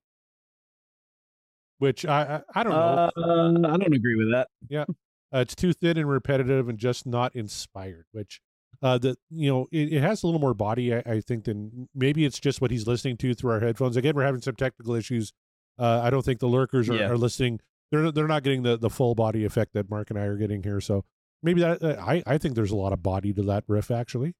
[SPEAKER 9] which I I, I don't know.
[SPEAKER 8] Uh, I don't agree with that.
[SPEAKER 9] Yeah. Uh, it's too thin and repetitive and just not inspired, which uh, the you know, it, it has a little more body, I, I think, than maybe it's just what he's listening to through our headphones. Again, we're having some technical issues. Uh, I don't think the lurkers are,
[SPEAKER 8] yeah.
[SPEAKER 9] are listening. They're they're not getting the, the full body effect that Mark and I are getting here. So maybe that uh, I, I think there's a lot of body to that riff, actually.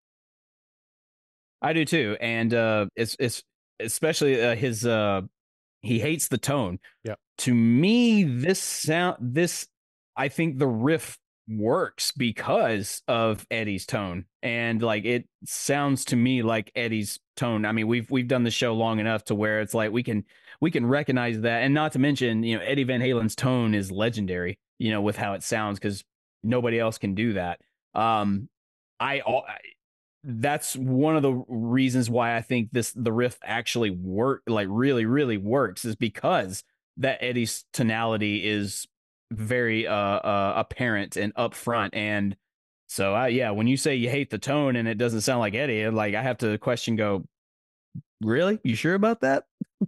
[SPEAKER 8] I do too. And uh, it's, it's especially uh, his uh, he hates the tone.
[SPEAKER 9] Yeah.
[SPEAKER 8] To me, this sound, this, I think the riff works because of Eddie's tone, and like it sounds to me like Eddie's tone. I mean, we've we've done the show long enough to where it's like we can we can recognize that, and not to mention, you know, Eddie Van Halen's tone is legendary, you know, with how it sounds, because nobody else can do that. Um, I, I that's one of the reasons why I think this the riff actually work like really really works, is because that Eddie's tonality is very uh, uh apparent and upfront. And so uh, yeah, when you say you hate the tone and it doesn't sound like Eddie, like I have to question, go, really? You sure about that?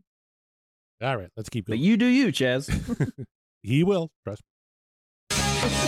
[SPEAKER 9] All right, let's keep going.
[SPEAKER 8] But you do you, Chaz.
[SPEAKER 9] He will, trust me.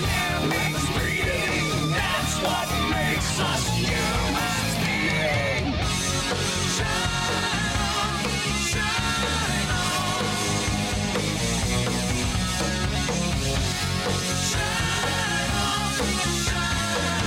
[SPEAKER 11] Humans breathing, that's what makes us humans being. Shine on, shine on. Shine on, shine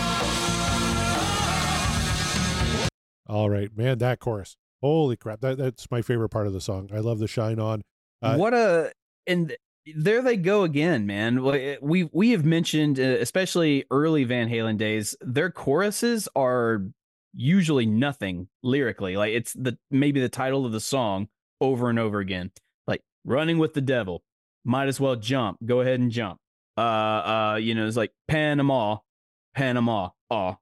[SPEAKER 11] on.
[SPEAKER 9] All right, man, that chorus. Holy crap. That that's my favorite part of the song. I love the shine on. Uh,
[SPEAKER 8] what a and there they go again, man. We we have mentioned, uh, especially early Van Halen days, their choruses are usually nothing lyrically. Like it's the maybe the title of the song over and over again. Like running with the devil, might as well jump. Go ahead and jump. Uh, uh, you know, it's like Panama, Panama, aw.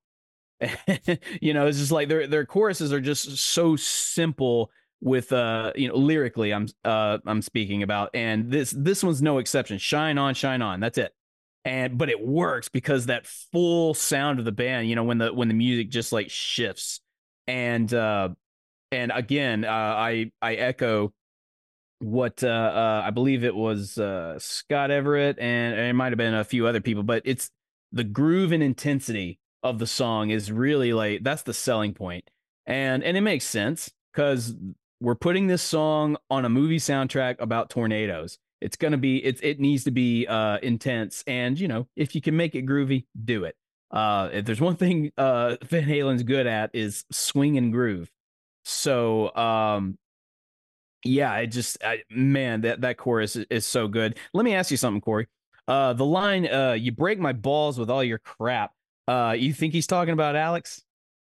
[SPEAKER 8] You know, it's just like their their choruses are just so simple with uh you know lyrically I'm uh I'm speaking about, and this this one's no exception. Shine on, shine on, that's it. And but it works because that full sound of the band, you know, when the when the music just like shifts. And uh and again, uh I I echo what uh, uh I believe it was uh Scott Everett, and, and it might have been a few other people, but it's the groove and intensity of the song is really like that's the selling point. And and it makes sense because we're putting this song on a movie soundtrack about tornadoes. It's going to be, it's, it needs to be uh, intense. And, you know, if you can make it groovy, do it. Uh, if there's one thing uh, Van Halen's good at is swing and groove. So, um, yeah, I just, I, man, that, that chorus is, is so good. Let me ask you something, Corey. Uh, the line, uh, you break my balls with all your crap. Uh, you think he's talking about Alex?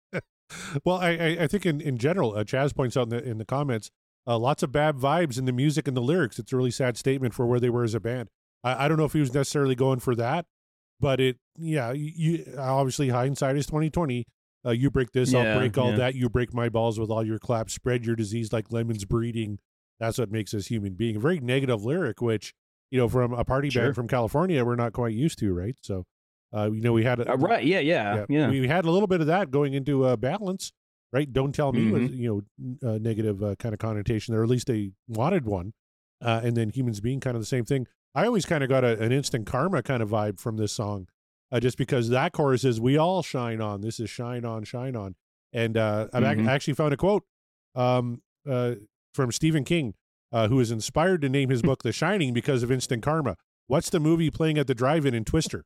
[SPEAKER 9] Well, I, I, I think in, in general, uh, Chaz points out in the in the comments, uh, lots of bad vibes in the music and the lyrics. It's a really sad statement for where they were as a band. I, I don't know if he was necessarily going for that, but it, yeah, you obviously hindsight is twenty twenty. Uh, you break this,
[SPEAKER 8] Yeah,
[SPEAKER 9] I'll break all
[SPEAKER 8] yeah.
[SPEAKER 9] that. You break my balls with all your claps. Spread your disease like lemons breeding. That's what makes us human being. A very negative lyric, which you know, from a party
[SPEAKER 8] Sure.
[SPEAKER 9] band from California, we're not quite used to, right? So, uh, you know, we had a,
[SPEAKER 8] Uh, right. Yeah, yeah. Yeah.
[SPEAKER 9] we had a little bit of that going into uh, Balance, right? Don't Tell Me was,
[SPEAKER 8] Mhm.
[SPEAKER 9] you know, a negative uh, kind of connotation there, or at least they wanted one. Uh, and then Humans Being kind of the same thing. I always kind of got a, an Instant Karma kind of vibe from this song, uh, just because that chorus is, we all shine on. This is shine on, shine on. And uh, I've ac-
[SPEAKER 8] Mhm.
[SPEAKER 9] actually found a quote um, uh, from Stephen King, uh, who was inspired to name his book The Shining because of Instant Karma. What's the movie playing at the drive-in in Twister?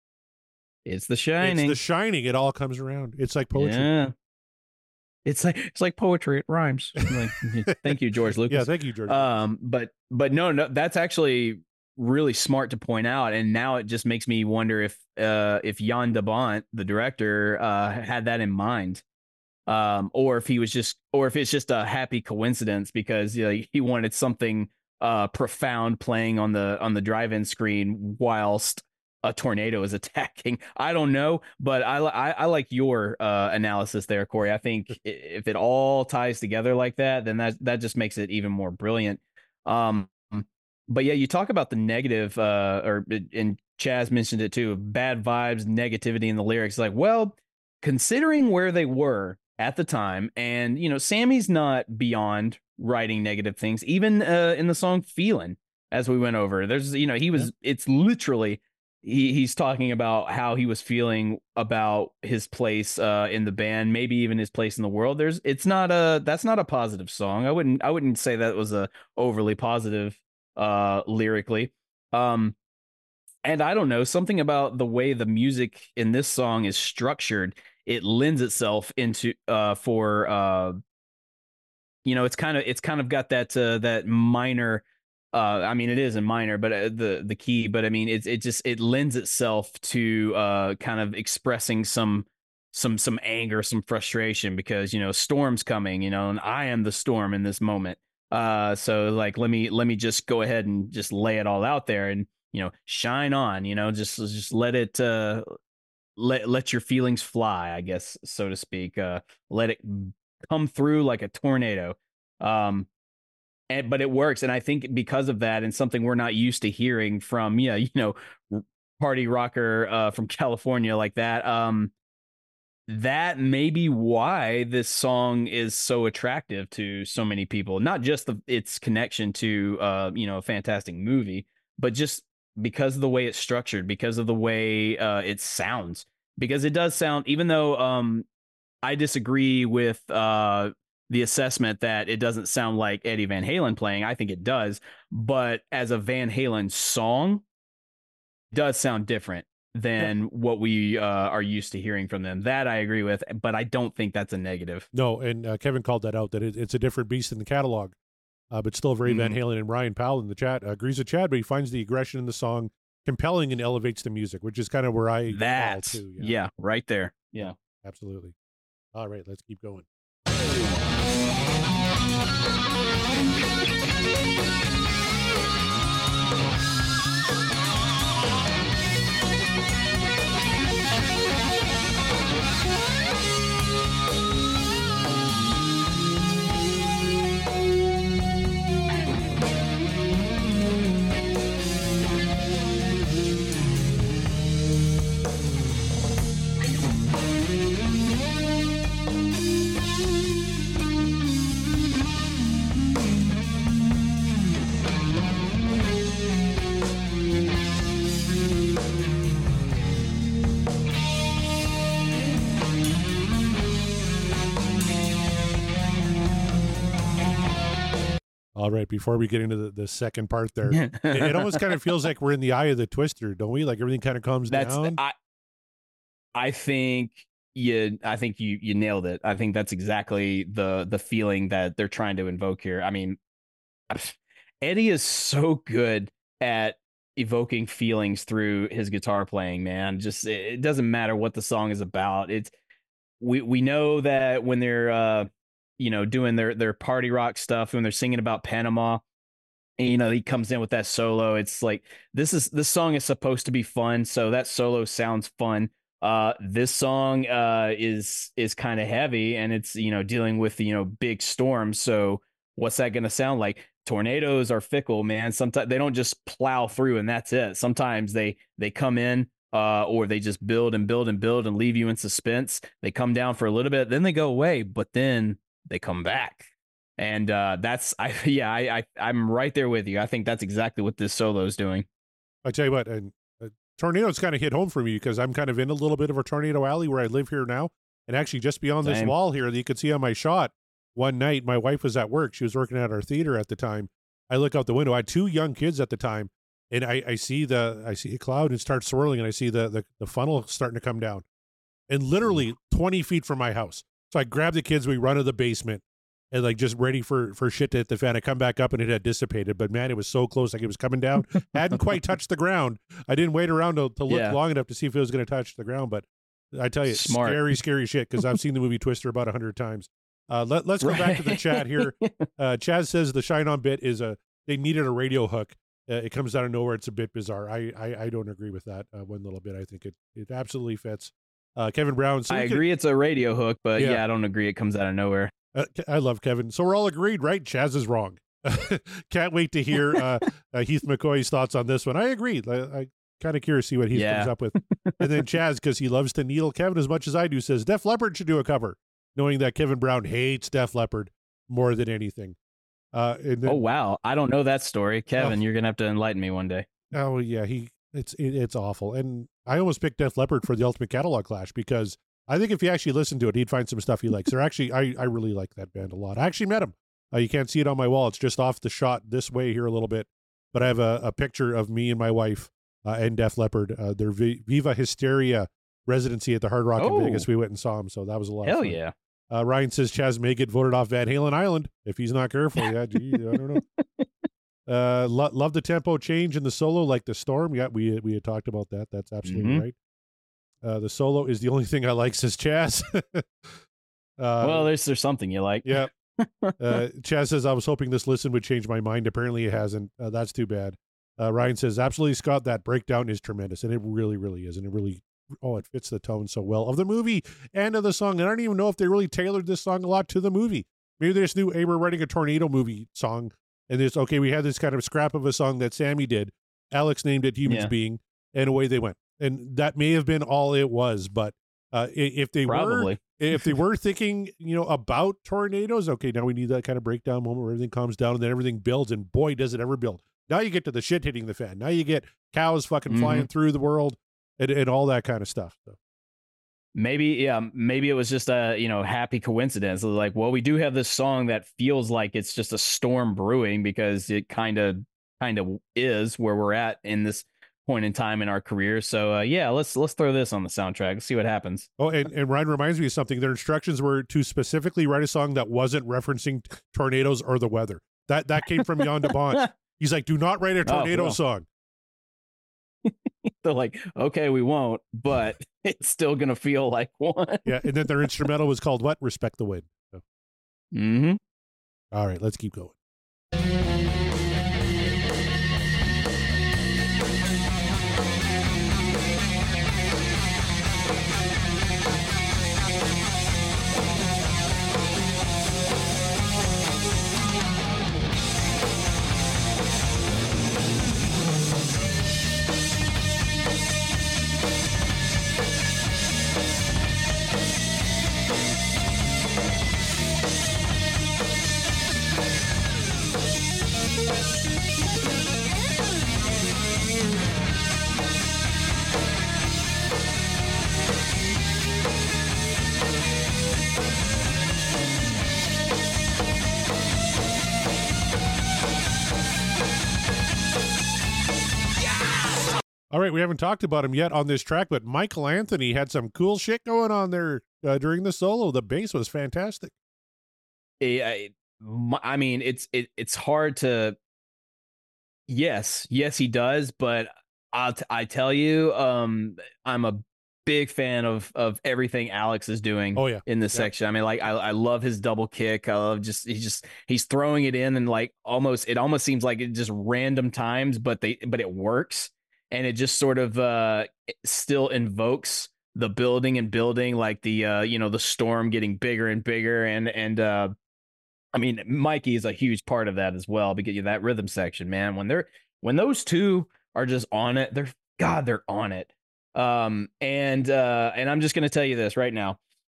[SPEAKER 8] It's The Shining.
[SPEAKER 9] It's The Shining. It all comes around. It's like poetry.
[SPEAKER 8] Yeah. It's like it's like poetry. It rhymes. Like, thank you, George Lucas.
[SPEAKER 9] Yeah, thank you, George.
[SPEAKER 8] Um, but but no, no, that's actually really smart to point out. And now it just makes me wonder if uh if Jan de Bont, the director, uh had that in mind. Um, or if he was just or if it's just a happy coincidence because you know, he wanted something uh profound playing on the on the drive-in screen whilst a tornado is attacking. I don't know, but I, I, I like your uh, analysis there, Corey. I think i- if it all ties together like that, then that that just makes it even more brilliant. Um, but yeah, you talk about the negative, uh, or and Chaz mentioned it too, bad vibes, negativity in the lyrics. Like, well, considering where they were at the time, and you know, Sammy's not beyond writing negative things, even uh, in the song "Feelin'," as we went over. There's, you know, he was. It's literally. He he's talking about how he was feeling about his place uh, in the band, maybe even his place in the world. There's it's not a that's not a positive song. I wouldn't I wouldn't say that was a overly positive uh, lyrically. Um, and I don't know, something about the way the music in this song is structured. It lends itself into uh, for uh, you know, it's kind of it's kind of got that uh, that minor. Uh, I mean, it is a minor, but uh, the the key. But I mean, it's it just it lends itself to uh, kind of expressing some some some anger, some frustration because you know storm's coming, you know, and I am the storm in this moment. Uh, so like let me let me just go ahead and just lay it all out there and you know shine on, you know, just just let it uh, let let your feelings fly, I guess, so to speak. Uh, let it come through like a tornado. Um, and, but it works. And I think because of that and something we're not used to hearing from, yeah, you know, party rocker uh, from California like that, um, that may be why this song is so attractive to so many people, not just the, its connection to, uh, you know, a fantastic movie, but just because of the way it's structured, because of the way uh, it sounds, because it does sound, even though um, I disagree with uh, the assessment that it doesn't sound like Eddie Van Halen playing. I think it does, but as a Van Halen song, it does sound different than yeah. what we uh, are used to hearing from them. That I agree with, but I don't think that's a negative.
[SPEAKER 9] No, and uh, Kevin called that out, that it, it's a different beast in the catalog, uh, but still very mm-hmm. Van Halen. And Ryan Powell in the chat uh, agrees with Chad, but he finds the aggression in the song compelling and elevates the music, which is kind of where I
[SPEAKER 8] That's,
[SPEAKER 9] too.
[SPEAKER 8] Yeah. yeah, right there. Yeah,
[SPEAKER 9] absolutely. All right, let's keep going. All right, before we get into the, the second part there, it, it almost kind of feels like we're in the eye of the twister, don't we? Like everything kind of calms
[SPEAKER 8] that's
[SPEAKER 9] down.
[SPEAKER 8] The, I, I think you I think you you nailed it. I think that's exactly the the feeling that they're trying to invoke here. I mean, Eddie is so good at evoking feelings through his guitar playing, man. Just it doesn't matter what the song is about. It's we we know that when they're uh you know, doing their, their party rock stuff, when they're singing about Panama, and, you know, he comes in with that solo. It's like, this is, this song is supposed to be fun. So that solo sounds fun. Uh, this song uh, is, is kind of heavy, and it's, you know, dealing with, you know, big storms. So what's that going to sound like? Tornadoes are fickle, man. Sometimes they don't just plow through and that's it. Sometimes they, they come in, uh, or they just build and build and build and leave you in suspense. They come down for a little bit, then they go away, but then they come back. And uh, that's, I yeah, I, I, I'm right there with you. I think that's exactly what this solo is doing.
[SPEAKER 9] I tell you what, and uh, tornadoes kind of hit home for me because I'm kind of in a little bit of a tornado alley where I live here now. And actually just beyond Same. this wall here that you could see on my shot, one night my wife was at work. She was working at our theater at the time. I look out the window. I had two young kids at the time, and I, I see the I see a cloud and it starts swirling, and I see the, the, the funnel starting to come down. And literally twenty feet from my house. So I grab the kids, we run to the basement, and like just ready for, for shit to hit the fan. I come back up and it had dissipated, but man, it was so close. Like it was coming down, hadn't quite touched the ground. I didn't wait around to, to look yeah. long enough to see if it was going to touch the ground. But I tell you,
[SPEAKER 8] Smart.
[SPEAKER 9] scary, scary shit. Cause I've seen the movie Twister about a hundred times. Uh, let, let's go right. back to the chat here. Uh, Chaz says the Shine On bit is a, they needed a radio hook. Uh, it comes out of nowhere. It's a bit bizarre. I, I, I don't agree with that uh, one little bit. I think it, it absolutely fits. Uh, Kevin Brown. So
[SPEAKER 8] I
[SPEAKER 9] can,
[SPEAKER 8] agree it's a radio hook, but yeah.
[SPEAKER 9] yeah,
[SPEAKER 8] I don't agree it comes out of nowhere.
[SPEAKER 9] Uh, I love Kevin. So we're all agreed, right? Chaz is wrong. Can't wait to hear uh, uh, Heath McCoy's thoughts on this one. I agree. I, I kind of curious to see what Heath
[SPEAKER 8] yeah.
[SPEAKER 9] comes up with. And then Chaz, because he loves to needle Kevin as much as I do, says Def Leppard should do a cover, knowing that Kevin Brown hates Def Leppard more than anything. Uh, and then,
[SPEAKER 8] oh, wow. I don't know that story. Kevin, oh, you're going to have to enlighten me one day.
[SPEAKER 9] Oh, yeah. He It's it, it's awful. And I almost picked Def Leppard for the Ultimate Catalog Clash because I think if you actually listen to it, he'd find some stuff he likes. They're actually, I, I really like that band a lot. I actually met him. Uh, you can't see it on my wall. It's just off the shot this way here a little bit. But I have a, a picture of me and my wife uh, and Def Leppard. Uh, their v- Viva Hysteria residency at the Hard Rock
[SPEAKER 8] oh.
[SPEAKER 9] in Vegas. We went and saw him, so that was a lot
[SPEAKER 8] Hell
[SPEAKER 9] of fun.
[SPEAKER 8] yeah.
[SPEAKER 9] Uh, Ryan says Chaz may get voted off Van Halen Island if he's not careful. Yeah, gee, I don't know. Uh, lo- love the tempo change in the solo, like the storm. Yeah, we we had talked about that. That's absolutely
[SPEAKER 8] mm-hmm.
[SPEAKER 9] right. Uh, the solo is the only thing I like, says Chaz. uh,
[SPEAKER 8] well, there's there's something you like.
[SPEAKER 9] Yeah. Uh, Chaz says, I was hoping this listen would change my mind. Apparently it hasn't. Uh, that's too bad. Uh, Ryan says, absolutely, Scott, that breakdown is tremendous. And it really, really is. And it really, oh, it fits the tone so well of the movie and of the song. And I don't even know if they really tailored this song a lot to the movie. Maybe they just knew, hey, we're writing a tornado movie song. And it's okay, we had this kind of scrap of a song that Sammy did. Alex named it Humans
[SPEAKER 8] yeah.
[SPEAKER 9] Being, and away they went. And that may have been all it was, but uh, if they
[SPEAKER 8] Probably.
[SPEAKER 9] were, if they were thinking, you know, about tornadoes, okay, now we need that kind of breakdown moment where everything calms down and then everything builds, and boy, does it ever build. Now you get to the shit hitting the fan. Now you get cows fucking
[SPEAKER 8] Mm-hmm.
[SPEAKER 9] flying through the world and, and all that kind of stuff. So.
[SPEAKER 8] Maybe, yeah, maybe it was just a, you know, happy coincidence. Like, well, we do have this song that feels like it's just a storm brewing, because it kind of, kind of is where we're at in this point in time in our career. So, uh, yeah, let's let's throw this on the soundtrack. Let's see what happens.
[SPEAKER 9] Oh, and, and Ryan reminds me of something. Their instructions were to specifically write a song that wasn't referencing tornadoes or the weather. That that came from Jan de Bont. He's like, do not write a tornado
[SPEAKER 8] Oh, well.
[SPEAKER 9] song.
[SPEAKER 8] They're like, okay, we won't, but it's still gonna feel like one.
[SPEAKER 9] Yeah, and then their instrumental was called what? Respect the Wind. So.
[SPEAKER 8] Mm-hmm.
[SPEAKER 9] All right, let's keep going. All right, we haven't talked about him yet on this track, but Michael Anthony had some cool shit going on there uh, during the solo. The bass was fantastic.
[SPEAKER 8] I, I mean, it's it, it's hard to. Yes, yes, he does, but I'll t- I tell you, um, I'm a big fan of of everything Alex is doing.
[SPEAKER 9] Oh, yeah.
[SPEAKER 8] In this
[SPEAKER 9] Yeah.
[SPEAKER 8] section. I mean, like I I love his double kick. I love just he's just he's throwing it in and like almost it almost seems like it just random times, but they but it works. And it just sort of uh, it still invokes the building and building, like the uh, you know, the storm getting bigger and bigger, and and uh, I mean, Mikey is a huge part of that as well, because that rhythm section, man, when they're when those two are just on it, they're God, they're on it. Um, and uh, and I'm just gonna tell you this right now.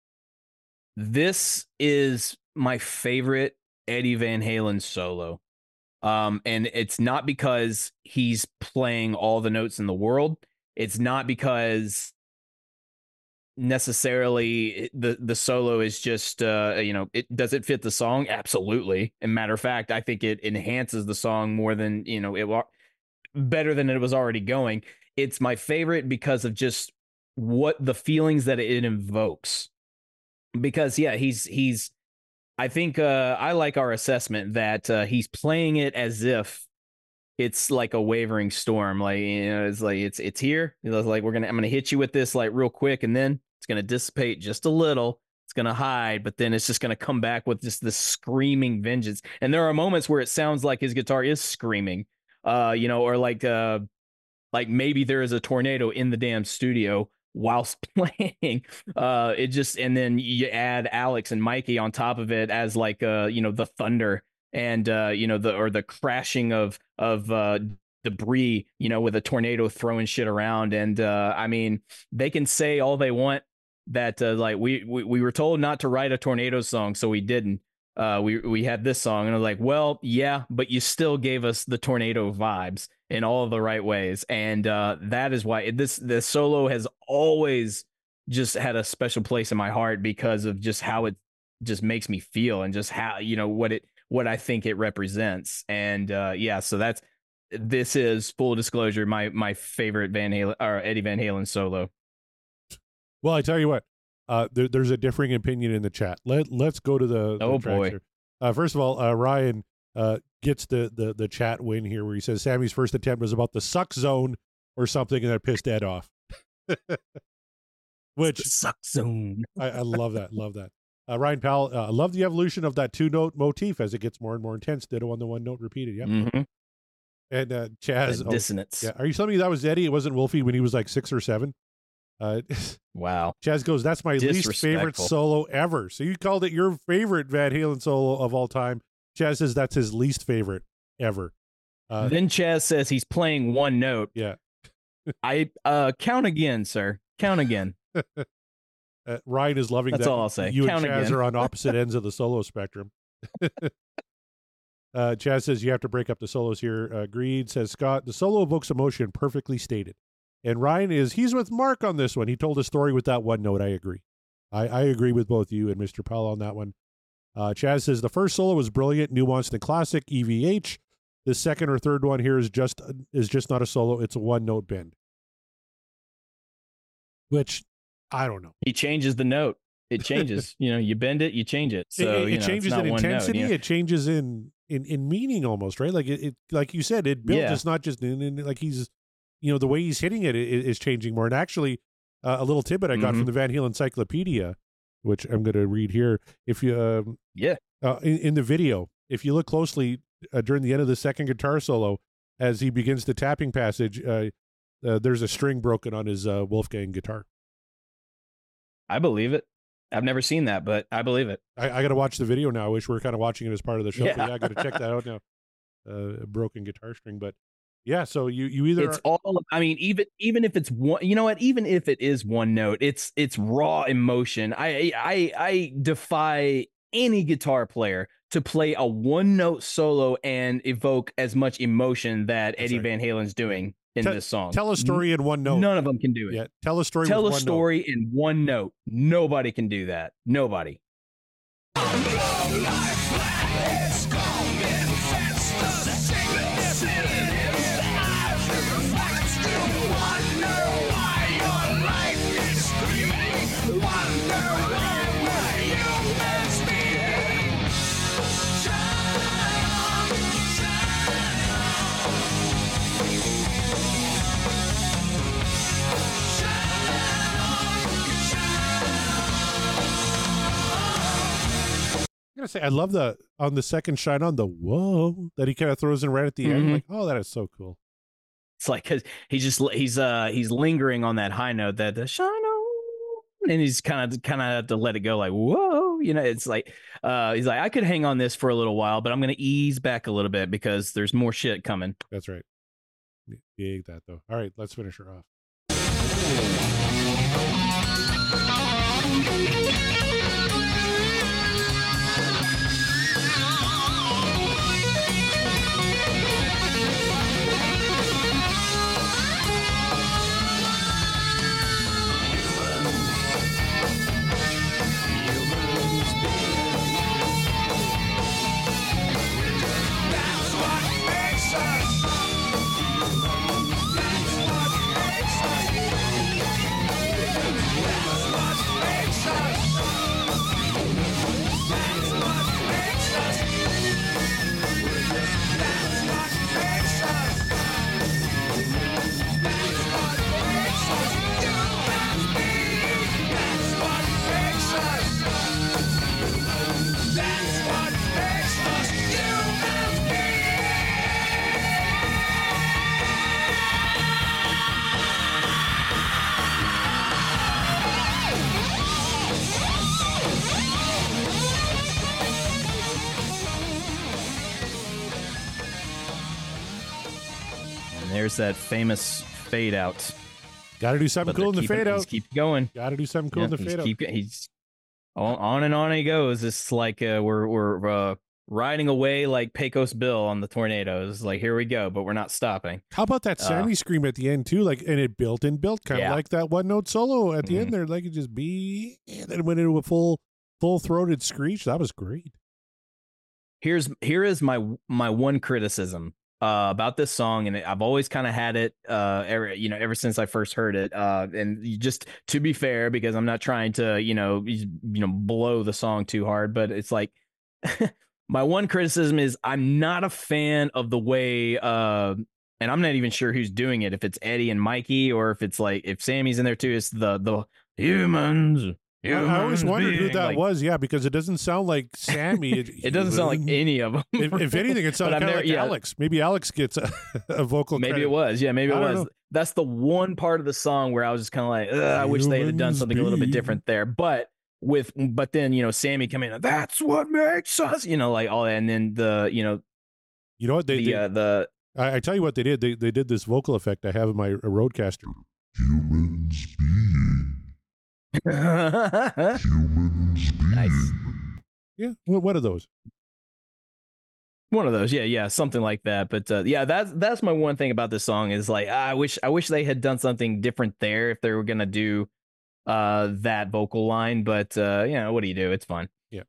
[SPEAKER 8] This is my favorite Eddie Van Halen solo. Um, and it's not because he's playing all the notes in the world. It's not because necessarily the the solo is just uh you know, it does it fit the song? Absolutely. And matter of fact, I think it enhances the song more than, you know, it wa- better than it was already going. It's my favorite because of just what the feelings that it invokes. Because yeah, he's he's I think uh, I like our assessment that uh, he's playing it as if it's like a wavering storm. Like, you know, it's like it's it's here. It's like we're gonna I'm gonna hit you with this like real quick, and then it's gonna dissipate just a little. It's gonna hide, but then it's just gonna come back with just this screaming vengeance. And there are moments where it sounds like his guitar is screaming, uh, you know, or like uh, like maybe there is a tornado in the damn studio whilst playing. Uh it just, and then you add Alex and Mikey on top of it as like uh you know, the thunder and uh you know, the or the crashing of of uh debris, you know, with a tornado throwing shit around. And uh I mean, they can say all they want that uh, like we, we we were told not to write a tornado song, so we didn't. Uh we we had this song, and I was like, well, yeah, but you still gave us the tornado vibes in all of the right ways. And uh, that is why this this solo has always just had a special place in my heart, because of just how it just makes me feel, and just how, you know, what it what I think it represents. And uh, yeah, so that's this is, full disclosure, my my favorite Van Halen or Eddie Van Halen solo.
[SPEAKER 9] Well, I tell you what, uh, there, there's a differing opinion in the chat. Let Let's go to the, the
[SPEAKER 8] Oh,
[SPEAKER 9] tracks
[SPEAKER 8] boy.
[SPEAKER 9] here. Uh, first of all, uh, Ryan uh, gets the, the the chat win here, where he says Sammy's first attempt was about the suck zone or something, and that pissed Ed off. Which
[SPEAKER 8] Suck zone.
[SPEAKER 9] I, I love that, love that. Uh, Ryan Powell, uh, I love the evolution of that two note motif as it gets more and more intense. Ditto on the one note repeated. Yeah.
[SPEAKER 8] Mhm.
[SPEAKER 9] And uh, Chaz,
[SPEAKER 8] The
[SPEAKER 9] oh,
[SPEAKER 8] dissonance.
[SPEAKER 9] yeah. Are you telling me that was Eddie? It wasn't Wolfie when he was like six or seven? Uh,
[SPEAKER 8] Wow.
[SPEAKER 9] Chaz goes, that's my least favorite
[SPEAKER 8] Disrespectful.
[SPEAKER 9] solo ever. So you called it your favorite Van Halen solo of all time. Chaz says that's his least favorite ever. Uh,
[SPEAKER 8] Then Chaz says he's playing one note.
[SPEAKER 9] yeah.
[SPEAKER 8] I uh count again, sir. Count again.
[SPEAKER 9] Uh, Ryan is loving
[SPEAKER 8] That's
[SPEAKER 9] that
[SPEAKER 8] all I'll say.
[SPEAKER 9] you
[SPEAKER 8] Count
[SPEAKER 9] and Chaz
[SPEAKER 8] again.
[SPEAKER 9] are on opposite ends of the solo spectrum. Uh, Chaz says you have to break up the solos here. Uh, Greed says, Scott, the solo evokes emotion, perfectly stated. And Ryan is, he's with Mark on this one. He told a story with that one note. I agree. I, I agree with both you and Mister Powell on that one. Uh, Chaz says the first solo was brilliant, nuanced and classic, E V H. The second or third one here is just is just not a solo. It's a one-note bend. Which, I don't know.
[SPEAKER 8] He changes the note. It changes. you know, you bend it, you change it. So
[SPEAKER 9] it, it
[SPEAKER 8] you know,
[SPEAKER 9] changes
[SPEAKER 8] it's not
[SPEAKER 9] in
[SPEAKER 8] one
[SPEAKER 9] intensity.
[SPEAKER 8] note, you know?
[SPEAKER 9] It changes in, in, in meaning almost, right? Like it, it like you said, it builds.
[SPEAKER 8] Yeah.
[SPEAKER 9] It's not just in, in, like he's, you know, the way he's hitting it is, is changing more. And actually, uh, a little tidbit I got
[SPEAKER 8] Mhm.
[SPEAKER 9] from the Van Halen Encyclopedia, which I'm going to read here. If you, um,
[SPEAKER 8] yeah,
[SPEAKER 9] uh, in, in the video, if you look closely uh, during the end of the second guitar solo, as he begins the tapping passage, uh, uh, there's a string broken on his uh, Wolfgang guitar.
[SPEAKER 8] I believe it. I've never seen that, but I believe it.
[SPEAKER 9] I, I got to watch the video now. I wish we were kind of watching it as part of the show.
[SPEAKER 8] Yeah.
[SPEAKER 9] But yeah, I got to check that out now. Uh, a broken guitar string, but yeah. So you you either
[SPEAKER 8] It's
[SPEAKER 9] are,
[SPEAKER 8] all. I mean, even even if it's one, you know what? Even if it is one note, it's it's raw emotion. I I I defy any guitar player to play a one note solo and evoke as much emotion that Eddie
[SPEAKER 9] right.
[SPEAKER 8] Van Halen's doing in
[SPEAKER 9] Te-
[SPEAKER 8] this song.
[SPEAKER 9] tell a story in one note.
[SPEAKER 8] None of them can do it.
[SPEAKER 9] Yeah, tell a story.
[SPEAKER 8] Tell
[SPEAKER 9] with
[SPEAKER 8] a
[SPEAKER 9] one
[SPEAKER 8] story in one note. Nobody can do that. Nobody.
[SPEAKER 9] I'm gonna say I love the on the second Shine On the whoa that he kind of throws in right at the end.
[SPEAKER 8] Mhm.
[SPEAKER 9] Like, oh, that is so cool.
[SPEAKER 8] It's like cause he's just he's uh he's lingering on that high note that the shine on, and he's kind of kind of have to let it go. Like whoa, you know. It's like uh he's like I could hang on this for a little while, but I'm gonna ease back a little bit because there's more shit coming.
[SPEAKER 9] That's right. Dig that though. All right, let's finish her off.
[SPEAKER 8] There's that famous fade out.
[SPEAKER 9] Got to do something
[SPEAKER 8] But
[SPEAKER 9] cool in
[SPEAKER 8] they're
[SPEAKER 9] the
[SPEAKER 8] keeping-
[SPEAKER 9] fade out.
[SPEAKER 8] He's keep going.
[SPEAKER 9] Got to do something cool
[SPEAKER 8] Yeah,
[SPEAKER 9] in the
[SPEAKER 8] he's
[SPEAKER 9] fade out.
[SPEAKER 8] keep, he's on, on and on he goes. It's like uh, we're we're uh, riding away like Pecos Bill on the tornadoes. Like here we go, but we're not stopping.
[SPEAKER 9] How about that
[SPEAKER 8] Uh,
[SPEAKER 9] Sammy scream at the end too? Like, and it built and built, kind of
[SPEAKER 8] Yeah.
[SPEAKER 9] like that one note solo at the
[SPEAKER 8] Mhm.
[SPEAKER 9] end there. Like it just be, and then went into a full, full throated screech. That was great.
[SPEAKER 8] Here's here is my my one criticism uh, about this song, and I've always kind of had it, uh, ever, you know, ever since I first heard it. Uh, and you just to be fair, because I'm not trying to, you know, you know, blow the song too hard, but it's like my one criticism is I'm not a fan of the way, uh, and I'm not even sure who's doing it. If it's Eddie and Mikey, or if it's like if Sammy's in there too. It's the the humans.
[SPEAKER 9] I, I always
[SPEAKER 8] humans
[SPEAKER 9] wondered who
[SPEAKER 8] being,
[SPEAKER 9] that
[SPEAKER 8] like-
[SPEAKER 9] was. Yeah, because it doesn't sound like Sammy.
[SPEAKER 8] It doesn't sound like any of them.
[SPEAKER 9] If, if anything, it
[SPEAKER 8] But
[SPEAKER 9] sounded
[SPEAKER 8] I'm
[SPEAKER 9] kind of
[SPEAKER 8] there-
[SPEAKER 9] like
[SPEAKER 8] yeah.
[SPEAKER 9] Alex. Maybe Alex gets a, a vocal.
[SPEAKER 8] Maybe
[SPEAKER 9] credit.
[SPEAKER 8] it was. Yeah, maybe it
[SPEAKER 9] I don't
[SPEAKER 8] was.
[SPEAKER 9] know.
[SPEAKER 8] That's the one part of the song where I was just kind of like, Ugh, I wish they had done
[SPEAKER 9] Humans
[SPEAKER 8] something a little bit
[SPEAKER 9] be-
[SPEAKER 8] different there. But with, but then you know, Sammy coming in, that's what makes us, you know, like all that, and then the, you know,
[SPEAKER 9] You know what they?
[SPEAKER 8] the
[SPEAKER 9] they
[SPEAKER 8] uh, the
[SPEAKER 9] I, I tell you what they did. They they did this vocal effect I have in my uh, Rodecaster. Humans being. Humans being.
[SPEAKER 8] Nice.
[SPEAKER 9] Yeah. What, what are those?
[SPEAKER 8] One of those, yeah, yeah, something like that. But uh, yeah, that's that's my one thing about this song is like I wish I wish they had done something different there if they were gonna do uh that vocal line. But uh, you know, what do you do? It's fun.
[SPEAKER 9] Yeah.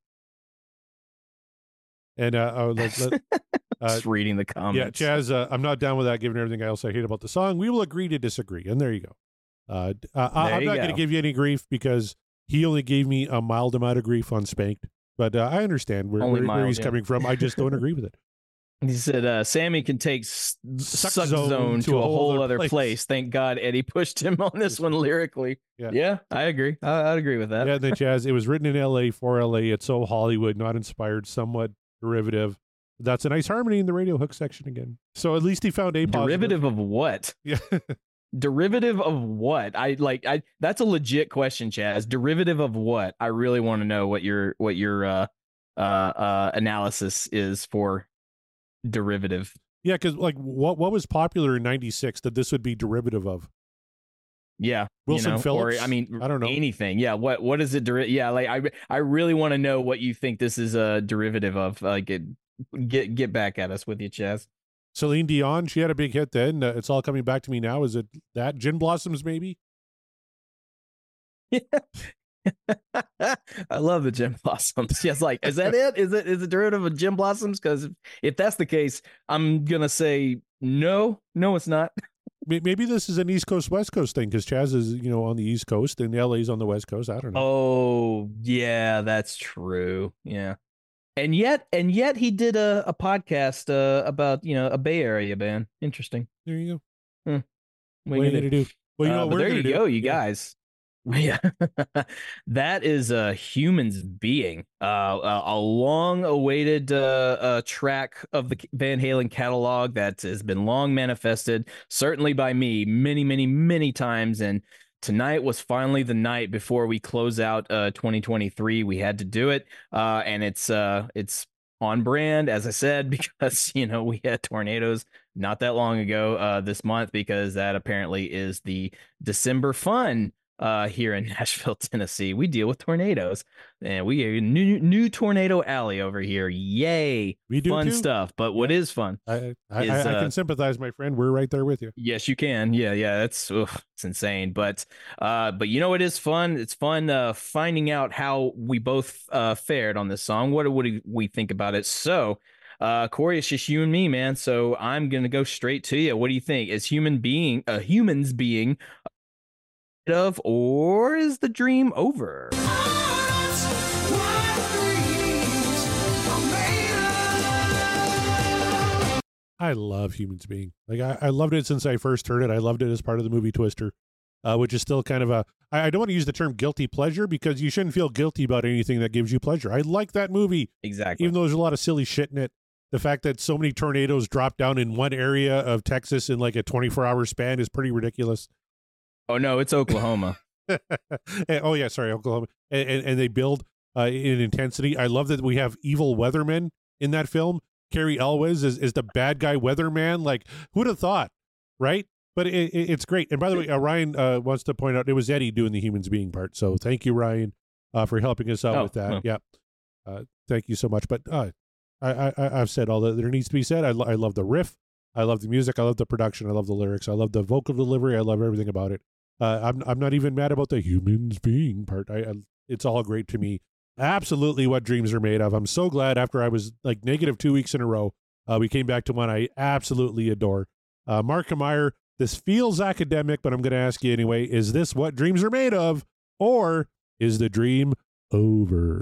[SPEAKER 9] And uh, oh, let, let, uh,
[SPEAKER 8] Just reading the comments.
[SPEAKER 9] yeah, Chaz, uh, I'm not down with that. Given everything else I hate about the song, we will agree to disagree. And there you go. Uh, d- uh, I,
[SPEAKER 8] There
[SPEAKER 9] I'm
[SPEAKER 8] you
[SPEAKER 9] not going
[SPEAKER 8] go.
[SPEAKER 9] to give you any grief because he only gave me a mild amount of grief on Spanked. But uh, I understand where,
[SPEAKER 8] Only
[SPEAKER 9] where, where
[SPEAKER 8] mild,
[SPEAKER 9] he's
[SPEAKER 8] yeah.
[SPEAKER 9] coming from. I just don't agree with it.
[SPEAKER 8] He said, uh, Sammy can take s-
[SPEAKER 9] Suck
[SPEAKER 8] Suck
[SPEAKER 9] Zone
[SPEAKER 8] Zone,
[SPEAKER 9] to
[SPEAKER 8] to
[SPEAKER 9] a
[SPEAKER 8] a
[SPEAKER 9] whole
[SPEAKER 8] whole
[SPEAKER 9] other
[SPEAKER 8] other
[SPEAKER 9] place.
[SPEAKER 8] place. Thank God Eddie pushed him on this one lyrically.
[SPEAKER 9] Yeah.
[SPEAKER 8] Yeah, I agree. I, I'd agree with that.
[SPEAKER 9] Yeah, and then Chaz, it was written in L A for L A. It's so Hollywood, not inspired, somewhat derivative. That's a nice harmony in the radio hook section again. So at least he found a positive.
[SPEAKER 8] Derivative of what?
[SPEAKER 9] Yeah.
[SPEAKER 8] Derivative of what? I like. I that's a legit question, Chaz. Derivative of what? I really want to know what your what your uh uh uh analysis is for derivative.
[SPEAKER 9] Yeah, because like what what was popular in ninety-six that this would be derivative of?
[SPEAKER 8] Yeah,
[SPEAKER 9] Wilson
[SPEAKER 8] you know,
[SPEAKER 9] Phillips?
[SPEAKER 8] Or I mean,
[SPEAKER 9] I don't know.
[SPEAKER 8] anything. Yeah, what what is it? Deri- yeah, like I I really want to know what you think this is a derivative of. Like, it, get get back at us with you, Chaz.
[SPEAKER 9] Celine Dion, she had a big hit then. Uh, it's all coming back to me now. Is it that Gin Blossoms maybe?
[SPEAKER 8] I love the Gem Blossoms. Yes, like, is that it? Is it is it derivative of Gem Blossoms? Because if, if that's the case, I'm gonna say no, no, it's not.
[SPEAKER 9] May- Maybe this is an East Coast West Coast thing because Chaz is you know on the East Coast and L A's on the West Coast. I don't know.
[SPEAKER 8] Oh, yeah, that's true. Yeah, and yet, and yet, he did a a podcast uh, about you know a Bay Area band. Interesting.
[SPEAKER 9] There you
[SPEAKER 8] Hmm.
[SPEAKER 9] go. What are you gonna do? Well, you know
[SPEAKER 8] Uh,
[SPEAKER 9] what
[SPEAKER 8] but
[SPEAKER 9] we're
[SPEAKER 8] there
[SPEAKER 9] gonna
[SPEAKER 8] you
[SPEAKER 9] do?
[SPEAKER 8] go, you
[SPEAKER 9] Yeah.
[SPEAKER 8] guys. Yeah, that is a Humans Being, uh, a, a long-awaited uh, uh, track of the Van Halen catalog that has been long manifested, certainly by me, many, many, many times. And tonight was finally the night before we close out uh, twenty twenty-three. We had to do it, uh, and it's uh, it's on brand, as I said, because you know we had tornadoes not that long ago uh, this month, because that apparently is the December fun. Uh, here in Nashville, Tennessee, we deal with tornadoes, and we are new new tornado alley over here. Yay!
[SPEAKER 9] We do
[SPEAKER 8] fun
[SPEAKER 9] too.
[SPEAKER 8] stuff. But what is fun?
[SPEAKER 9] I I,
[SPEAKER 8] is,
[SPEAKER 9] I, I
[SPEAKER 8] uh,
[SPEAKER 9] can sympathize, my friend. We're right there with you.
[SPEAKER 8] Yes, you can. Yeah, yeah. That's ugh, it's insane. But uh, but you know what is fun? It's fun uh, finding out how we both uh fared on this song. What what do we think about it? So. Uh, Corey, it's just you and me, man. So I'm gonna go straight to you. What do you think? Is human being, uh, humans being, of, or is the dream over?
[SPEAKER 9] I love Humans Being. Like I, I loved it since I first heard it. I loved it as part of the movie Twister, uh, which is still kind of a. I, I don't want to use the term guilty pleasure because you shouldn't feel guilty about anything that gives you pleasure. I like that movie,
[SPEAKER 8] Exactly.
[SPEAKER 9] even though there's a lot of silly shit in it. The fact that so many tornadoes drop down in one area of Texas in like a twenty-four hour span is pretty ridiculous.
[SPEAKER 8] Oh no, it's Oklahoma.
[SPEAKER 9] And- oh yeah, sorry, Oklahoma. And, and, and they build uh, in intensity. I love that we have evil weathermen in that film. Carrie Elwes is, is the bad guy weatherman. Like, who'd have thought, right? But it, it, it's great. And by the way, uh, Ryan uh, wants to point out it was Eddie doing the Humans Being part. So thank you, Ryan, uh, for helping us out
[SPEAKER 8] Oh,
[SPEAKER 9] with that.
[SPEAKER 8] well.
[SPEAKER 9] Yeah, uh, thank you so much. But uh, I, I, I've said all that there needs to be said. I, lo- I love the riff. I love the music. I love the production. I love the lyrics. I love the vocal delivery. I love everything about it. Uh, I'm I'm not even mad about the Humans Being part. I, I it's all great to me. Absolutely, what dreams are made of. I'm so glad after I was like negative two weeks in a row, uh, we came back to one I absolutely adore. Uh, Mark Meyer. This feels academic, but I'm going to ask you anyway. Is this what dreams are made of, or is the dream over?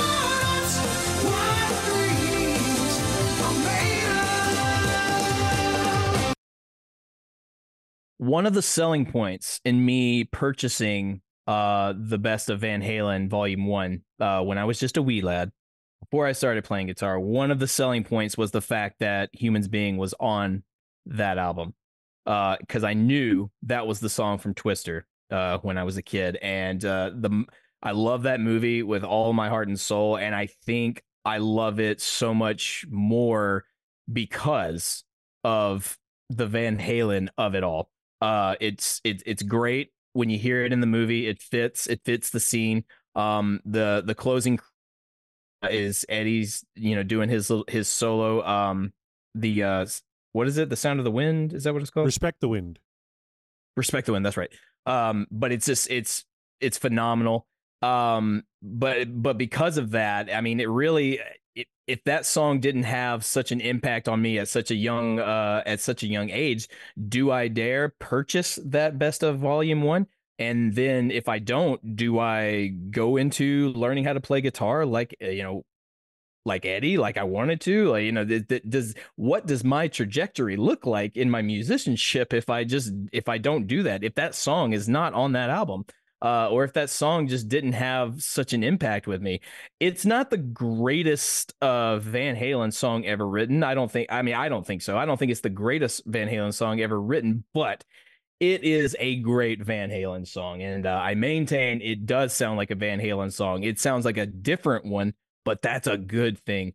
[SPEAKER 8] One of the selling points in me purchasing uh the best of Van Halen Volume One, uh, when I was just a wee lad, before I started playing guitar, one of the selling points was the fact that Humans Being was on that album. Uh, because I knew that was the song from Twister uh when I was a kid, and uh the I love that movie with all my heart and soul, and I think I love it so much more because of the Van Halen of it all. Uh, it's it's it's great when you hear it in the movie. It fits it fits the scene. Um, the the closing is Eddie's, you know, doing his little- his solo. Um, the uh, s- what is it? The Sound of the Wind? Is that what it's called?
[SPEAKER 9] Respect the Wind.
[SPEAKER 8] Respect the Wind. That's right. Um, but it's just it's it's phenomenal. Um, but but because of that, I mean, it really. It, if that song didn't have such an impact on me at such a young uh, at such a young age, do I dare purchase that Best of Volume One? And then if I don't, do I go into learning how to play guitar like uh, you know, like Eddie, like I wanted to? Like, you know, th- th- does what does my trajectory look like in my musicianship if I just if I don't do that? If that song is not on that album, uh, or if that song just didn't have such an impact with me, it's not the greatest uh, Van Halen song ever written. I don't think. I mean, I don't think so. I don't think it's the greatest Van Halen song ever written, but it is a great Van Halen song, and uh, I maintain it does sound like a Van Halen song. It sounds like a different one, but that's a good thing.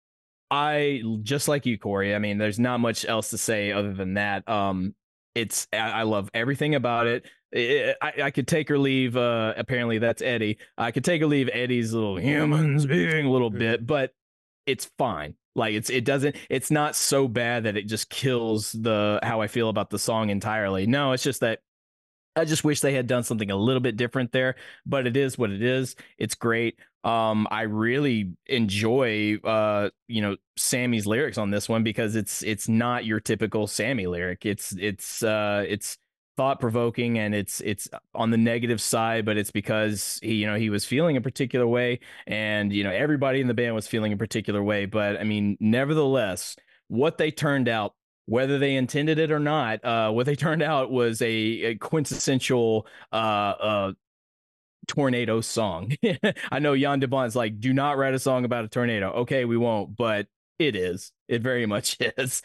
[SPEAKER 8] I just like you, Corey. I mean, there's not much else to say other than that. Um, it's I, I love everything about it. It- I, I could take or leave. Uh, apparently, that's Eddie. I could take or leave Eddie's little humans being a little bit, but it's fine. Like it's it doesn't it's not so bad that it just kills the how I feel about the song entirely. No, it's just that I just wish they had done something a little bit different there, but it is what it is. It's great. Um, I really enjoy uh, you know, Sammy's lyrics on this one because it's it's not your typical Sammy lyric. It's it's uh it's thought provoking and it's it's on the negative side, but it's because he, you know, he was feeling a particular way and you know everybody in the band was feeling a particular way. But I mean, nevertheless, what they turned out, whether they intended it or not, uh, what they turned out was a, a quintessential uh, uh, tornado song. I know Jan de Bont's like, do not write a song about a tornado. Okay, we won't, but it is. It very much is.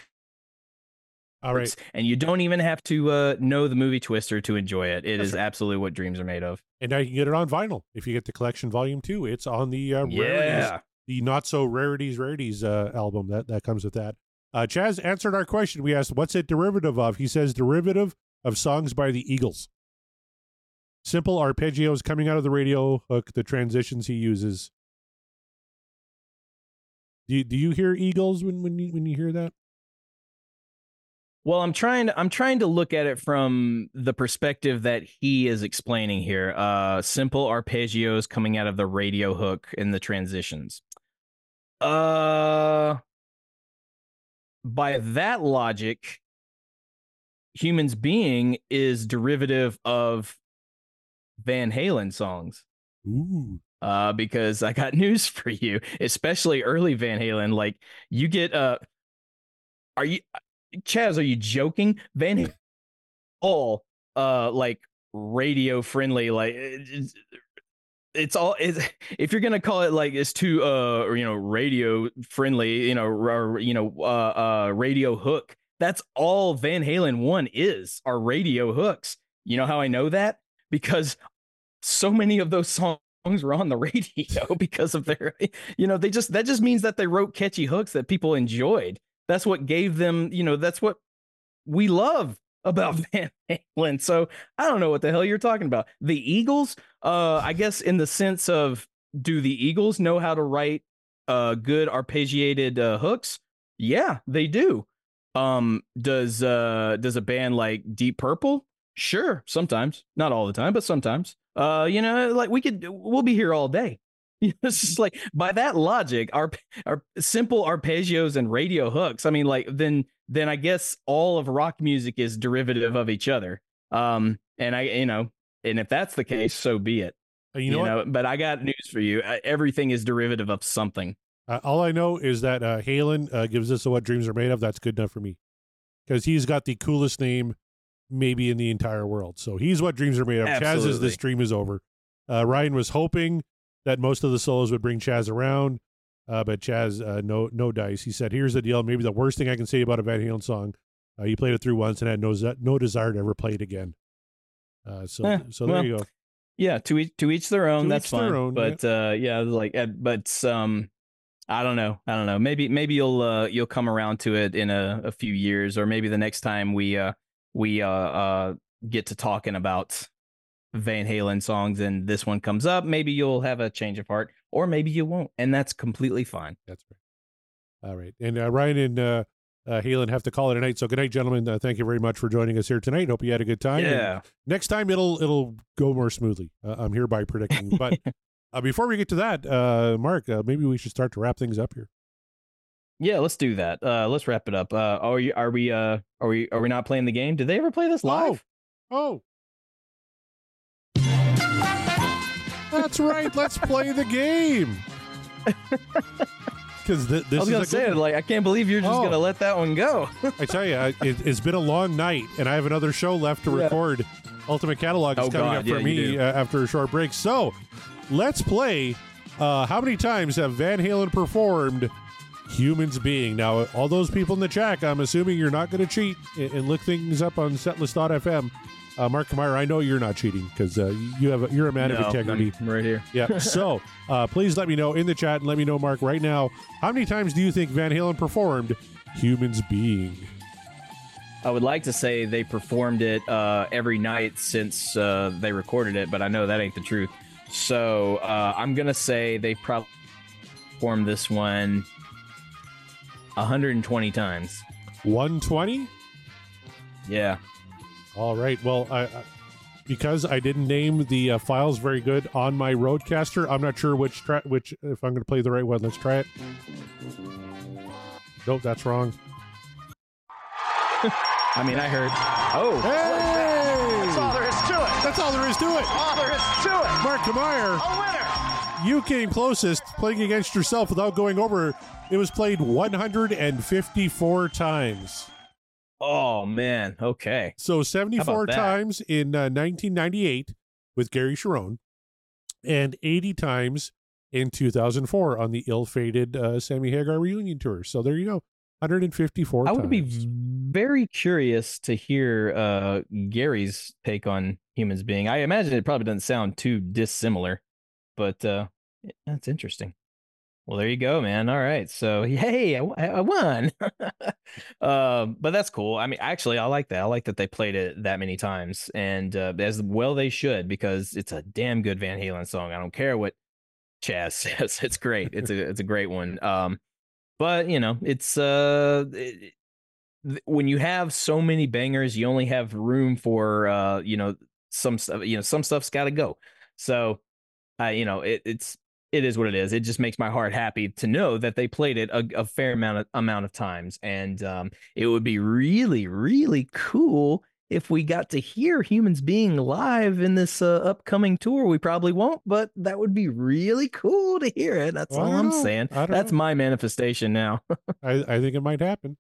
[SPEAKER 9] All right.
[SPEAKER 8] And you don't even have to uh, know the movie Twister to enjoy it. It That's is right. absolutely what dreams are made of.
[SPEAKER 9] And now you can get it on vinyl. If you get the collection volume two, it's on the uh,
[SPEAKER 8] yeah.
[SPEAKER 9] rarities, the not so rarities, rarities uh, album that, that comes with that. Uh, Chaz answered our question. We asked, what's it derivative of? He says derivative of songs by the Eagles. Simple arpeggios coming out of the radio hook, the transitions he uses. Do you, do you hear Eagles when, when you when you hear that?
[SPEAKER 8] Well, I'm trying to I'm trying to look at it from the perspective that he is explaining here. Uh, simple arpeggios coming out of the radio hook in the transitions. Uh, by that logic, Humans Being is derivative of Van Halen songs.
[SPEAKER 9] Ooh.
[SPEAKER 8] Uh, because I got news for you, especially early Van Halen. Like you get uh, are you? Chaz, are you joking? Van Halen, all uh like radio friendly, like it's, it's all it's, if you're gonna call it like it's too uh you know radio friendly, you know or, you know uh uh radio hook. That's all Van Halen one is, are radio hooks. You know how I know that? Because so many of those songs were on the radio because of their, you know, they just that just means that they wrote catchy hooks that people enjoyed. That's what gave them, you know, that's what we love about Van Halen. So I don't know what the hell you're talking about. The Eagles, uh, I guess in the sense of, do the Eagles know how to write uh, good arpeggiated uh, hooks? Yeah, they do. Um, does uh, does a band like Deep Purple? Sure, sometimes, not all the time, but sometimes. Uh, you know, like we could, we'll be here all day. It's just like, by that logic, our our simple arpeggios and radio hooks. I mean, like then then I guess all of rock music is derivative of each other. Um, and I, you know, and if that's the case, so be it.
[SPEAKER 9] Uh, you know,
[SPEAKER 8] you know but I got news for you. Uh, Everything is derivative of something.
[SPEAKER 9] Uh, all I know is that uh, Halen uh, gives us a What Dreams Are Made Of. That's good enough for me, because he's got the coolest name maybe in the entire world. So he's What Dreams Are Made Of.
[SPEAKER 8] Absolutely.
[SPEAKER 9] Chaz is This Dream Is Over. Uh, Ryan was hoping that most of the solos would bring Chaz around, uh, but Chaz, uh, no no dice. He said, here's the deal. Maybe the worst thing I can say about a Van Halen song. Uh, he played it through once and had no, no desire to ever play it again. Uh, so
[SPEAKER 8] Eh,
[SPEAKER 9] so there
[SPEAKER 8] well,
[SPEAKER 9] you go.
[SPEAKER 8] Yeah, to each to each their own.
[SPEAKER 9] To
[SPEAKER 8] That's
[SPEAKER 9] each their
[SPEAKER 8] fine.
[SPEAKER 9] own,
[SPEAKER 8] but yeah. uh, yeah, like, uh, but um, I don't know. I don't know. Maybe maybe you'll uh, you'll come around to it in a, a few years, or maybe the next time we uh we uh uh get to talking about Van Halen songs and this one comes up, maybe you'll have a change of heart, or maybe you won't, and that's completely fine.
[SPEAKER 9] That's right. All right. And uh, Ryan and uh, uh, Halen have to call it a night. So good night, gentlemen. Uh, thank you very much for joining us here tonight. Hope you had a good time.
[SPEAKER 8] Yeah.
[SPEAKER 9] And next time it'll it'll go more smoothly. Uh, I'm hereby predicting. But uh, before we get to that, uh, Mark, uh, maybe we should start to wrap things up here.
[SPEAKER 8] Yeah, let's do that. Uh, let's wrap it up. Uh, are you? Are we? Uh, are we? Are we not playing the game? Did they ever play this live?
[SPEAKER 9] Oh. That's right. Let's play the game. Because th- this
[SPEAKER 8] I was
[SPEAKER 9] is
[SPEAKER 8] gonna
[SPEAKER 9] a
[SPEAKER 8] say,
[SPEAKER 9] good...
[SPEAKER 8] like, I can't believe you're just
[SPEAKER 9] Oh.
[SPEAKER 8] gonna let that one go.
[SPEAKER 9] I tell you, I, it, it's been a long night, and I have another show left to
[SPEAKER 8] Yeah.
[SPEAKER 9] record. Ultimate Catalog is
[SPEAKER 8] Oh,
[SPEAKER 9] coming
[SPEAKER 8] God,
[SPEAKER 9] up for
[SPEAKER 8] yeah, you
[SPEAKER 9] me
[SPEAKER 8] do.
[SPEAKER 9] uh, after a short break. So, let's play. Uh, how many times have Van Halen performed Humans Being? Now, all those people in the chat, I'm assuming you're not going to cheat and, and look things up on setlist dot f m. Uh, Mark Kamara, I know you're not cheating because uh, you have a, you're a man
[SPEAKER 8] No,
[SPEAKER 9] of integrity.
[SPEAKER 8] I'm right here.
[SPEAKER 9] Yeah. So uh, please let me know in the chat and let me know, Mark, right now, how many times do you think Van Halen performed Humans Being?
[SPEAKER 8] I would like to say they performed it uh, every night since uh, they recorded it, but I know that ain't the truth. So uh, I'm gonna say they probably performed this one one hundred twenty times.
[SPEAKER 9] one twenty?
[SPEAKER 8] Yeah.
[SPEAKER 9] All right. Well, I, I, because I didn't name the uh, files very good on my Roadcaster, I'm not sure which tra- which if I'm going to play the right one. Let's try it. Nope, that's wrong.
[SPEAKER 8] I mean, I heard. Oh,
[SPEAKER 9] Hey!
[SPEAKER 12] That's all there is to it.
[SPEAKER 9] That's all there is to it.
[SPEAKER 12] All there is to it.
[SPEAKER 9] Mark Kamire,
[SPEAKER 12] A winner.
[SPEAKER 9] you came closest playing against yourself without going over. It was played one hundred fifty-four times.
[SPEAKER 8] oh man. Okay.
[SPEAKER 9] So seventy-four
[SPEAKER 8] that?
[SPEAKER 9] times in uh, nineteen ninety-eight with Gary Sharon, and eighty times in two thousand four on the ill-fated uh, Sammy Hagar reunion tour. So there you go, one hundred fifty-four
[SPEAKER 8] I
[SPEAKER 9] times.
[SPEAKER 8] would be very curious to hear uh, Gary's take on Humans Being. I imagine it probably doesn't sound too dissimilar, but uh, that's interesting. Well, there you go, man. All right. So, hey, I, w- I won. um, but that's cool. I mean, actually, I like that. I like that they played it that many times, and uh, as well they should, because it's a damn good Van Halen song. I don't care what Chaz says. It's great. It's a it's a great one. Um, but you know, it's uh, it, when you have so many bangers, you only have room for uh, you know, some stuff. You know, some stuff's got to go. So, uh, you know, it, it's. It is what it is. It just makes my heart happy to know that they played it a, a fair amount of amount of times, and um, it would be really, really cool if we got to hear Humans Being live in this uh, upcoming tour. We probably won't, but that would be really cool to hear it. That's
[SPEAKER 9] Well, I
[SPEAKER 8] all
[SPEAKER 9] don't
[SPEAKER 8] I'm
[SPEAKER 9] know.
[SPEAKER 8] saying.
[SPEAKER 9] I don't
[SPEAKER 8] That's
[SPEAKER 9] know.
[SPEAKER 8] my manifestation now.
[SPEAKER 9] I, I think it might happen.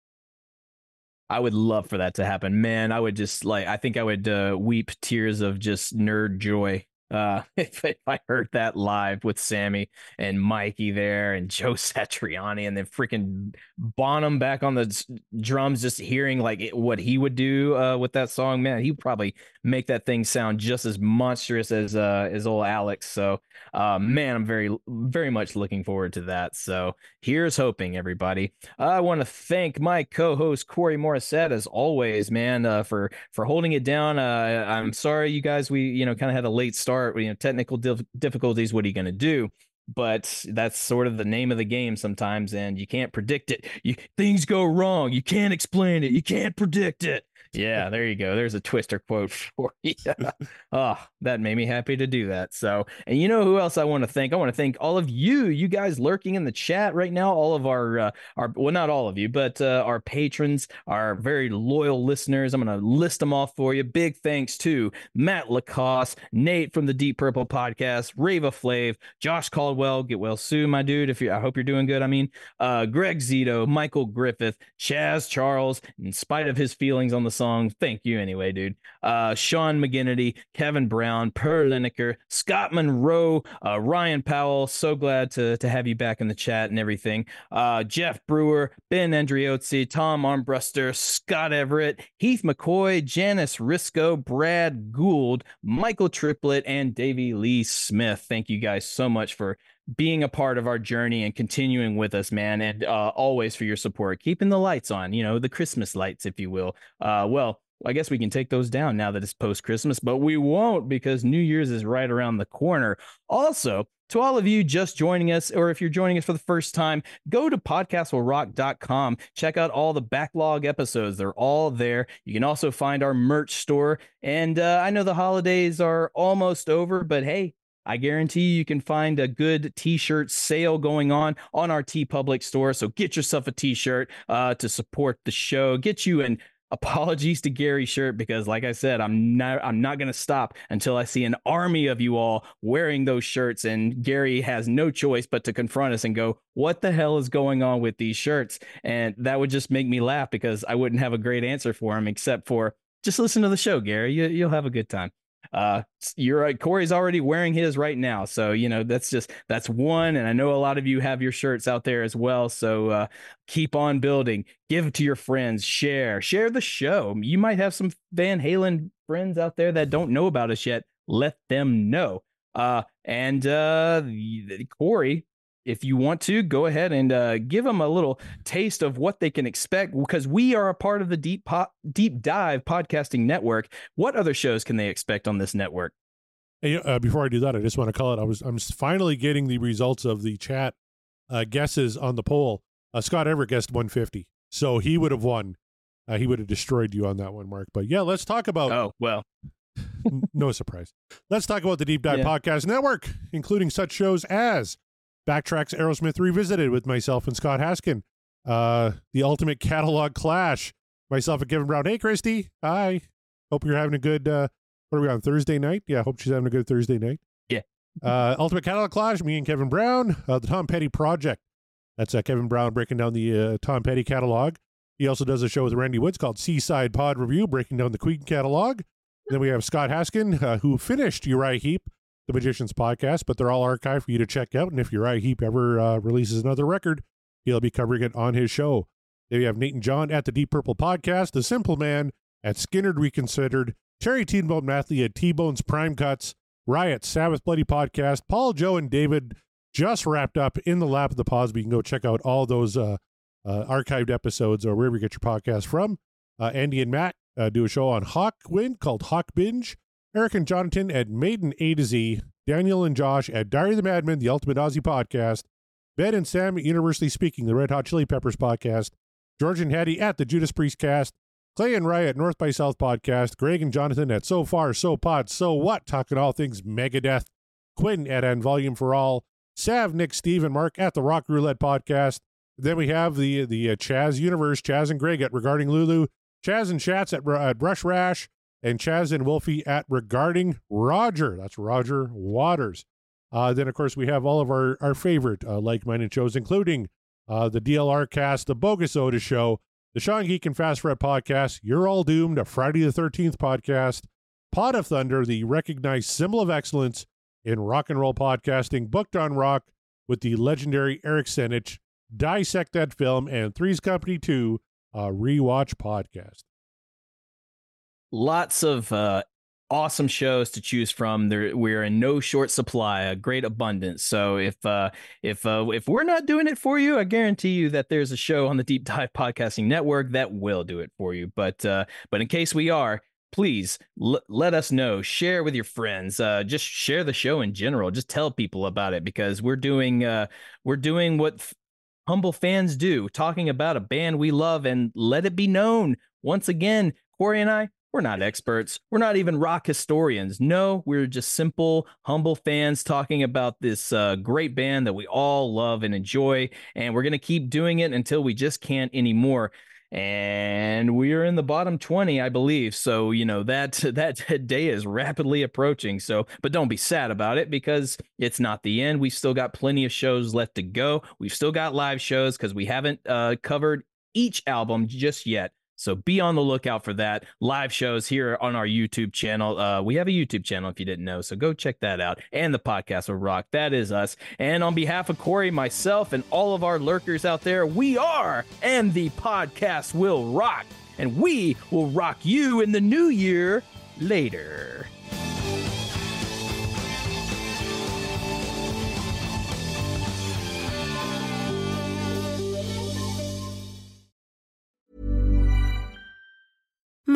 [SPEAKER 8] I would love for that to happen, man. I would just like. I think I would uh, weep tears of just nerd joy. Uh, if, if I heard that live with Sammy and Mikey there and Joe Satriani and then freaking Bonham back on the s- drums, just hearing like it, what he would do uh, with that song, man, he'd probably make that thing sound just as monstrous as uh, as old Alex. So, uh, man, I'm very, very much looking forward to that. So here's hoping, everybody. I want to thank my co-host Corey Morissette, as always, man, uh, for for holding it down. Uh, I'm sorry, you guys, we you know kind of had a late start. You know, technical dif- difficulties. What are you going to do? But that's sort of the name of the game sometimes, and you can't predict it. You, things go wrong. You can't explain it. You can't predict it. Yeah, there you go. There's a Twister quote for you. Oh, that made me happy to do that. So, and you know who else I want to thank? I want to thank all of you, you guys lurking in the chat right now. All of our, uh, our well, not all of you, but uh, our patrons, our very loyal listeners. I'm going to list them off for you. Big thanks to Matt Lacoste, Nate from the Deep Purple Podcast, Rava Flav, Josh Caldwell, get well soon, my dude. If you, I hope you're doing good. I mean, uh, Greg Zito, Michael Griffith, Chaz Charles, in spite of his feelings on the song, thank you anyway, dude. Uh, Sean McGinnity, Kevin Brown, Per Lineker, Scott Monroe, uh, Ryan Powell. So glad to to have you back in the chat and everything. Uh, Jeff Brewer, Ben Andriozzi, Tom Armbruster, Scott Everett, Heath McCoy, Janice Risco, Brad Gould, Michael Triplett, and Davey Lee Smith. Thank you guys so much for being a part of our journey and continuing with us, man, and uh, always for your support, keeping the lights on, you know, the Christmas lights, if you will. Uh, well, I guess we can take those down now that it's post-Christmas, but we won't because New Year's is right around the corner. Also, to all of you just joining us, or if you're joining us for the first time, go to podcast will rock dot com. Check out all the backlog episodes. They're all there. You can also find our merch store. And uh, I know the holidays are almost over, but hey, I guarantee you can find a good t-shirt sale going on on our TeePublic store. So get yourself a t-shirt uh, to support the show. Get you an apologies to Gary shirt, because like I said, I'm not I'm not going to stop until I see an army of you all wearing those shirts, and Gary has no choice but to confront us and go, what the hell is going on with these shirts? And that would just make me laugh, because I wouldn't have a great answer for him except for just listen to the show, Gary. You, you'll have a good time. Uh, you're right. Corey's already wearing his right now. So, you know, that's just, that's one. And I know a lot of you have your shirts out there as well. So, uh, keep on building, give it to your friends, share, share the show. You might have some Van Halen friends out there that don't know about us yet. Let them know. Uh, and, uh, Corey, if you want to, go ahead and uh, give them a little taste of what they can expect, because we are a part of the Deep po- Deep Dive Podcasting Network. What other shows can they expect on this network?
[SPEAKER 9] Hey, uh, before I do that, I just want to call it. I was I'm finally getting the results of the chat uh, guesses on the poll. Uh, Scott Everett guessed one fifty, so he would have won. Uh, he would have destroyed you on that one, Mark. But yeah, let's talk about.
[SPEAKER 8] Oh well.
[SPEAKER 9] No surprise. Let's talk about the Deep Dive
[SPEAKER 8] Yeah.
[SPEAKER 9] Podcast Network, including such shows as Backtracks Aerosmith Revisited with myself and Scott Haskin, uh, the Ultimate Catalog Clash, myself and Kevin Brown. Hey, Christy. Hi. Hope you're having a good, uh, what are we on, Thursday night? Yeah, hope she's having a good Thursday night.
[SPEAKER 8] Yeah.
[SPEAKER 9] Uh, Ultimate Catalog Clash, me and Kevin Brown. Uh, the Tom Petty Project. That's uh, Kevin Brown breaking down the uh, Tom Petty catalog. He also does a show with Randy Woods called Seaside Pod Review, breaking down the Queen catalog. Then we have Scott Haskin, uh, who finished Uriah Heep, the Magicians podcast, but they're all archived for you to check out. And if Uriah Heep ever uh, releases another record, he'll be covering it on his show. Then we have Nate and John at the Deep Purple podcast, The Simple Man at Skinnerd Reconsidered, Terry T-Bone Mathley at T-Bone's Prime Cuts, Riot, Sabbath Bloody podcast, Paul, Joe, and David just wrapped up In the Lap of the Pods. But you can go check out all those uh, uh, archived episodes or wherever you get your podcast from. Uh, Andy and Matt uh, do a show on Hawkwind called Hawk Binge. Eric and Jonathan at Maiden A to Z, Daniel and Josh at Diary of the Madman, the Ultimate Aussie podcast, Ben and Sam at Universally Speaking, the Red Hot Chili Peppers podcast, George and Hattie at the Judas Priest cast, Clay and Rye at North by South podcast, Greg and Jonathan at So Far, So Pod, So What, talking all things Megadeth, Quinn at End Volume for All, Sav, Nick, Steve, and Mark at the Rock Roulette podcast. Then we have the the uh, Chaz Universe, Chaz and Greg at Regarding Lulu, Chaz and Chats at, at Brush Rash, and Chaz and Wolfie at Regarding Roger. That's Roger Waters. Uh, then, of course, we have all of our, our favorite uh, like-minded shows, including uh, the D L R cast, the Bogus Oda Show, the Sean Geek and Fast Fred podcast, You're All Doomed, a Friday the thirteenth podcast, Pod of Thunder, the recognized symbol of excellence in rock and roll podcasting, Booked on Rock with the legendary Eric Senich, Dissect That Film, and Three's Company two, a rewatch podcast.
[SPEAKER 8] Lots of uh, awesome shows to choose from. There, we're in no short supply, a great abundance. So if uh, if uh, if we're not doing it for you, I guarantee you that there's a show on the Deep Dive Podcasting Network that will do it for you. But uh, but in case we are, please l- let us know. Share with your friends. Uh, just share the show in general. Just tell people about it, because we're doing uh, we're doing what f- humble fans do, talking about a band we love, and let it be known once again, Corey and I, we're not experts. We're not even rock historians. No, we're just simple, humble fans talking about this uh, great band that we all love and enjoy. And we're going to keep doing it until we just can't anymore. And we are in the bottom twenty, I believe. So, you know, that that day is rapidly approaching. So, but don't be sad about it, because it's not the end. We've still got plenty of shows left to go. We've still got live shows because we haven't uh, covered each album just yet. So be on the lookout for that. Live shows here on our YouTube channel. Uh, we have a YouTube channel if you didn't know, so go check that out. And the podcast will rock. That is us. And on behalf of Corey, myself, and all of our lurkers out there, we are, and the podcast will rock. And we will rock you in the new year later.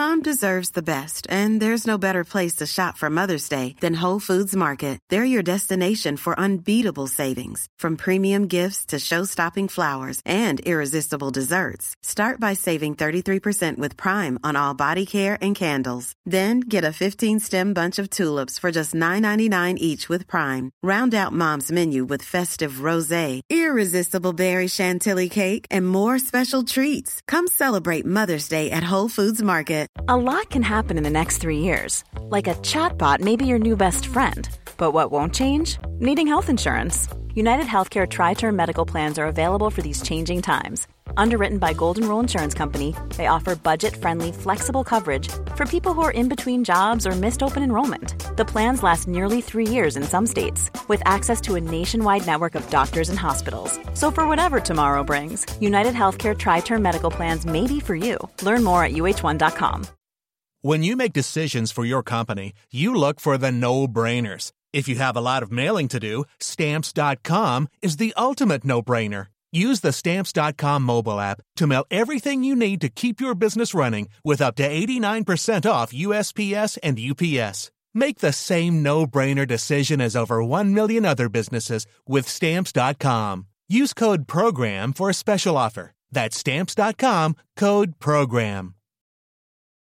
[SPEAKER 2] Mom deserves the best, and there's no better place to shop for Mother's Day than Whole Foods Market. They're your destination for unbeatable savings, from premium gifts to show-stopping flowers and irresistible desserts. Start by saving thirty-three percent with Prime on all body care and candles. Then get a fifteen-stem bunch of tulips for just nine ninety-nine each with Prime. Round out Mom's menu with festive rosé, irresistible berry chantilly cake, and more special treats. Come celebrate Mother's Day at Whole Foods Market.
[SPEAKER 13] A lot can happen in the next three years. Like a chatbot may be your new best friend. But what won't change? Needing health insurance. United Healthcare Tri-Term Medical Plans are available for these changing times. Underwritten by Golden Rule Insurance Company, they offer budget-friendly, flexible coverage for people who are in between jobs or missed open enrollment. The plans last nearly three years in some states, with access to a nationwide network of doctors and hospitals. So for whatever tomorrow brings, United Healthcare Tri-Term Medical Plans may be for you. Learn more at U H one dot com.
[SPEAKER 14] When you make decisions for your company, you look for the no-brainers. If you have a lot of mailing to do, Stamps dot com is the ultimate no-brainer. Use the Stamps dot com mobile app to mail everything you need to keep your business running with up to eighty-nine percent off U S P S and U P S. Make the same no-brainer decision as over one million other businesses with Stamps dot com. Use code PROGRAM for a special offer. That's Stamps dot com, code PROGRAM.